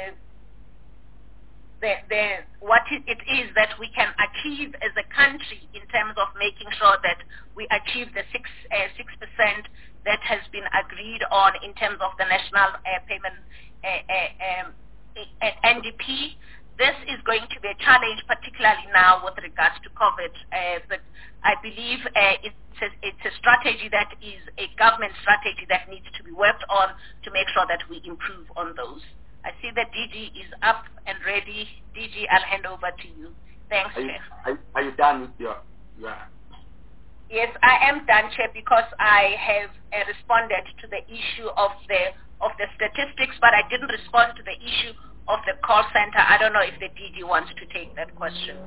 The, the, what it is that we can achieve as a country in terms of making sure that we achieve the six uh, six percent that has been agreed on in terms of the national uh, payment uh, uh, um, uh, N D P. This is going to be a challenge, particularly now with regards to COVID. Uh, but I believe uh, it's, a, it's a strategy that is a government strategy that needs to be worked on to make sure that we improve on those. I see that D G is up and ready. D G, I'll hand over to you. Thanks, are you, Chair. Are, are you done with your, your... Yes, I am done, Chair, because I have uh, responded to the issue of the of the statistics, but I didn't respond to the issue of the call center. I don't know if the D G wants to take that question.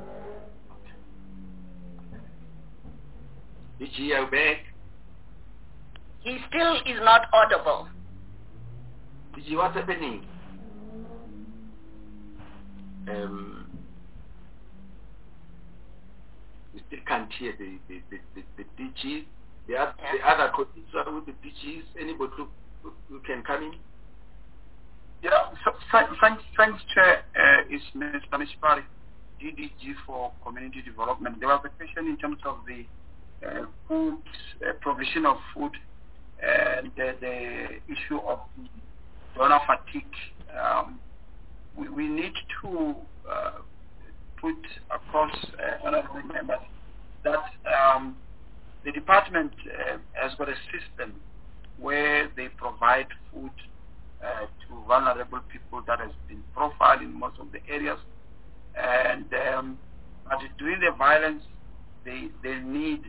D G, are you back? He still is not audible. D G, what's happening? Um, we still can't hear the, the, the, the, the D G. The, other, yeah. the other colleagues are with the D Gs. Anybody who, who, who can come in? Yeah, so, thanks, thanks, Chair. Uh, is Mister Mishpari, D D G for Community Development. There was a question in terms of the uh, food, uh, provision of food, and uh, the issue of donor fatigue. Um, we, we need to uh, put across, uh, honorable members, that um, the department uh, has got a system where they provide food uh, to vulnerable people that has been profiled in most of the areas. And um, but during the violence, the, the need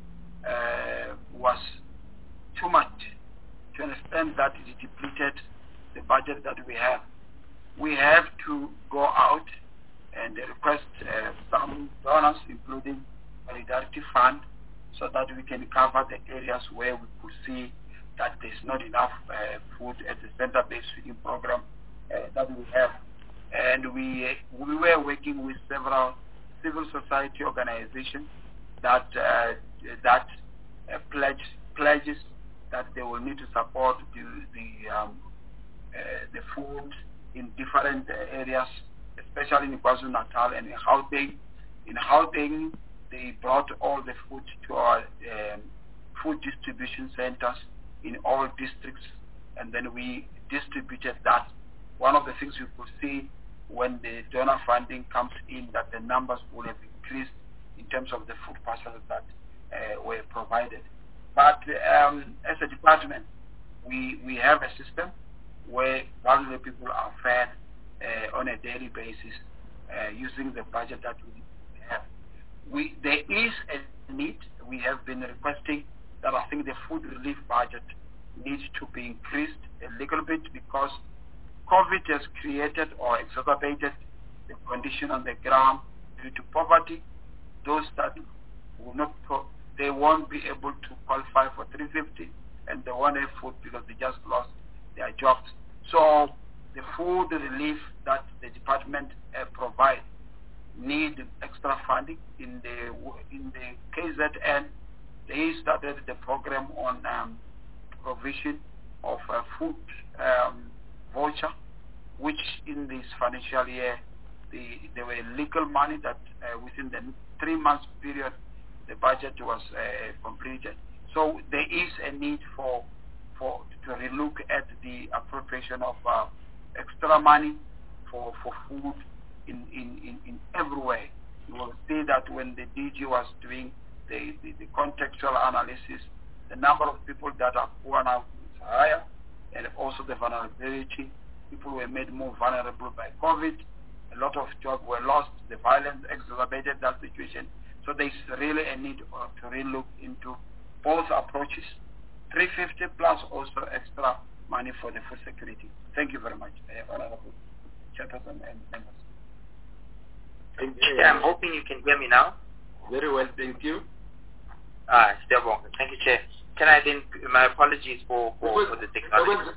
uh, was too much to understand that it depleted the budget that we have. We have to go out and request uh, some donors, including Solidarity Fund, so that we can cover the areas where we could see that there's not enough uh, food at the center-based feeding program uh, that we have. And we we were working with several civil society organizations that uh, that uh, pledge pledges that they will need to support the the, um, uh, the food in different uh, areas, especially in KwaZulu-Natal and in Gauteng. In Gauteng, they brought all the food to our um, food distribution centers in all districts, and then we distributed that. One of the things we could see when the donor funding comes in, that the numbers will have increased in terms of the food parcels that uh, were provided. But um, as a department, we, we have a system where vulnerable people are fed uh, on a daily basis uh, using the budget that we have. We, there is a need. We have been requesting that I think the food relief budget needs to be increased a little bit, because COVID has created or exacerbated the condition on the ground due to poverty. Those that will not, pro- they won't be able to qualify for three fifty, and they won't have food because they just lost their jobs. So the food relief that the department uh, provides need extra funding. In the in the K Z N, they started the program on um, provision of uh, food um, voucher, which in this financial year, the, there were legal money that uh, within the three months period, the budget was uh, completed. So there is a need for for to relook at the appropriation of uh, extra money for, for food in, in, in, in every way. You will see that when the D G was doing the, the, the contextual analysis, the number of people that are poor now is higher, and also the vulnerability. People were made more vulnerable by COVID. A lot of jobs were lost. The violence exacerbated that situation. So there's really a need uh, to relook into both approaches, three hundred fifty plus also extra money for the food security. Thank you very much, uh, Honorable Chairperson and members. Thank you. I'm hoping you can hear me now. Very well, thank you. Ah, still wrong. Thank you, Chair. Can I then, my apologies for, for, for the technology.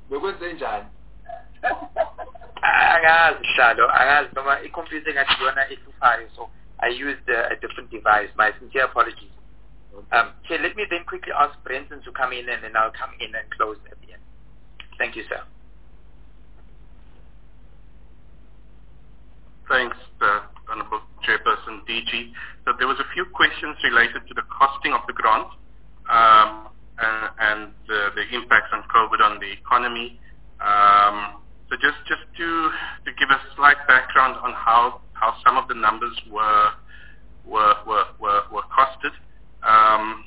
Angazi Shalo, angazi noma i-computer ngathi yona ehluphayo, so I used uh, a different device. My sincere apologies. Um, okay, let me then quickly ask Brenton to come in, and then I'll come in and close at the end. Thank you, sir. Thanks, uh, Honorable Chairperson D G. So there was a few questions related to the costing of the grant um, and, and the, the impacts on COVID on the economy. Um, so just, just to, to give a slight background on how, how some of the numbers were were were, were, were costed. Um,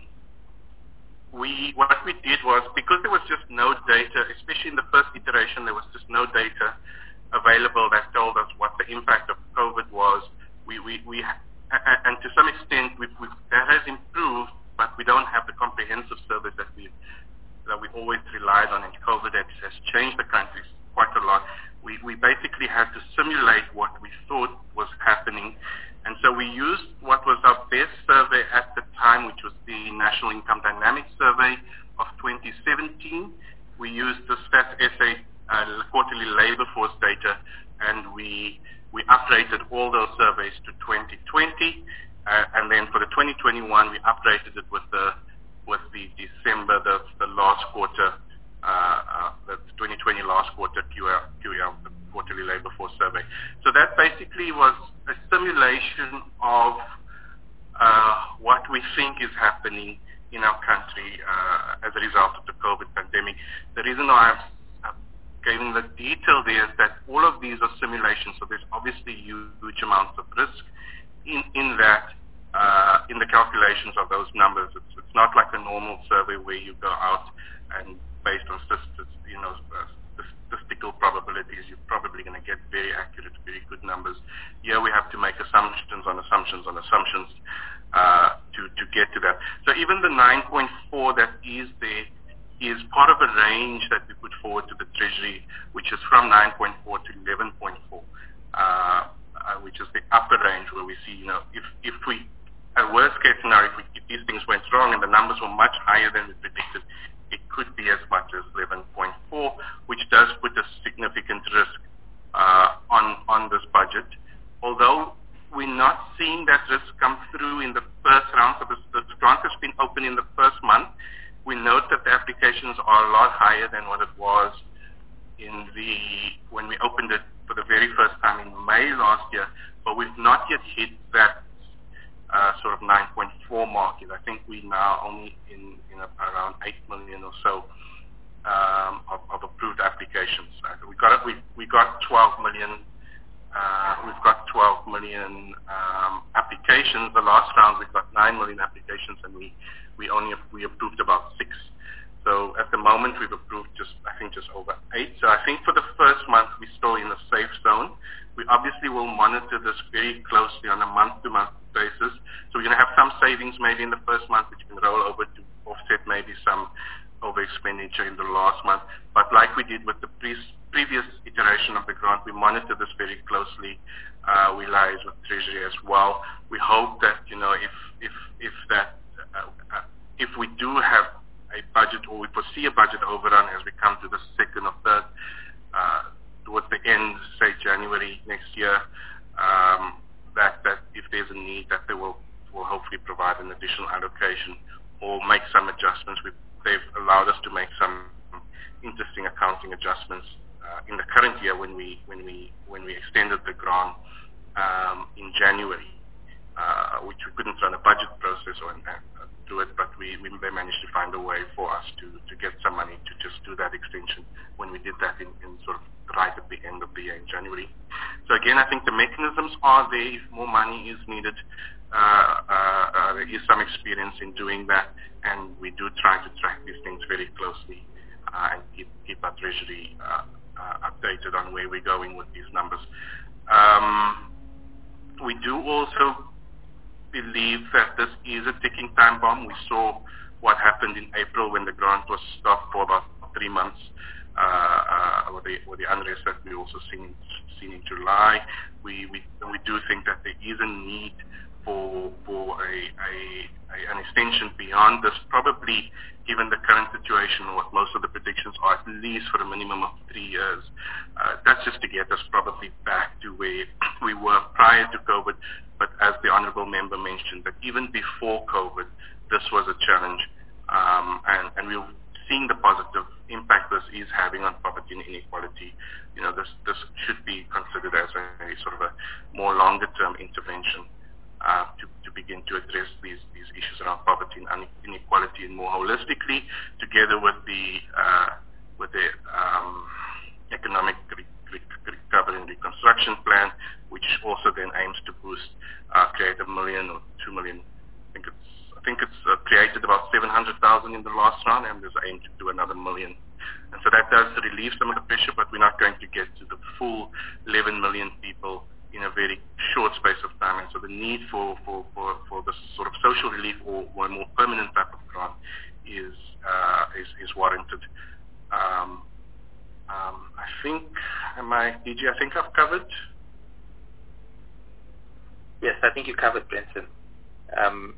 we what we did was, because there was just no data, especially in the first iteration, there was just no data available that told us what the impact of COVID was. We we, we and to some extent we've, we've, that has improved, but we don't have the comprehensive service that we that we always relied on, and COVID has, has changed the country quite a lot. We we basically had to simulate what we thought was happening, and so we used what was our best survey at the time, which was the National Income Dynamics Survey of twenty seventeen. We used the Stats S A uh, quarterly labor force data, and we we updated all those surveys to twenty twenty, uh, and then for the twenty twenty-one we updated it with the with the December, the the last quarter. Uh, uh, the twenty twenty last quarter Q L, Q L, the quarterly labor force survey. So that basically was a simulation of uh, what we think is happening in our country uh, as a result of the COVID pandemic. The reason why I've given the detail there is that all of these are simulations, so there's obviously huge amounts of risk in, in that, uh, in the calculations of those numbers. It's, it's not like a normal survey where you go out and based on you know, uh, statistical probabilities, you're probably going to get very accurate, very good numbers. Here we have to make assumptions on assumptions on assumptions uh, to, to get to that. So even the nine point four that is there is part of a range that we put forward to the Treasury, which is from nine point four to eleven point four, uh, uh, which is the upper range where we see, you know, if, if we, a worst case scenario, if, we, if these things went wrong and the numbers were much higher than we predicted, it could be as much as eleven point four, which does put a significant risk uh, on on this budget. Although we're not seeing that risk come through in the first round, so the, the grant has been open in the first month. We note that the applications are a lot higher than what it was in the when we opened it for the very first time in May last year, but we've not yet hit that Uh, sort of nine point four market. I think we now only in, in a, around eight million or so um, of, of approved applications. Uh, we got we we got twelve million. Uh, we've got twelve million um, applications. The last round we got nine million applications, and we we only we approved about six. So at the moment we've approved just I think just over eight. So I think for the first month we're still in a safe zone. We obviously will monitor this very closely on a month-to-month basis. So we're going to have some savings maybe in the first month, which can roll over to offset maybe some over expenditure in the last month. But like we did with the pre- previous iteration of the grant, we monitor this very closely. Uh, we liaise with Treasury as well. We hope that, you know, if if if that uh, uh, if we do have a budget, or we foresee a budget overrun as we come to the second or third, uh, towards the end, say January next year, um, that, that if there's a need, that they will, will hopefully provide an additional allocation or make some adjustments. We, they've allowed us to make some interesting accounting adjustments uh, in the current year when we when we when we extended the grant um, in January, uh, which we couldn't run a budget process or uh, do it, but we, we they managed to find a way for us to, to get some money to just do that extension when we did that in, in sort of right at the end of the year in January. So again, I think the mechanisms are there if more money is needed. Uh, uh, uh, there is some experience in doing that, and we do try to track these things very closely uh, and keep, keep our treasury uh, uh, updated on where we're going with these numbers. Um, we do also believe that this is a ticking time bomb. We saw what happened in April when the grant was stopped for about three months uh, uh, with, the, with the unrest that we also seen, seen in July. We, we we do think that there is a need for for a, a, a an extension beyond this, probably given the current situation, what most of the predictions are, at least for a minimum of three years. Uh, that's just to get us probably back to where we were prior to COVID. But as the Honourable Member mentioned, that even before COVID, this was a challenge, um, and, and we're seeing the positive impact this is having on poverty and inequality. You know, this this should be considered as a, a sort of a more longer-term intervention uh, to, to begin to address these, these issues around poverty and inequality more holistically, together with the uh, with the um, economic recovery and reconstruction plan, which also then aims to boost, uh, create a million or two million. I think it's, I think it's uh, created about seven hundred thousand in the last round, and there's an aim to do another million. And so that does relieve some of the pressure, but we're not going to get to the full eleven million people in a very short space of time. And so the need for, for, for, for this sort of social relief or, or a more permanent type of grant is, uh, is, is warranted. Um, Um, I think, am I, D G, I think I've covered? Yes, I think you covered, Brenton. Um,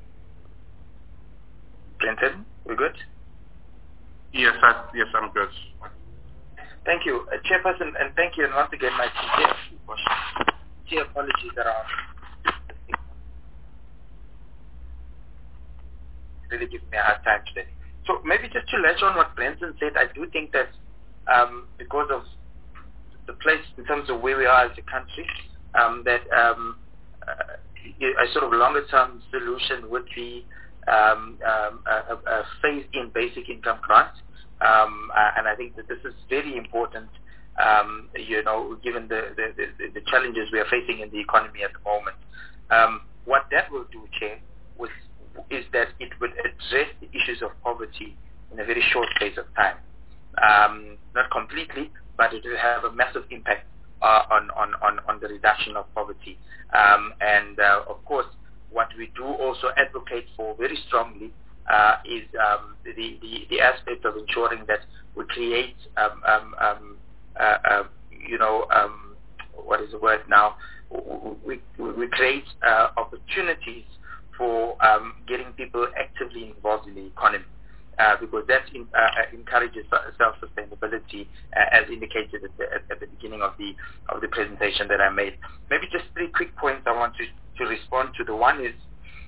Brenton, we good? Yes, I, yes, I'm good. Thank you, uh, Chairperson, and thank you, and once again, my sincere sincere apologies around really giving me a hard time today. So maybe just to latch on what Brenton said, I do think that Um, because of the place in terms of where we are as a country, um, that um, uh, a sort of longer-term solution would be um, um, a, a phased-in basic income grant, um, uh, and I think that this is very important, um, you know, given the, the, the, the challenges we are facing in the economy at the moment. Um, what that will do, Chair, was, is that it would address the issues of poverty in a very short space of time. Um, not completely, but it will have a massive impact uh, on, on, on, on the reduction of poverty. Um, and uh, of course, what we do also advocate for very strongly uh, is um, the, the, the aspect of ensuring that we create, um, um, um, uh, uh, you know, um, what is the word now? We, we, we create uh, opportunities for um, getting people actively involved in the economy. Uh, because that in, uh, encourages self-sustainability, uh, as indicated at the, at the beginning of the of the presentation that I made. Maybe just three quick points I want to, to respond to. The one is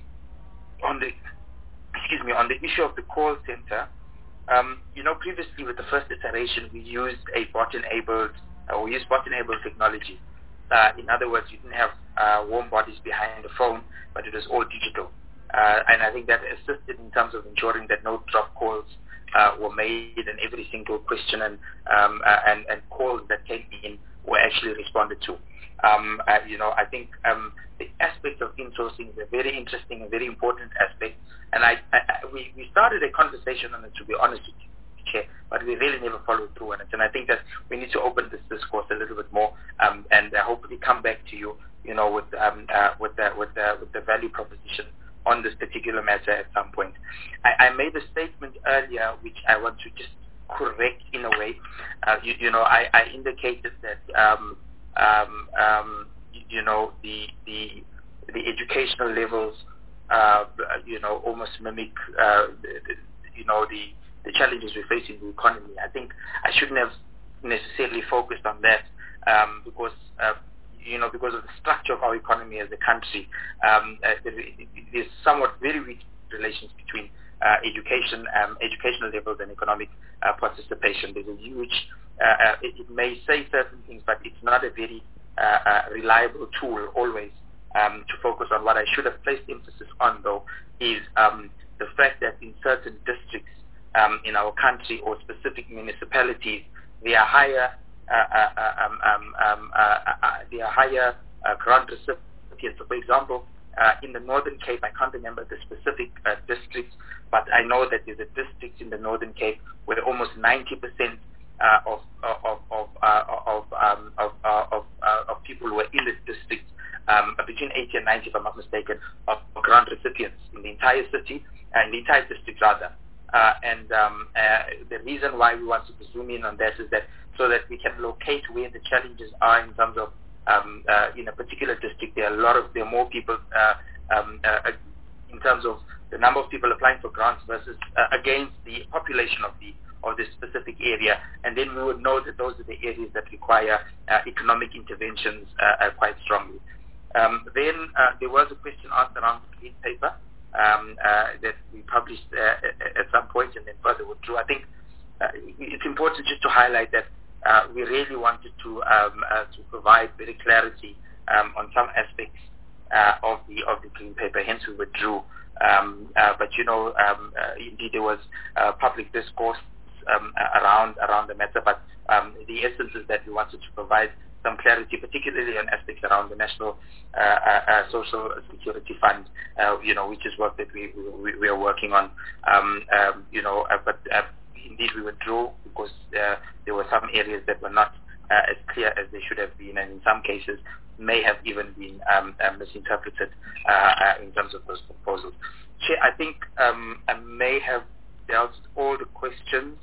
on the excuse me on the issue of the call center. Um, you know, previously with the first iteration, we used a bot-enabled, uh, we used bot-enabled technology. Uh, in other words, you didn't have uh, warm bodies behind the phone, but it was all digital. Uh, and I think that assisted in terms of ensuring that no drop calls uh, were made, and every single question and, um, uh, and and calls that came in were actually responded to. Um, uh, you know, I think um, the aspect of insourcing is a very interesting and very important aspect. And I, I, I we, we started a conversation on it, to be honest with you, Chair, but we really never followed through on it. And I think that we need to open this discourse a little bit more, um, and uh, hopefully come back to you, you know, with um, uh, with the with the with the value proposition on this particular matter at some point. I, I made a statement earlier which I want to just correct in a way. Uh, you, you know, I, I indicated that um, um, um, you know the the the educational levels, uh, you know, almost mimic uh, the, the, you know the the challenges we face in the economy. I think I shouldn't have necessarily focused on that um, because. Uh, you know, because of the structure of our economy as a country, um, uh, it is somewhat very weak relations between uh, education, um, educational levels and economic uh, participation. There's a huge, uh, uh, it, it may say certain things, but it's not a very uh, uh, reliable tool always um, to focus on. What I should have placed emphasis on, though, is um, the fact that in certain districts um, in our country or specific municipalities, there are higher, uh, uh, um, um, um, uh, uh, there are higher uh, grant recipients. So, for example, uh, in the Northern Cape, I can't remember the specific uh, districts, but I know that there's a district in the Northern Cape where almost ninety percent uh, of of of uh, of, um, of, uh, of, uh, of people who are in this district, um, between eighty and ninety, if I'm not mistaken, of grant recipients in the entire city, uh, in the entire district rather. Uh, and um, uh, the reason why we want to zoom in on that is that so that we can locate where the challenges are in terms of um, uh, in a particular district. There are a lot of there are more people uh, um, uh, in terms of the number of people applying for grants versus uh, against the population of the of this specific area, and then we would know that those are the areas that require uh, economic interventions uh, uh, quite strongly. Um, then uh, there was a question asked around the green paper. Um, uh, that we published uh, at some point and then further withdrew. I think uh, it's important just to highlight that uh, we really wanted to um, uh, to provide better clarity um, on some aspects uh, of the of the green paper. Hence, we withdrew. Um, uh, but you know, um, uh, indeed, there was uh, public discourse um, around around the matter. But um, the essence is that we wanted to provide some clarity, particularly on aspects around the National uh, uh, Social Security Fund, uh, you know, which is work that we we, we are working on. Um, um, you know, uh, but uh, indeed we withdrew because uh, there were some areas that were not uh, as clear as they should have been, and in some cases may have even been um, uh, misinterpreted uh, uh, in terms of those proposals. Chair, I think um, I may have dealt with all the questions.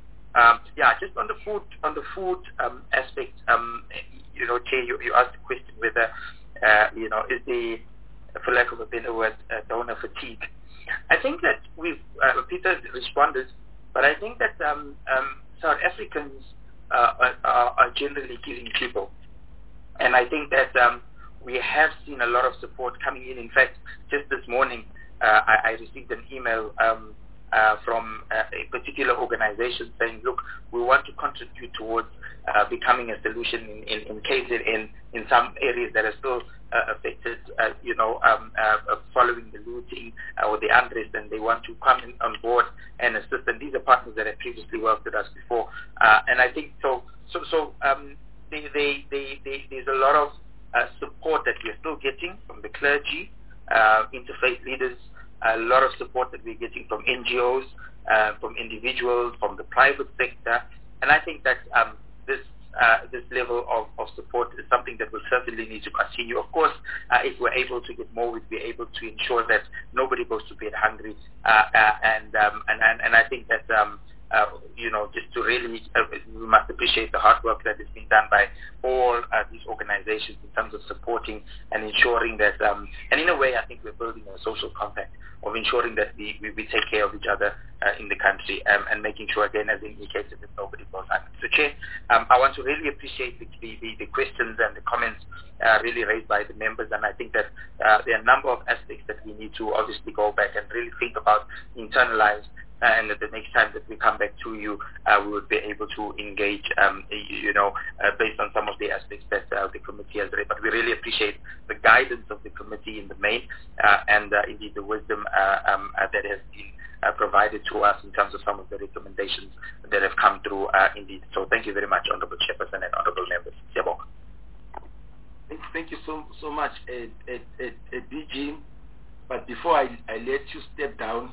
Um, yeah, just on the food, on the food um, aspect, um, you know, Chair, you, you asked the question whether, uh, you know, is the, for lack of a better word, uh, donor fatigue. I think that we've, uh, Peter responded, but I think that um, um, South Africans uh, are, are generally giving people, and I think that um, we have seen a lot of support coming in. In fact, just this morning, uh, I, I received an email um, Uh, from uh, a particular organization saying, look, we want to contribute towards uh, becoming a solution in, in, in K Z N in some areas that are still uh, affected, uh, you know, um, uh, following the looting uh, or the unrest, and they want to come in on board and assist. And these are partners that have previously worked with us before. Uh, and I think so. So, so um, they, they, they, they, there's a lot of uh, support that we're still getting from the clergy, uh, interfaith leaders, a lot of support that we're getting from N G Os, uh, from individuals, from the private sector, and I think that um, this uh, this level of, of support is something that will certainly need to continue. Of course, uh, if we're able to get more, we'd be able to ensure that nobody goes to bed hungry, uh, uh, and, um, and and and I think that um, uh, you know, just to really, uh, we must appreciate the hard work that is being done by all uh, these organizations in terms of supporting and ensuring that, um, and in a way, I think we're building a social compact of ensuring that we, we, we take care of each other uh, in the country um, and making sure, again, as indicated, that nobody goes hungry. So, Chair, um, I want to really appreciate the, the, the questions and the comments uh, really raised by the members, and I think that uh, there are a number of aspects that we need to obviously go back and really think about, internalize, Uh, and that the next time that we come back to you, uh, we would be able to engage, um, you know, uh, based on some of the aspects that uh, the committee has read. But we really appreciate the guidance of the committee in the main, uh, and uh, indeed the wisdom uh, um, uh, that has been uh, provided to us in terms of some of the recommendations that have come through, uh, indeed. So thank you very much, Honourable Chairperson and Honourable Members. Siyabonga. Thank you so so much, uh, uh, uh, uh, D G. But before I, I let you step down,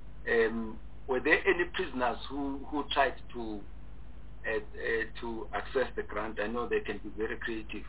um, were there any prisoners who, who tried to uh, uh, to access the grant? I know they can be very creative.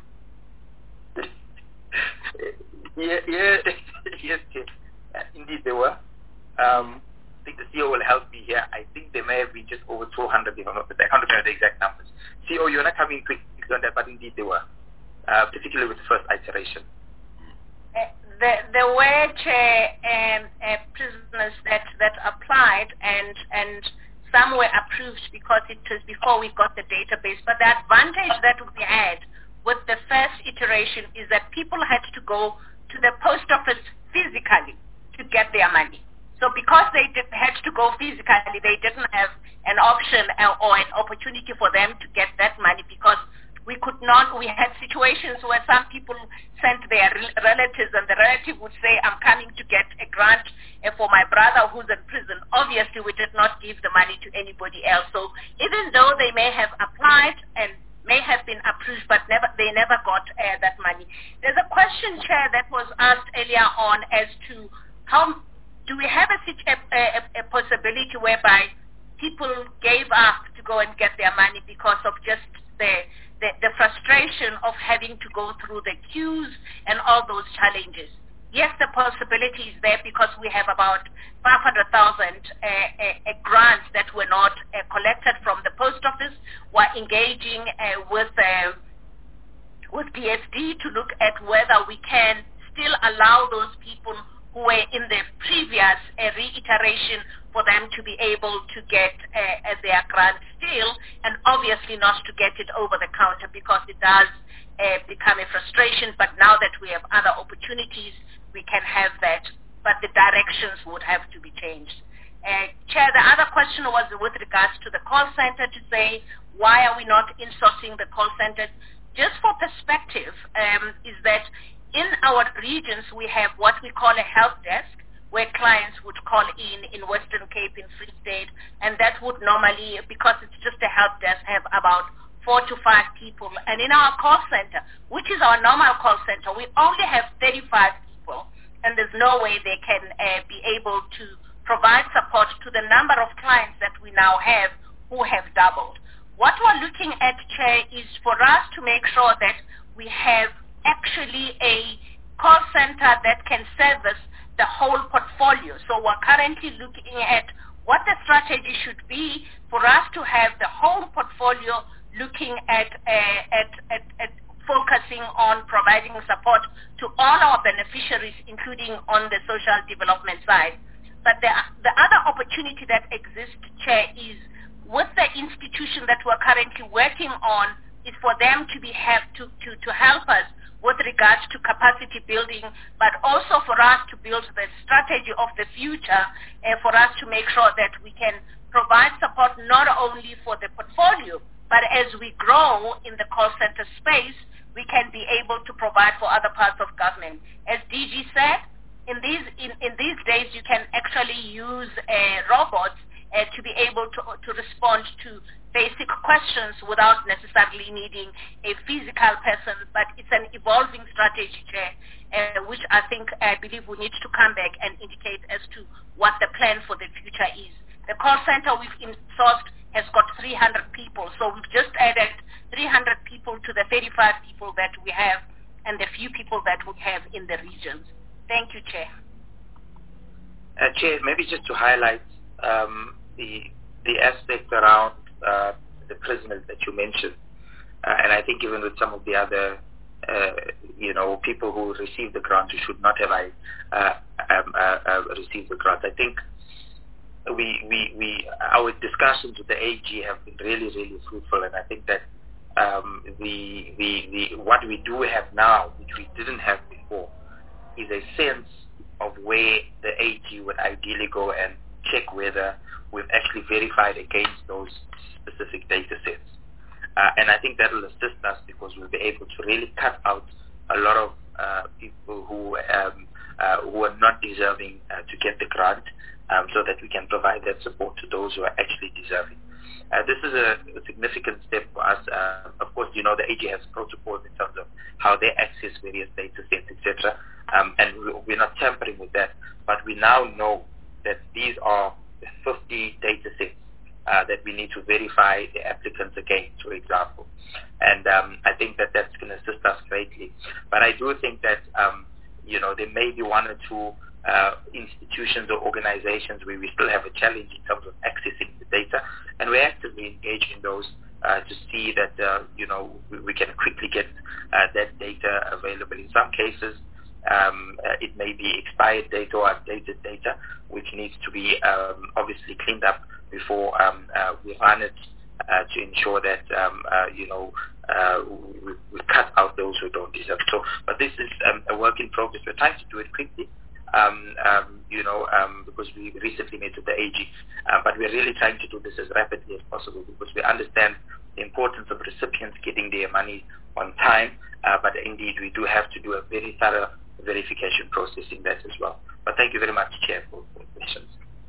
yeah, yeah, yes, yes. Uh, indeed there were. Um, I think the C O will help me here. I think there may have been just over two hundred, if I'm not mistaken. I can't remember the exact numbers. C O, you're not coming quick on that, but indeed there were, uh, particularly with the first iteration. Uh, there, there were chair, um, uh, prisoners that, that applied, and and some were approved because it was before we got the database. But the advantage that we had with the first iteration is that people had to go to the post office physically to get their money. So because they did, had to go physically, they didn't have an option or an opportunity for them to get that money because we could not, we had situations where some people sent their relatives and the relative would say, I'm coming to get a grant for my brother who's in prison. Obviously, we did not give the money to anybody else. So even though they may have applied and may have been approved, but never, they never got uh, that money. There's a question, Chair, that was asked earlier on as to how, do we have a, a, a, a possibility whereby people gave up to go and get their money because of just the The, the frustration of having to go through the queues and all those challenges. Yes, the possibility is there because we have about five hundred thousand uh, uh, uh, grants that were not uh, collected from the post office. We're engaging uh, with uh, with P S D to look at whether we can still allow those people who were in the previous uh, reiteration for them to be able to get uh, their grant still, and obviously not to get it over the counter because it does uh, become a frustration. But now that we have other opportunities, we can have that, but the directions would have to be changed. Uh, Chair, the other question was with regards to the call center to say, why are we not insourcing the call center? Just for perspective, um, is that in our regions we have what we call a help desk, where clients would call in in Western Cape, in Free State, and that would normally, because it's just a help desk, have about four to five people. And in our call center, which is our normal call center, we only have thirty-five people, and there's no way they can uh, be able to provide support to the number of clients that we now have who have doubled. What we're looking at, Chair, is for us to make sure that we have actually a call center that can service the whole portfolio. So we're currently looking at what the strategy should be for us to have the whole portfolio looking at, uh, at, at, at focusing on providing support to all our beneficiaries, including on the social development side. But the, the other opportunity that exists, Chair, is with the institution that we're currently working on is for them to be have to, to, to help us with regards to capacity building, but also for us to build the strategy of the future, uh, for us to make sure that we can provide support not only for the portfolio, but as we grow in the call center space, we can be able to provide for other parts of government. As D G said, in these, in, in these days you can actually use uh, robots uh, to be able to, to respond to basic questions without necessarily needing a physical person, but it's an evolving strategy, Chair, uh, which I think, I believe we need to come back and indicate as to what the plan for the future is. The call center we've insourced has got three hundred people, so we've just added three hundred people to the thirty-five people that we have and the few people that we have in the regions. Thank you, Chair. Uh, Chair, maybe just to highlight um, the, the aspect around Uh, the prisoners that you mentioned, uh, and I think even with some of the other, uh, you know, people who receive the grant who should not have I uh, um, uh, uh, received the grant. I think we we we our discussions with the A G have been really really fruitful, and I think that um, the the the what we do have now, which we didn't have before, is a sense of where the A G would ideally go and check whether we've actually verified against those specific data sets. Uh, and I think that will assist us because we'll be able to really cut out a lot of uh, people who um, uh, who are not deserving uh, to get the grant, um, so that we can provide that support to those who are actually deserving. Uh, this is a, a significant step for us. Uh, of course, you know, the A G has protocols in terms of how they access various data sets, et cetera. Um, and we, we're not tampering with that, but we now know that these are fifty data sets uh, that we need to verify the applicants against, for example. And um, I think that that's going to assist us greatly. But I do think that, um, you know, there may be one or two uh, institutions or organizations where we still have a challenge in terms of accessing the data. And we're actively engaging those uh, to see that, uh, you know, we, we can quickly get uh, that data available. In some cases, Um, uh, it may be expired data or outdated data, which needs to be um, obviously cleaned up before um, uh, we run it uh, to ensure that um, uh, you know uh, we, we cut out those who don't deserve. So, but this is um, a work in progress. We're trying to do it quickly, um, um, you know, um, because because we recently met with the A G. Uh, but we're really trying to do this as rapidly as possible because we understand the importance of recipients getting their money on time. Uh, but indeed, we do have to do a very thorough verification process in that as well. But thank you very much, Chair, for the questions.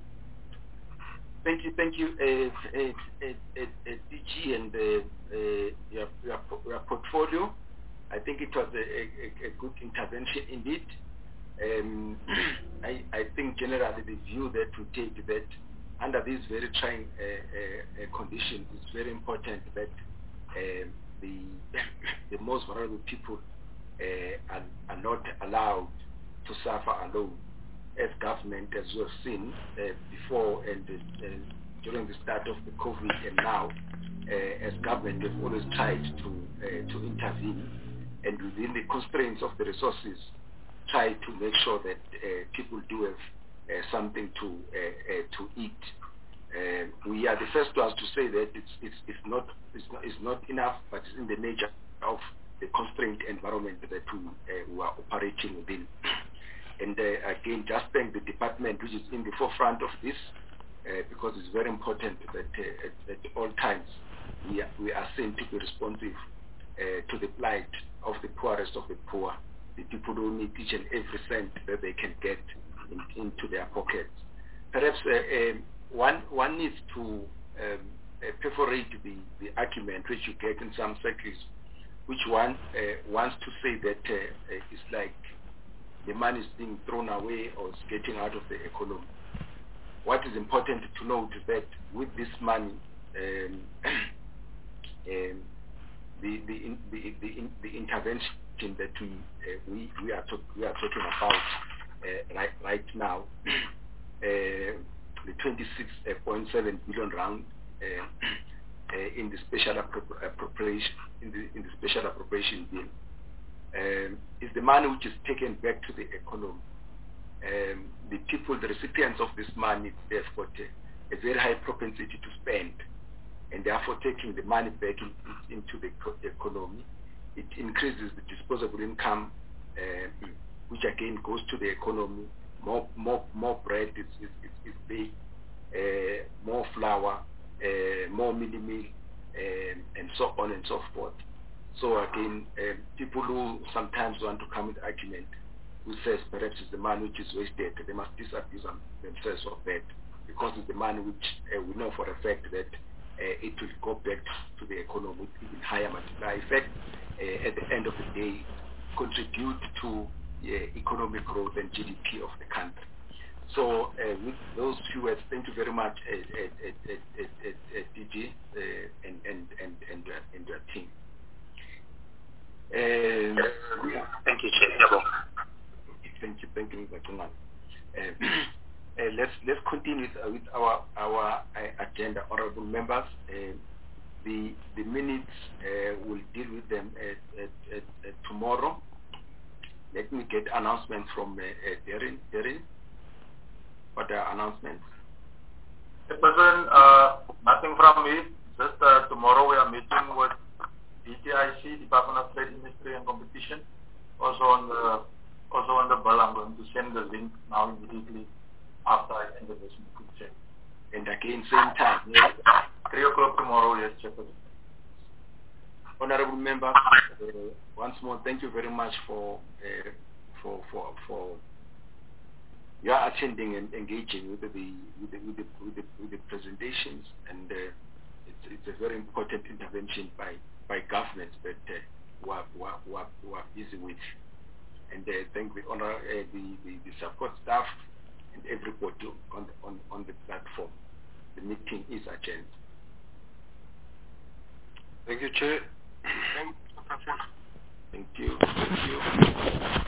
Thank you, thank you, uh, uh, uh, uh, uh, D G and uh, uh, your, your, your portfolio. I think it was a, a, a good intervention indeed. Um, I, I think generally the view that we take that under these very trying uh, uh, uh, conditions, it's very important that uh, the the most vulnerable people uh, are, are not allowed to suffer alone. As government, as we have seen uh, before and uh, during the start of the COVID and now, uh, as government, we've always tried to uh, to intervene and within the constraints of the resources, try to make sure that uh, people do have uh, something to uh, uh, to eat. Uh, we are the first ones to say that it's it's, it's not it's not it's not enough, but it's in the nature of the constrained environment that we, uh, we are operating within. And uh, again, just thank the department which is in the forefront of this, uh, because it's very important that uh, at, at all times we are, we are seen to be responsive uh, to the plight of the poorest of the poor, the people who need each and every cent that they can get in, into their pockets. Perhaps uh, uh, one one needs to um, uh, perforate the, the argument which you get in some circles, which one uh, wants to say that uh, uh, it's like the money is being thrown away or is getting out of the economy. What is important to note is that with this money, um, um, the, the, in, the, the, in, the intervention that we uh, we, we, are talk, we are talking about uh, right, right now, uh, the twenty-six point seven billion rand uh, uh, in the special appropriation in the in the special appropriation bill. Um, is the money which is taken back to the economy. Um, the people, the recipients of this money, they've got a, a very high propensity to spend, and therefore taking the money back in, into the economy, it increases the disposable income, uh, which again goes to the economy. More, more, more bread is is, is, is baked, uh, more flour, uh, more mini meal, um, and so on and so forth. So again, uh, people who sometimes want to come with argument, who says perhaps it's the money which is wasted, they must disabuse themselves of that, because it's the money which uh, we know for a fact that uh, it will go back to the economy with even higher multiplier effect. Uh, at the end of the day, contribute to uh, economic growth and G D P of the country. So uh, with those few words, thank you very much, uh, uh, uh, uh, uh, uh, D G uh, and, and, and, and, uh, and your team. Uh, thank you, Chair. Thank you, thank you, Mister Uh, uh, let's let's continue with, uh, with our our uh, agenda, honourable members. Uh, the the minutes uh, we'll deal with them at, at, at, at tomorrow. Let me get announcements from uh, uh, Darren. Darren, what are announcements? Person, uh, nothing from me. Just uh, tomorrow we are meeting with D T I C, Department of Trade, Industry and Competition. Also on the also on the bill, I'm going to send the link now immediately after I end this meeting. And again, same time. Yeah? Three o'clock tomorrow. Yes, Chairperson. Honourable members, uh, once more, thank you very much for uh, for for for your attending and engaging with the with the with the, with the, with the presentations, and uh, it's it's a very important intervention by. by governments that uh, were, were, were, were busy with. And uh, thank the honor, uh, the, the, the support staff and everybody on the, on, on the platform. The meeting is adjourned. Thank you, Chair. Thank you. Thank you.